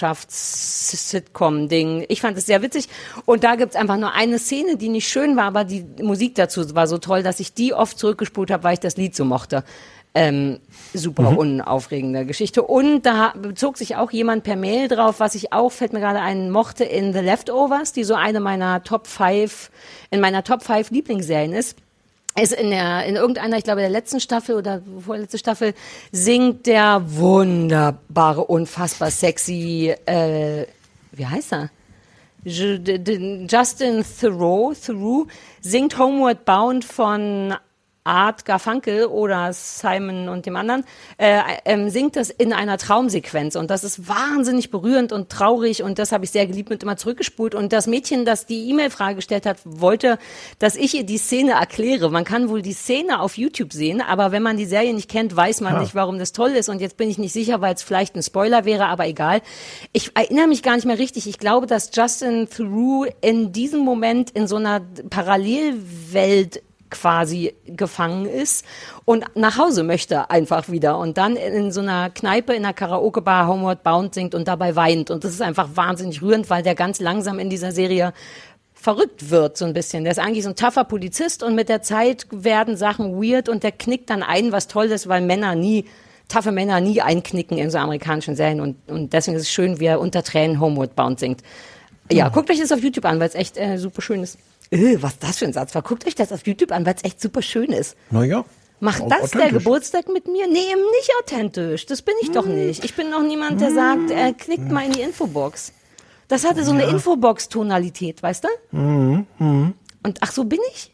Nachbarschafts-Sitcom-Ding. Ich fand es sehr witzig. Und da gibt's einfach nur eine Szene, die nicht schön war, aber die Musik dazu war so toll, dass ich die oft zurückgespult habe, weil ich das Lied so mochte. Ähm, super Mhm. unaufregende Geschichte. Und da bezog sich auch jemand per Mail drauf, was ich auch, fällt mir gerade ein, mochte in The Leftovers, die so eine meiner Top five, in meiner Top five Lieblingsserien ist. Ist in der, in irgendeiner, ich glaube, der letzten Staffel oder vorletzte Staffel singt der wunderbare, unfassbar sexy, äh, wie heißt er? Ju- d- d- Justin Theroux, Theroux singt Homeward Bound von Art Garfunkel oder Simon und dem anderen, äh, ähm, singt das in einer Traumsequenz und das ist wahnsinnig berührend und traurig und das habe ich sehr geliebt und immer zurückgespult und das Mädchen, das die E-Mail-Frage gestellt hat, wollte, dass ich ihr die Szene erkläre. Man kann wohl die Szene auf YouTube sehen, aber wenn man die Serie nicht kennt, weiß man Ah. nicht, warum das toll ist und jetzt bin ich nicht sicher, weil es vielleicht ein Spoiler wäre, aber egal. Ich erinnere mich gar nicht mehr richtig. Ich glaube, dass Justin Theroux in diesem Moment in so einer Parallelwelt quasi gefangen ist und nach Hause möchte einfach wieder und dann in so einer Kneipe, in einer Karaoke-Bar Homeward Bound singt und dabei weint und das ist einfach wahnsinnig rührend, weil der ganz langsam in dieser Serie verrückt wird so ein bisschen. Der ist eigentlich so ein tougher Polizist und mit der Zeit werden Sachen weird und der knickt dann ein, was toll ist, weil Männer nie, taffe Männer nie einknicken in so amerikanischen Serien und, und deswegen ist es schön, wie er unter Tränen Homeward Bound singt. Ja, guckt euch das auf YouTube an, weil es echt äh, super schön ist. Äh, was das für ein Satz war. Guckt euch das auf YouTube an, weil es echt super schön ist. Naja. Macht das der Geburtstag mit mir? Nee, eben nicht authentisch. Das bin ich doch nicht. Ich bin noch niemand, der sagt, äh, klickt mal in die Infobox. Das hatte so eine Ja. Infobox-Tonalität, weißt du? Mhm. Mhm. Und ach, so bin ich?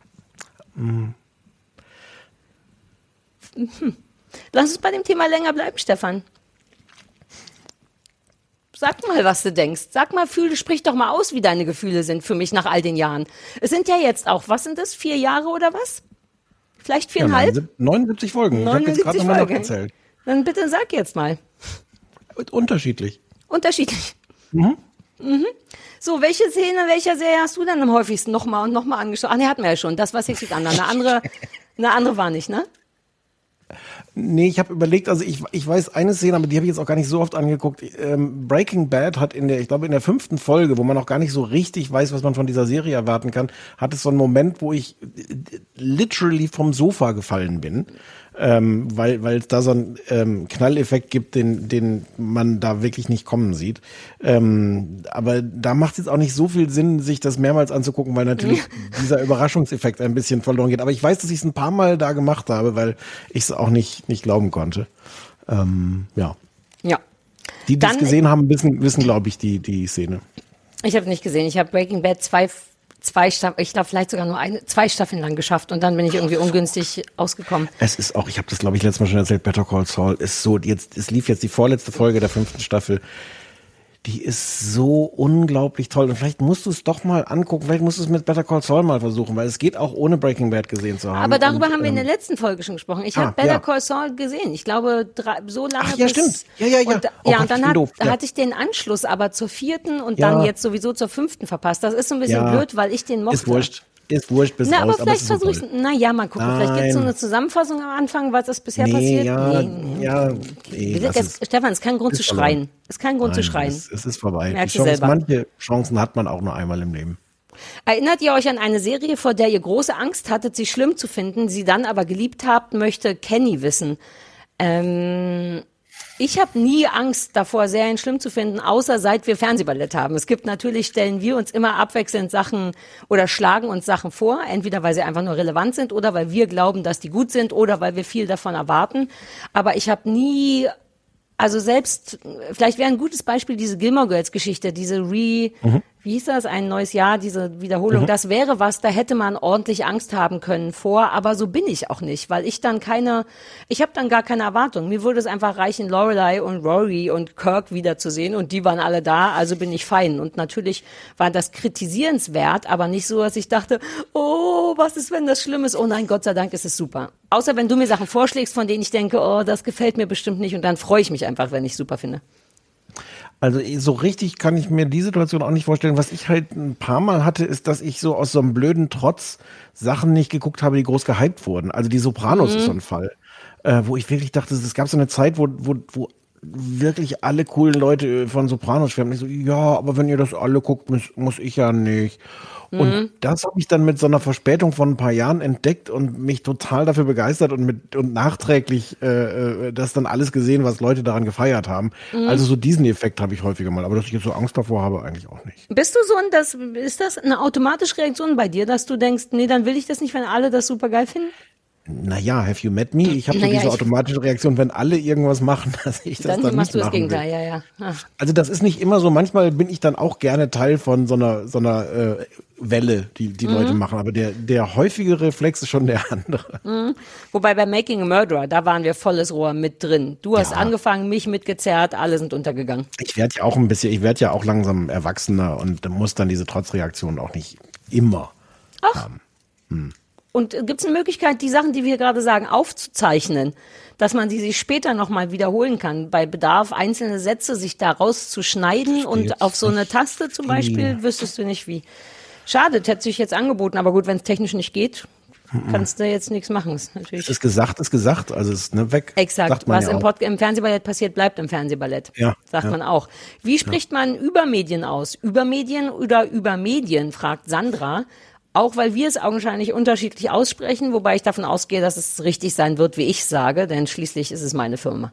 Mhm. Hm. Lass uns bei dem Thema länger bleiben, Stefan. Sag mal, was du denkst. Sag mal, fühl, sprich doch mal aus, wie deine Gefühle sind für mich nach all den Jahren. Es sind ja jetzt auch, was sind das, vier Jahre oder was? Vielleicht viereinhalb? Ja, neunundsiebzig Folgen. Ich habe jetzt gerade nochmal Folgen. nachgezählt. Dann bitte sag jetzt mal. Unterschiedlich. Unterschiedlich. Mhm. Mhm. So, welche Szene, welcher Serie hast du dann am häufigsten nochmal und nochmal angeschaut? Ach, nee, hatten wir ja schon. Das war Six Feet Under. Eine andere, eine andere war nicht, ne? Nee, ich habe überlegt, also ich, ich weiß eine Szene, aber die habe ich jetzt auch gar nicht so oft angeguckt. Ähm, Breaking Bad hat in der, ich glaube in der fünften Folge, wo man auch gar nicht so richtig weiß, was man von dieser Serie erwarten kann, hat es so einen Moment, wo ich äh, literally vom Sofa gefallen bin, ähm, weil weil es da so einen ähm, Knalleffekt gibt, den den man da wirklich nicht kommen sieht. Ähm, aber da macht es jetzt auch nicht so viel Sinn, sich das mehrmals anzugucken, weil natürlich dieser Überraschungseffekt ein bisschen verloren geht. Aber ich weiß, dass ich es ein paar Mal da gemacht habe, weil ich es auch nicht nicht glauben konnte. Ähm, ja. Ja. Die, die es Dann- gesehen haben, wissen, wissen glaube ich, die, die Szene. Ich habe nicht gesehen. Ich habe Breaking Bad zwei, zwei Staffeln, ich glaube vielleicht sogar nur eine, zwei Staffeln lang geschafft und dann bin ich irgendwie ungünstig ausgekommen. Es ist auch, ich habe das glaube ich letztes Mal schon erzählt, Better Call Saul ist so, jetzt, es lief jetzt die vorletzte Folge der fünften Staffel. Die ist so unglaublich toll und vielleicht musst du es doch mal angucken, vielleicht musst du es mit Better Call Saul mal versuchen, weil es geht auch ohne Breaking Bad gesehen zu haben. Aber darüber und, haben wir in ähm, der letzten Folge schon gesprochen. Ich ah, habe Better ja. Call Saul gesehen. Ich glaube, drei, so lange Ach ja, bis, stimmt. Ja, ja, ja. Und, Oh ja, Gott, und dann ich bin hat, doof. Ja. hatte ich den Anschluss aber zur vierten und Ja. dann jetzt sowieso zur fünften verpasst. Das ist so ein bisschen Ja. blöd, weil ich den mochte. Ist wurscht. ist wurscht bis Na, raus. aber aber vielleicht es ist so versuche ich, toll. na ja, mal gucken. Vielleicht gibt es so Nein. eine Zusammenfassung am Anfang, was ist bisher Nee, passiert. ja, nee. ja, nee, Wir sind das jetzt, ist- Stefan, es ist kein Grund ist zu verloren. schreien. Es ist kein Grund zu Nein, schreien. Es, es ist vorbei. Merkst Die du Chance, selber. manche Chancen hat man auch nur einmal im Leben. Erinnert ihr euch an eine Serie, vor der ihr große Angst hattet, sie schlimm zu finden, sie dann aber geliebt habt, möchte Kenny wissen. Ähm, ich habe nie Angst davor, Serien schlimm zu finden, außer seit wir Fernsehballett haben. Es gibt natürlich, stellen wir uns immer abwechselnd Sachen oder schlagen uns Sachen vor, entweder weil sie einfach nur relevant sind oder weil wir glauben, dass die gut sind oder weil wir viel davon erwarten. Aber ich habe nie... Also selbst, vielleicht wäre ein gutes Beispiel diese Gilmore Girls Geschichte, diese Re, Mhm. wie hieß das, ein neues Jahr, diese Wiederholung, Mhm. das wäre was, da hätte man ordentlich Angst haben können vor, aber so bin ich auch nicht, weil ich dann keine, ich habe dann gar keine Erwartung. Mir würde es einfach reichen, Lorelei und Rory und Kirk wiederzusehen und die waren alle da, also bin ich fein. Und natürlich war das kritisierenswert, aber nicht so, dass ich dachte, oh, was ist, wenn das schlimm ist? Oh nein, Gott sei Dank ist es super. Außer wenn du mir Sachen vorschlägst, von denen ich denke, oh, das gefällt mir bestimmt nicht und dann freue ich mich einfach, wenn ich es super finde. Also so richtig kann ich mir die Situation auch nicht vorstellen. Was ich halt ein paar Mal hatte, ist, dass ich so aus so einem blöden Trotz Sachen nicht geguckt habe, die groß gehypt wurden. Also die Sopranos Mhm. ist so ein Fall, äh, wo ich wirklich dachte, es gab so eine Zeit, wo, wo, wo wirklich alle coolen Leute von Sopranos schwärmen. Ich so, ja, aber wenn ihr das alle guckt, muss, muss ich ja nicht. Und Mhm. das habe ich dann mit so einer Verspätung von ein paar Jahren entdeckt und mich total dafür begeistert und mit und nachträglich äh, äh, das dann alles gesehen, was Leute daran gefeiert haben. Mhm. Also so diesen Effekt habe ich häufiger mal, aber dass ich jetzt so Angst davor habe, eigentlich auch nicht. Bist du so ein, das, ist das eine automatische Reaktion bei dir, dass du denkst, nee, dann will ich das nicht, wenn alle das super geil finden? Naja, have you met me? Ich habe so Naja, diese ich- automatische Reaktion, wenn alle irgendwas machen, dass ich das Dann, dann, machst nicht du das machen Gegenteil, will. ja, ja. Ach. Also das ist nicht immer so. Manchmal bin ich dann auch gerne Teil von so einer so einer äh, Welle, die die Mhm. Leute machen. Aber der der häufige Reflex ist schon der andere. Mhm. Wobei bei Making a Murderer, da waren wir volles Rohr mit drin. Du hast Ja. angefangen, mich mitgezerrt, alle sind untergegangen. Ich werde ja auch ein bisschen, ich werde ja auch langsam erwachsener und muss dann diese Trotzreaktion auch nicht immer Ach. haben. Hm. Und gibt es eine Möglichkeit, die Sachen, die wir gerade sagen, aufzuzeichnen, dass man die sich später nochmal wiederholen kann, bei Bedarf einzelne Sätze sich da rauszuschneiden und auf so eine Taste zum Beispiel, wüsstest du nicht wie. Schade, das hätte sich jetzt angeboten, aber gut, wenn es technisch nicht geht, kannst du jetzt nichts machen. Ist natürlich Es ist gesagt, ist gesagt, also es ist ne, weg. exakt. Sagt man Was ja im, auch. Pod im Fernsehballett passiert, bleibt im Fernsehballett. Ja, Sagt ja. man auch. Wie spricht man Übermedien aus? Übermedien oder Übermedien, fragt Sandra. Auch weil wir es augenscheinlich unterschiedlich aussprechen, wobei ich davon ausgehe, dass es richtig sein wird, wie ich sage, denn schließlich ist es meine Firma.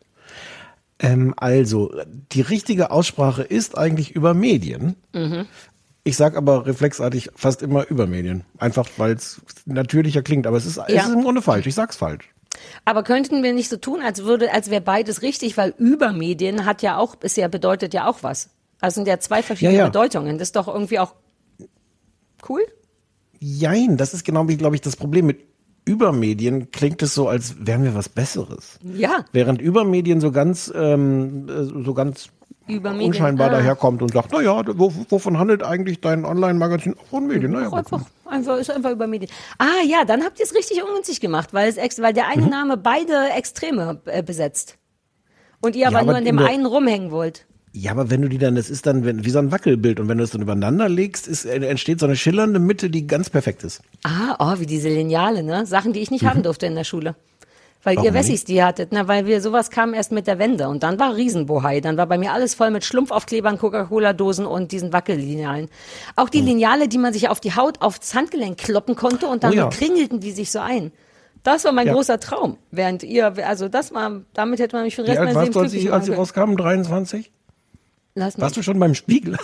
Ähm, also, die richtige Aussprache ist eigentlich über Medien. Mhm. Ich sag aber reflexartig fast immer über Medien. Einfach, weil es natürlicher klingt. Aber es ist, es Ja. ist im Grunde falsch. Ich sag's falsch. Aber könnten wir nicht so tun, als würde, als wäre beides richtig, weil Übermedien hat ja auch, ist ja, bedeutet ja auch was. Also sind ja zwei verschiedene Ja, ja. Bedeutungen. Das ist doch irgendwie auch cool. Jein, das ist genau, wie, glaube ich, das Problem mit Übermedien. Klingt es so, als wären wir was Besseres. Ja. Während Übermedien so ganz, ähm, äh, so ganz Übermedien. unscheinbar Ah. daherkommt und sagt, na ja, wo, wovon handelt eigentlich dein Online-Magazin? Von Medien, naja. Auch einfach, einfach, ist einfach über Medien. Ah ja, dann habt ihr es richtig ungünstig gemacht, weil es ex, weil der eine Name beide Extreme äh, besetzt. Und ihr Ja, aber aber nur an dem in der- einen rumhängen wollt. Ja, aber wenn du die dann, das ist dann wenn, wie so ein Wackelbild und wenn du es dann übereinander legst, ist, äh, entsteht so eine schillernde Mitte, die ganz perfekt ist. Ah, oh, wie diese Lineale, ne? Sachen, die ich nicht haben durfte in der Schule. Weil Warum ihr Wessis die hattet, na, weil wir sowas kam erst mit der Wende und dann war Riesenbohai, dann war bei mir alles voll mit Schlumpfaufklebern, Coca-Cola-Dosen und diesen Wackellinealen. Auch die Lineale, die man sich auf die Haut, aufs Handgelenk kloppen konnte und dann Oh ja. kringelten die sich so ein. Das war mein Ja. großer Traum. Während ihr, also das war, damit hätte man mich für den Wie Rest alt meines warst Lebens du, als, glücklich ich, als machen sie können. rauskamen? dreiundzwanzig? Lass mich. Warst du schon beim Spiegel?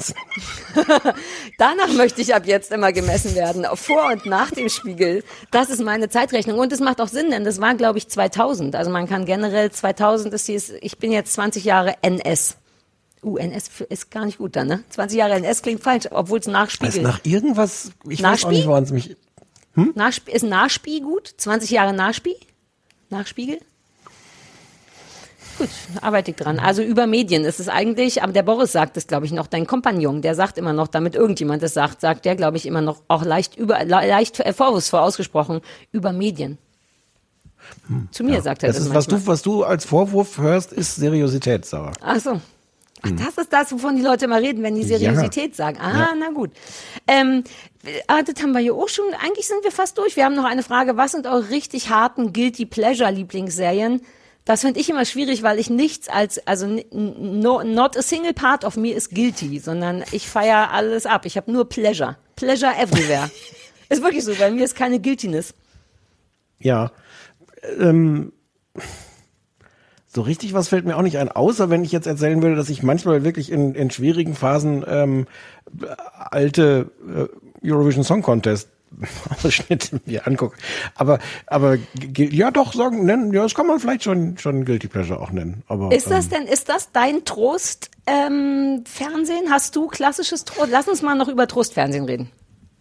Danach möchte ich ab jetzt immer gemessen werden, vor und nach dem Spiegel. Das ist meine Zeitrechnung und es macht auch Sinn, denn das war, glaube ich, zweitausend. Also man kann generell, zweitausend ist dies, ich bin jetzt zwanzig Jahre N S. Uh, N S ist gar nicht gut dann, ne? zwanzig Jahre N S klingt falsch, obwohl es Das nachspiegelt. nach irgendwas, ich weiß auch Nachspiel? nicht, woran es mich... Nachsp ist Nachspie gut? zwanzig Jahre Nachspie? Nachspiegel? Gut, arbeite ich dran. Also über Medien ist es eigentlich, aber der Boris sagt es, glaube ich, noch, dein Kompagnon, der sagt immer noch, damit irgendjemand das sagt, sagt der, glaube ich, immer noch auch leicht über, le- leicht äh, vorwurfsvoll ausgesprochen, über Medien. Zu mir sagt er Das das, ist, was manchmal. du, was du als Vorwurf hörst, ist Seriosität, Sarah. Ach so. Ach, das ist das, wovon die Leute mal reden, wenn die Seriosität ja. sagen. Ah, ja. na gut. Ähm, ah, das haben wir hier auch schon. Eigentlich sind wir fast durch. Wir haben noch eine Frage. Was sind eure richtig harten Guilty Pleasure Lieblingsserien? Das finde ich immer schwierig, weil ich nichts als, also no, not a single part of me is guilty, sondern ich feiere alles ab. Ich habe nur Pleasure. Pleasure everywhere. Ist wirklich so, bei mir ist keine Guiltiness. Ja, ähm, so richtig was fällt mir auch nicht ein, außer wenn ich jetzt erzählen würde, dass ich manchmal wirklich in, in schwierigen Phasen ähm, alte äh, Eurovision Song Contest Ausschnitte mir angucke. Aber, aber ja, doch sagen, nennen, ja, das kann man vielleicht schon schon Guilty Pleasure auch nennen. Aber ist das ähm, denn, ist das dein Trost ähm, Fernsehen? Hast du klassisches Trost? Lass uns mal noch über Trostfernsehen reden.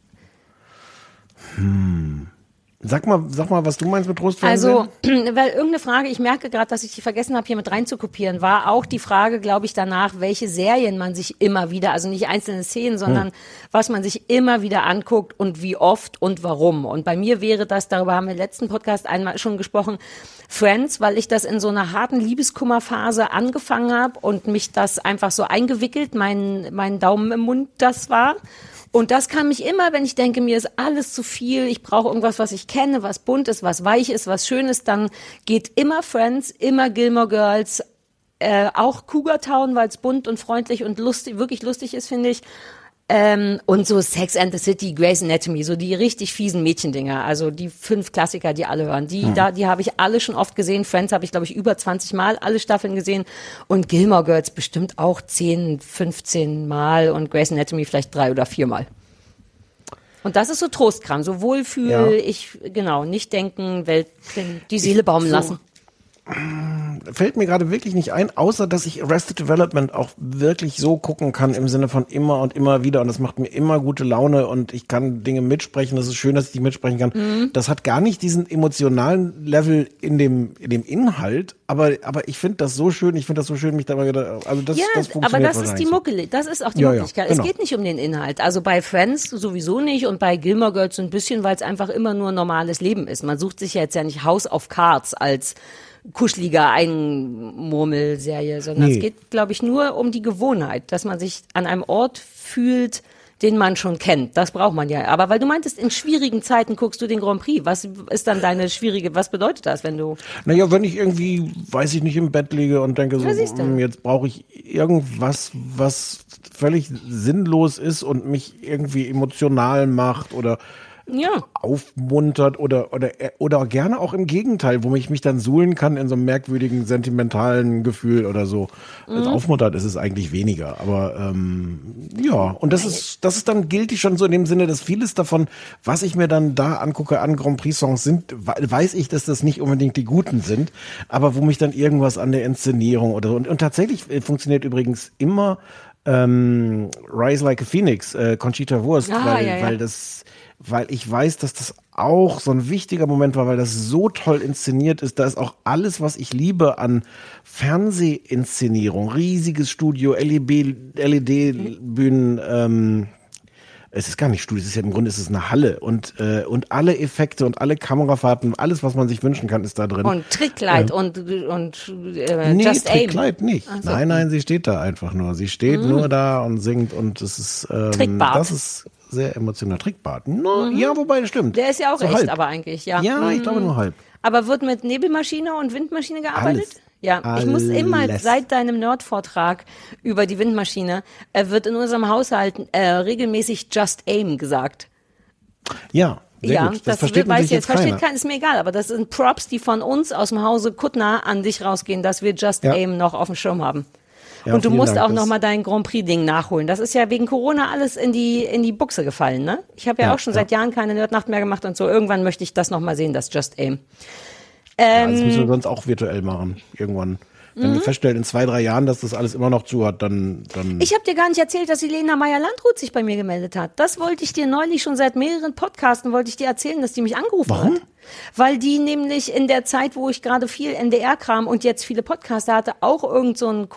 Hm. Sag mal, sag mal, was du meinst mit Trostfernsehen? Also, weil irgendeine Frage, ich merke gerade, dass ich die vergessen habe, hier mit reinzukopieren, war auch die Frage, glaube ich, danach, welche Serien man sich immer wieder, also nicht einzelne Szenen, sondern hm. was man sich immer wieder anguckt und wie oft und warum. Und bei mir wäre das, darüber haben wir im letzten Podcast einmal schon gesprochen, Friends, weil ich das in so einer harten Liebeskummerphase angefangen habe und mich das einfach so eingewickelt, mein, mein Daumen im Mund das war. Und das kann mich immer, wenn ich denke, mir ist alles zu viel, ich brauche irgendwas, was ich kenne, was bunt ist, was weich ist, was schön ist, dann geht immer Friends, immer Gilmore Girls, äh, auch Cougar Town, weil es bunt und freundlich und lustig, wirklich lustig ist, finde ich. Ähm, und so Sex and the City, Grey's Anatomy, so die richtig fiesen Mädchendinger, also die fünf Klassiker, die alle hören, die, hm. da, die habe ich alle schon oft gesehen. Friends habe ich, glaube ich, über zwanzig Mal alle Staffeln gesehen und Gilmore Girls bestimmt auch zehn, fünfzehn Mal und Grey's Anatomy vielleicht drei oder vier Mal. Und das ist so Trostkram, so Wohlfühl, ja. ich, genau, nicht denken, Welt, die Seele baumeln so. lassen. Fällt mir gerade wirklich nicht ein, außer dass ich Arrested Development auch wirklich so gucken kann im Sinne von immer und immer wieder und das macht mir immer gute Laune und ich kann Dinge mitsprechen, das ist schön, dass ich die mitsprechen kann. Mhm. Das hat gar nicht diesen emotionalen Level in dem in dem Inhalt, aber aber ich finde das so schön, ich finde das so schön, mich da mal gedacht, also das, ja, das funktioniert aber das ist die so. Mucke, das ist auch die ja, Möglichkeit. Ja, genau. Es geht nicht um den Inhalt, also bei Friends sowieso nicht und bei Gilmore Girls so ein bisschen, weil es einfach immer nur normales Leben ist. Man sucht sich ja jetzt ja nicht House of Cards als kuschelige Einmurmelserie, sondern nee. Es geht, glaube ich, nur um die Gewohnheit, dass man sich an einem Ort fühlt, den man schon kennt. Das braucht man ja. Aber weil du meintest, in schwierigen Zeiten guckst du den Grand Prix. Was ist dann deine schwierige, was bedeutet das, wenn du... Naja, wenn ich irgendwie, weiß ich nicht, im Bett liege und denke so, jetzt brauche ich irgendwas, was völlig sinnlos ist und mich irgendwie emotional macht oder ja. aufmuntert oder oder oder gerne auch im Gegenteil, wo ich mich dann suhlen kann in so einem merkwürdigen sentimentalen Gefühl oder so. Mhm. Also aufmuntert ist es eigentlich weniger, aber ähm, ja, und das ist das ist dann gilt schon so in dem Sinne, dass vieles davon, was ich mir dann da angucke an Grand Prix Songs sind, weiß ich, dass das nicht unbedingt die guten sind, aber wo mich dann irgendwas an der Inszenierung oder so und, und tatsächlich funktioniert übrigens immer ähm, Rise Like a Phoenix, äh, Conchita Wurst, ah, weil ja, ja. weil das weil ich weiß, dass das auch so ein wichtiger Moment war, weil das so toll inszeniert ist. Da ist auch alles, was ich liebe an Fernsehinszenierung, riesiges Studio, L E D-Bühnen, ähm, es ist gar nicht Studio, es ist ja im Grunde ist es eine Halle und äh, und alle Effekte und alle Kamerafahrten, alles, was man sich wünschen kann, ist da drin. Und Tricklight äh, und und äh, nee, Just Aim. Tricklight nicht. So. Nein, nein, sie steht da einfach nur. Sie steht mhm. nur da und singt und es ist ähm, Trickbart. Das ist sehr emotional. Trickbart. No, mhm. Ja, wobei, das stimmt. Der ist ja auch so echt, halb. aber eigentlich, ja. Ja, mhm. ich glaube nur halb. Aber wird mit Nebelmaschine und Windmaschine gearbeitet? Alles. Ja, Alles. Ich muss immer seit deinem Nerd-Vortrag über die Windmaschine, äh, wird in unserem Haushalt äh, regelmäßig Just Aim gesagt. Ja, sehr ja, gut. Das, das versteht weiß jetzt jetzt keiner. versteht keiner, ist mir egal, aber das sind Props, die von uns aus dem Hause Kuttner an dich rausgehen, dass wir Just ja. Aim noch auf dem Schirm haben. Ja, und du musst Dank, auch nochmal dein Grand Prix-Ding nachholen. Das ist ja wegen Corona alles in die in die Buchse gefallen, ne? Ich habe ja, ja auch schon ja. seit Jahren keine Nerdnacht mehr gemacht und so. Irgendwann möchte ich das nochmal sehen, das Just Aim. Ähm, ja, das müssen wir sonst auch virtuell machen, irgendwann. Wenn mhm. wir feststellen, in zwei, drei Jahren, dass das alles immer noch zu hat, dann... dann ich habe dir gar nicht erzählt, dass die Lena Meyer-Landrut sich bei mir gemeldet hat. Das wollte ich dir neulich schon seit mehreren Podcasten, wollte ich dir erzählen, dass die mich angerufen Warum? hat. Weil die nämlich in der Zeit, wo ich gerade viel N D R-Kram und jetzt viele Podcaster hatte, auch irgend so ein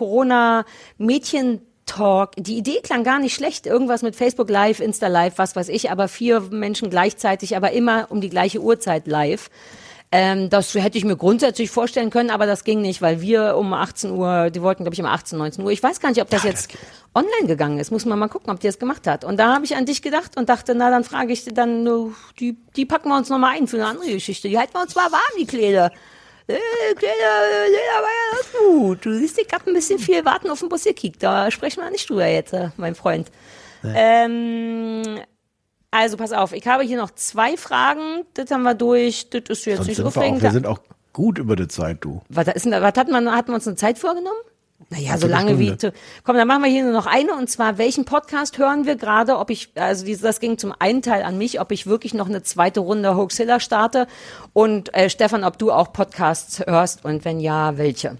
Corona-Mädchen-Talk. Die Idee klang gar nicht schlecht. Irgendwas mit Facebook Live, Insta Live, was weiß ich, aber vier Menschen gleichzeitig, aber immer um die gleiche Uhrzeit live. Ähm, das hätte ich mir grundsätzlich vorstellen können, aber das ging nicht, weil wir um achtzehn Uhr, die wollten glaube ich um achtzehn, neunzehn Uhr, ich weiß gar nicht, ob das ja, jetzt das online gegangen ist, muss man mal gucken, ob die das gemacht hat. Und da habe ich an dich gedacht und dachte, na dann frage ich dann, die, die packen wir uns nochmal ein für eine andere Geschichte. Die halten wir uns mal warm, die Kleider. Äh, Kleider, Kleider war ja das gut. Du siehst, ich hab ein bisschen viel warten auf den Bus gekickt, da sprechen wir nicht drüber jetzt, mein Freund. Nee. Ähm... Also pass auf, ich habe hier noch zwei Fragen, das haben wir durch, das ist jetzt Sonst nicht sind aufregend. Wir, wir sind auch gut über die Zeit, du. Was, ist denn, was hat man, hatten wir uns eine Zeit vorgenommen? Naja, so lange wie, komm, dann machen wir hier nur noch eine, und zwar, welchen Podcast hören wir gerade, ob ich, also das ging zum einen Teil an mich, ob ich wirklich noch eine zweite Runde Hoaxilla starte, und äh, Stefan, ob du auch Podcasts hörst, und wenn ja, welche?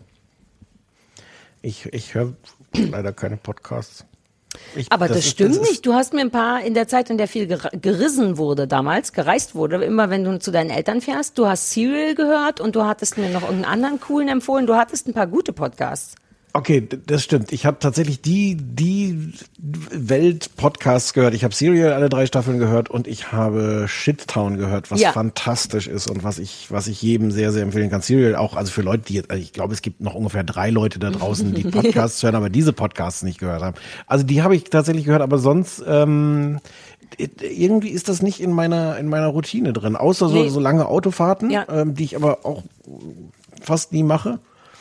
Ich, ich höre leider keine Podcasts. Ich, aber das, das stimmt das nicht. Du hast mir ein paar in der Zeit, in der viel ger- gerissen wurde damals, gereist wurde, immer wenn du zu deinen Eltern fährst, du hast Serial gehört und du hattest mir noch irgendeinen anderen coolen empfohlen. Du hattest ein paar gute Podcasts. Okay, das stimmt. Ich habe tatsächlich die die Welt-Podcasts gehört. Ich habe Serial alle drei Staffeln gehört und ich habe Shittown gehört, was ja. fantastisch ist und was ich was ich jedem sehr, sehr empfehlen kann. Serial auch, also für Leute, die jetzt, also ich glaube, es gibt noch ungefähr drei Leute da draußen, die Podcasts hören, aber diese Podcasts nicht gehört haben. Also die habe ich tatsächlich gehört, aber sonst ähm, irgendwie ist das nicht in meiner in meiner Routine drin, außer so, nee. so lange Autofahrten, ja. ähm, die ich aber auch fast nie mache.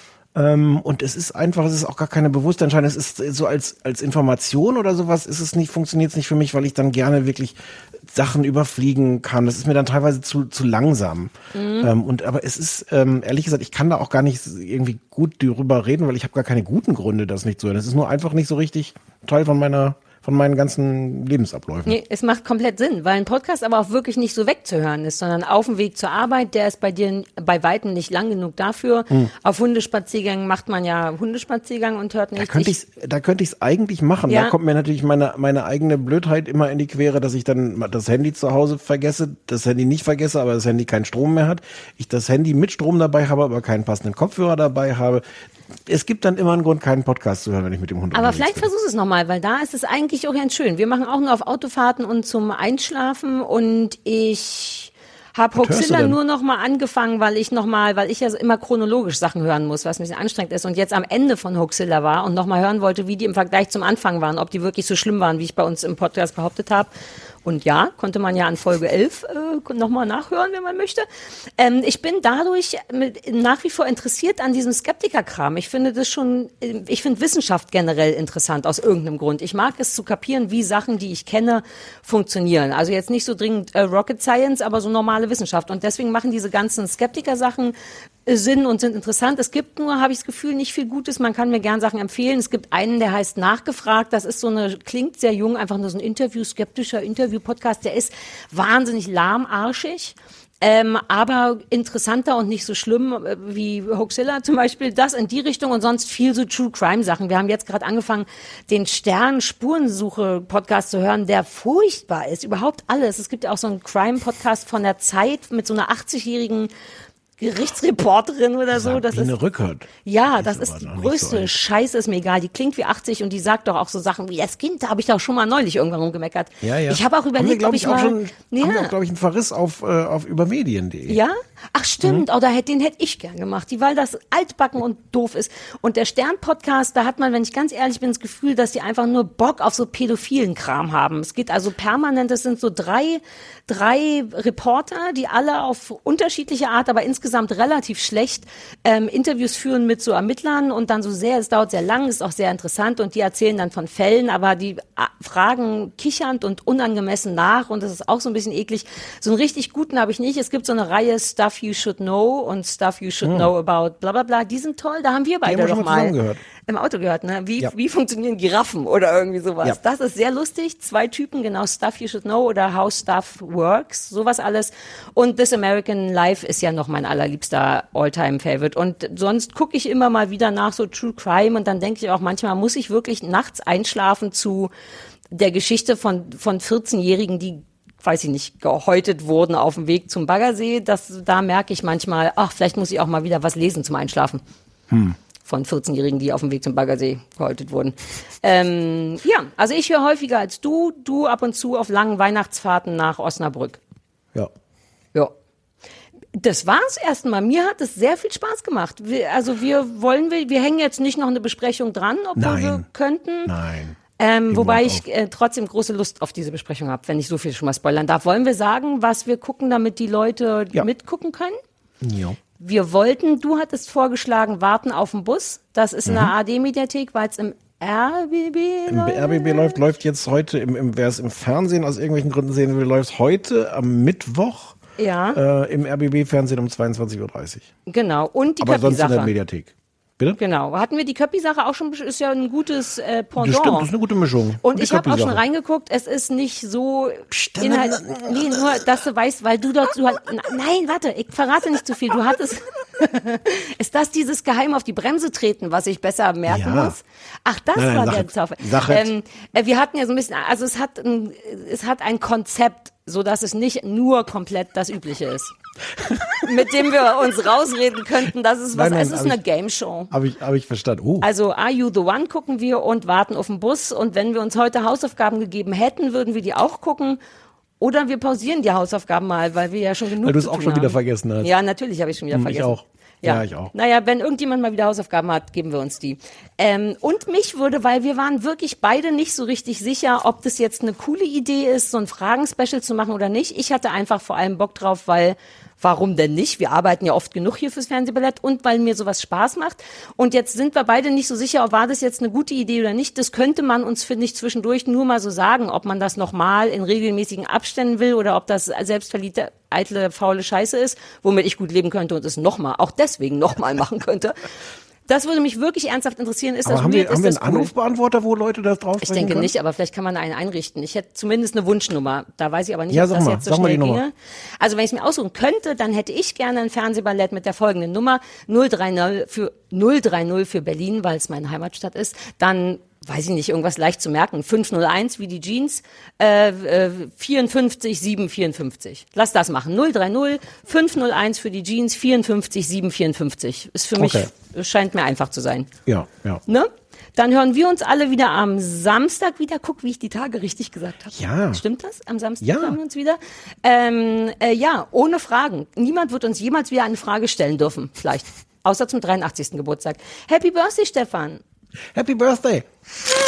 Ähm, und es ist einfach, es ist auch gar keine bewusste Entscheidung. Es ist so als als Information oder sowas, ist es nicht, funktioniert es nicht für mich, weil ich dann gerne wirklich Sachen überfliegen kann. Das ist mir dann teilweise zu zu langsam. Mhm. Ähm, und aber es ist ähm, ehrlich gesagt, ich kann da auch gar nicht irgendwie gut darüber reden, weil ich habe gar keine guten Gründe, das nicht zu hören. Es ist nur einfach nicht so richtig Teil von meiner von meinen ganzen Lebensabläufen. Nee, es macht komplett Sinn, weil ein Podcast aber auch wirklich nicht so wegzuhören ist, sondern auf dem Weg zur Arbeit, der ist bei dir bei Weitem nicht lang genug dafür. Hm. Auf Hundespaziergängen macht man ja Hundespaziergang und hört nicht. Da könnte ich da könnte ich es eigentlich machen. Ja. Da kommt mir natürlich meine meine eigene Blödheit immer in die Quere, dass ich dann das Handy zu Hause vergesse, das Handy nicht vergesse, aber das Handy keinen Strom mehr hat. Ich das Handy mit Strom dabei habe, aber keinen passenden Kopfhörer dabei habe. Es gibt dann immer einen Grund, keinen Podcast zu hören, wenn ich mit dem Hund Aber unterwegs vielleicht bin. versuch es nochmal, weil da ist es eigentlich auch ganz schön. Wir machen auch nur auf Autofahrten und zum Einschlafen, und ich habe Hoaxilla nur noch mal angefangen, weil ich noch mal, weil ich ja immer chronologisch Sachen hören muss, was ein bisschen anstrengend ist, und jetzt am Ende von Hoaxilla war und noch mal hören wollte, wie die im Vergleich zum Anfang waren, ob die wirklich so schlimm waren, wie ich bei uns im Podcast behauptet habe. Und ja, konnte man ja an Folge elf äh, nochmal nachhören, wenn man möchte. Ähm, ich bin dadurch mit, nach wie vor interessiert an diesem Skeptiker-Kram. Ich finde das schon, ich finde Wissenschaft generell interessant aus irgendeinem Grund. Ich mag es zu kapieren, wie Sachen, die ich kenne, funktionieren. Also jetzt nicht so dringend äh, Rocket Science, aber so normale Wissenschaft. Und deswegen machen diese ganzen Skeptiker-Sachen Sinn und sind interessant. Es gibt nur, habe ich das Gefühl, nicht viel Gutes. Man kann mir gern Sachen empfehlen. Es gibt einen, der heißt Nachgefragt. Das ist so eine, klingt sehr jung, einfach nur so ein Interview, skeptischer Interview-Podcast. Der ist wahnsinnig lahmarschig. Ähm, aber interessanter und nicht so schlimm äh, wie Hoaxilla zum Beispiel, das in die Richtung, und sonst viel so True-Crime-Sachen. Wir haben jetzt gerade angefangen, den Stern-Spurensuche-Podcast zu hören, der furchtbar ist, überhaupt alles. Es gibt ja auch so einen Crime-Podcast von der Zeit mit so einer achtzigjährigen Gerichtsreporterin oder so. Das Sabine ist Rückert. Ja, das ist die größte so Scheiße, ist mir egal. Die klingt wie achtzig und die sagt doch auch so Sachen wie, das Kind, da habe ich doch schon mal neulich irgendwann rumgemeckert. Ja, ja. Ich habe auch überlegt, wir, ob ich auch mal... Schon, ja. Haben wir auch, glaube ich, einen Verriss auf, äh, auf übermedien punkt de. Ja? Ach stimmt, mhm. oh, da hätte, den hätte ich gern gemacht, die, weil das altbacken und doof ist. Und der Stern-Podcast, da hat man, wenn ich ganz ehrlich bin, das Gefühl, dass die einfach nur Bock auf so pädophilen Kram haben. Es geht also permanent, es sind so drei, drei Reporter, die alle auf unterschiedliche Art, aber insgesamt relativ schlecht ähm, Interviews führen mit so Ermittlern, und dann so sehr, es dauert sehr lang, ist auch sehr interessant, und die erzählen dann von Fällen, aber die a, fragen kichernd und unangemessen nach, und das ist auch so ein bisschen eklig. So einen richtig guten habe ich nicht. Es gibt so eine Reihe Stuff You Should Know und Stuff You Should hm. Know About bla bla bla, die sind toll, da haben wir beide doch mal im Auto gehört, ne? Wie, ja. wie funktionieren Giraffen oder irgendwie sowas. Ja. Das ist sehr lustig. Zwei Typen, genau, Stuff You Should Know oder How Stuff Works, sowas alles. Und This American Life ist ja noch mein allerliebster All-Time-Favorite. Und sonst gucke ich immer mal wieder nach so True Crime, und dann denke ich auch, manchmal muss ich wirklich nachts einschlafen zu der Geschichte von, von vierzehnjährigen, die, weiß ich nicht, gehäutet wurden auf dem Weg zum Baggersee. Das, da merke ich manchmal, ach, vielleicht muss ich auch mal wieder was lesen zum Einschlafen. Hm. Von vierzehnjährigen, die auf dem Weg zum Baggersee gehäutet wurden. Ähm, ja, also ich höre häufiger als du, du ab und zu auf langen Weihnachtsfahrten nach Osnabrück. Ja. Ja. Das war's erstmal. Mir hat es sehr viel Spaß gemacht. Wir, also wir wollen, wir, wir hängen jetzt nicht noch eine Besprechung dran, obwohl Nein. wir könnten. Nein. Ähm, wobei ich äh, trotzdem große Lust auf diese Besprechung habe, wenn ich so viel schon mal spoilern darf. Wollen wir sagen, was wir gucken, damit die Leute ja. mitgucken können? Ja. Wir wollten, du hattest vorgeschlagen, Warten auf den Bus. Das ist Mhm. eine A D-Mediathek, weil es im R B B Im läuft. R B B läuft, läuft jetzt heute, im, im, wer es im Fernsehen aus irgendwelchen Gründen sehen will, läuft heute am Mittwoch Ja. äh, im R B B-Fernsehen um zweiundzwanzig Uhr dreißig. Genau. Und die Aber sonst in der Köppi-Sache. Mediathek. Bitte? Genau. Hatten wir die Köppi-Sache auch schon, ist ja ein gutes äh, Pendant. Das stimmt, das ist eine gute Mischung. Und Die ich habe auch schon Köppi-Sache. reingeguckt, es ist nicht so Inhalt, nee, nur, dass du weißt, weil du dort, du hast, nein, warte, ich verrate nicht zu viel, du hattest, ist das dieses Geheim auf die Bremse treten, was ich besser merken Ja. muss? Ach, das Nein, nein, war sag der es. Zauber. Sag es. Ähm, äh, wir hatten ja so ein bisschen, also es hat ein, es hat ein Konzept, so dass es nicht nur komplett das Übliche ist. Mit dem wir uns rausreden könnten, das ist was, Nein, nein, es ist hab eine ich- Game Show. Habe ich, hab ich verstanden. Oh. Also Are You the One gucken wir und warten auf den Bus. Und wenn wir uns heute Hausaufgaben gegeben hätten, würden wir die auch gucken. Oder wir pausieren die Hausaufgaben mal, weil wir ja schon genug Weil du es zu auch tun schon wieder haben. vergessen hast. Ja, natürlich habe ich schon wieder Hm, vergessen. Ich auch. Ja. Ja, ich auch. Naja, wenn irgendjemand mal wieder Hausaufgaben hat, geben wir uns die. Ähm, und mich würde, weil wir waren wirklich beide nicht so richtig sicher, ob das jetzt eine coole Idee ist, so ein Fragen-Special zu machen oder nicht. Ich hatte einfach vor allem Bock drauf, weil warum denn nicht? Wir arbeiten ja oft genug hier fürs Fernsehballett und weil mir sowas Spaß macht. Und jetzt sind wir beide nicht so sicher, ob war das jetzt eine gute Idee oder nicht. Das könnte man uns, finde ich, zwischendurch nur mal so sagen, ob man das nochmal in regelmäßigen Abständen will oder ob das selbstverliebte, eitle, faule Scheiße ist, womit ich gut leben könnte und es nochmal, auch deswegen nochmal machen könnte. Das würde mich wirklich ernsthaft interessieren. Ist Aber das haben weird? wir, haben ist wir das einen cool? Anrufbeantworter, wo Leute das drauf Ich denke nicht, aber vielleicht kann man einen einrichten. Ich hätte zumindest eine Wunschnummer. Da weiß ich aber nicht, Ja, ob sag das mal, jetzt so sag mal schnell die Nummer. ginge. Also wenn ich es mir aussuchen könnte, dann hätte ich gerne ein Fernsehballett mit der folgenden Nummer. null drei null für, null drei null für Berlin, weil es meine Heimatstadt ist. Dann, weiß ich nicht, irgendwas leicht zu merken. fünf null eins wie die Jeans, äh, äh, vierundfünfzig sieben vierundfünfzig. Lass das machen. null drei null, fünf null eins für die Jeans, vierundfünfzig sieben vierundfünfzig. Ist für mich, Okay. scheint mir einfach zu sein. Ja, ja. Ne? Dann hören wir uns alle wieder am Samstag wieder. Guck, wie ich die Tage richtig gesagt habe. Ja. Stimmt das? Am Samstag Ja. hören wir uns wieder. Ähm, äh, ja, ohne Fragen. Niemand wird uns jemals wieder eine Frage stellen dürfen. Vielleicht. Außer zum dreiundachtzigsten Geburtstag. Happy Birthday, Stefan. Happy Birthday.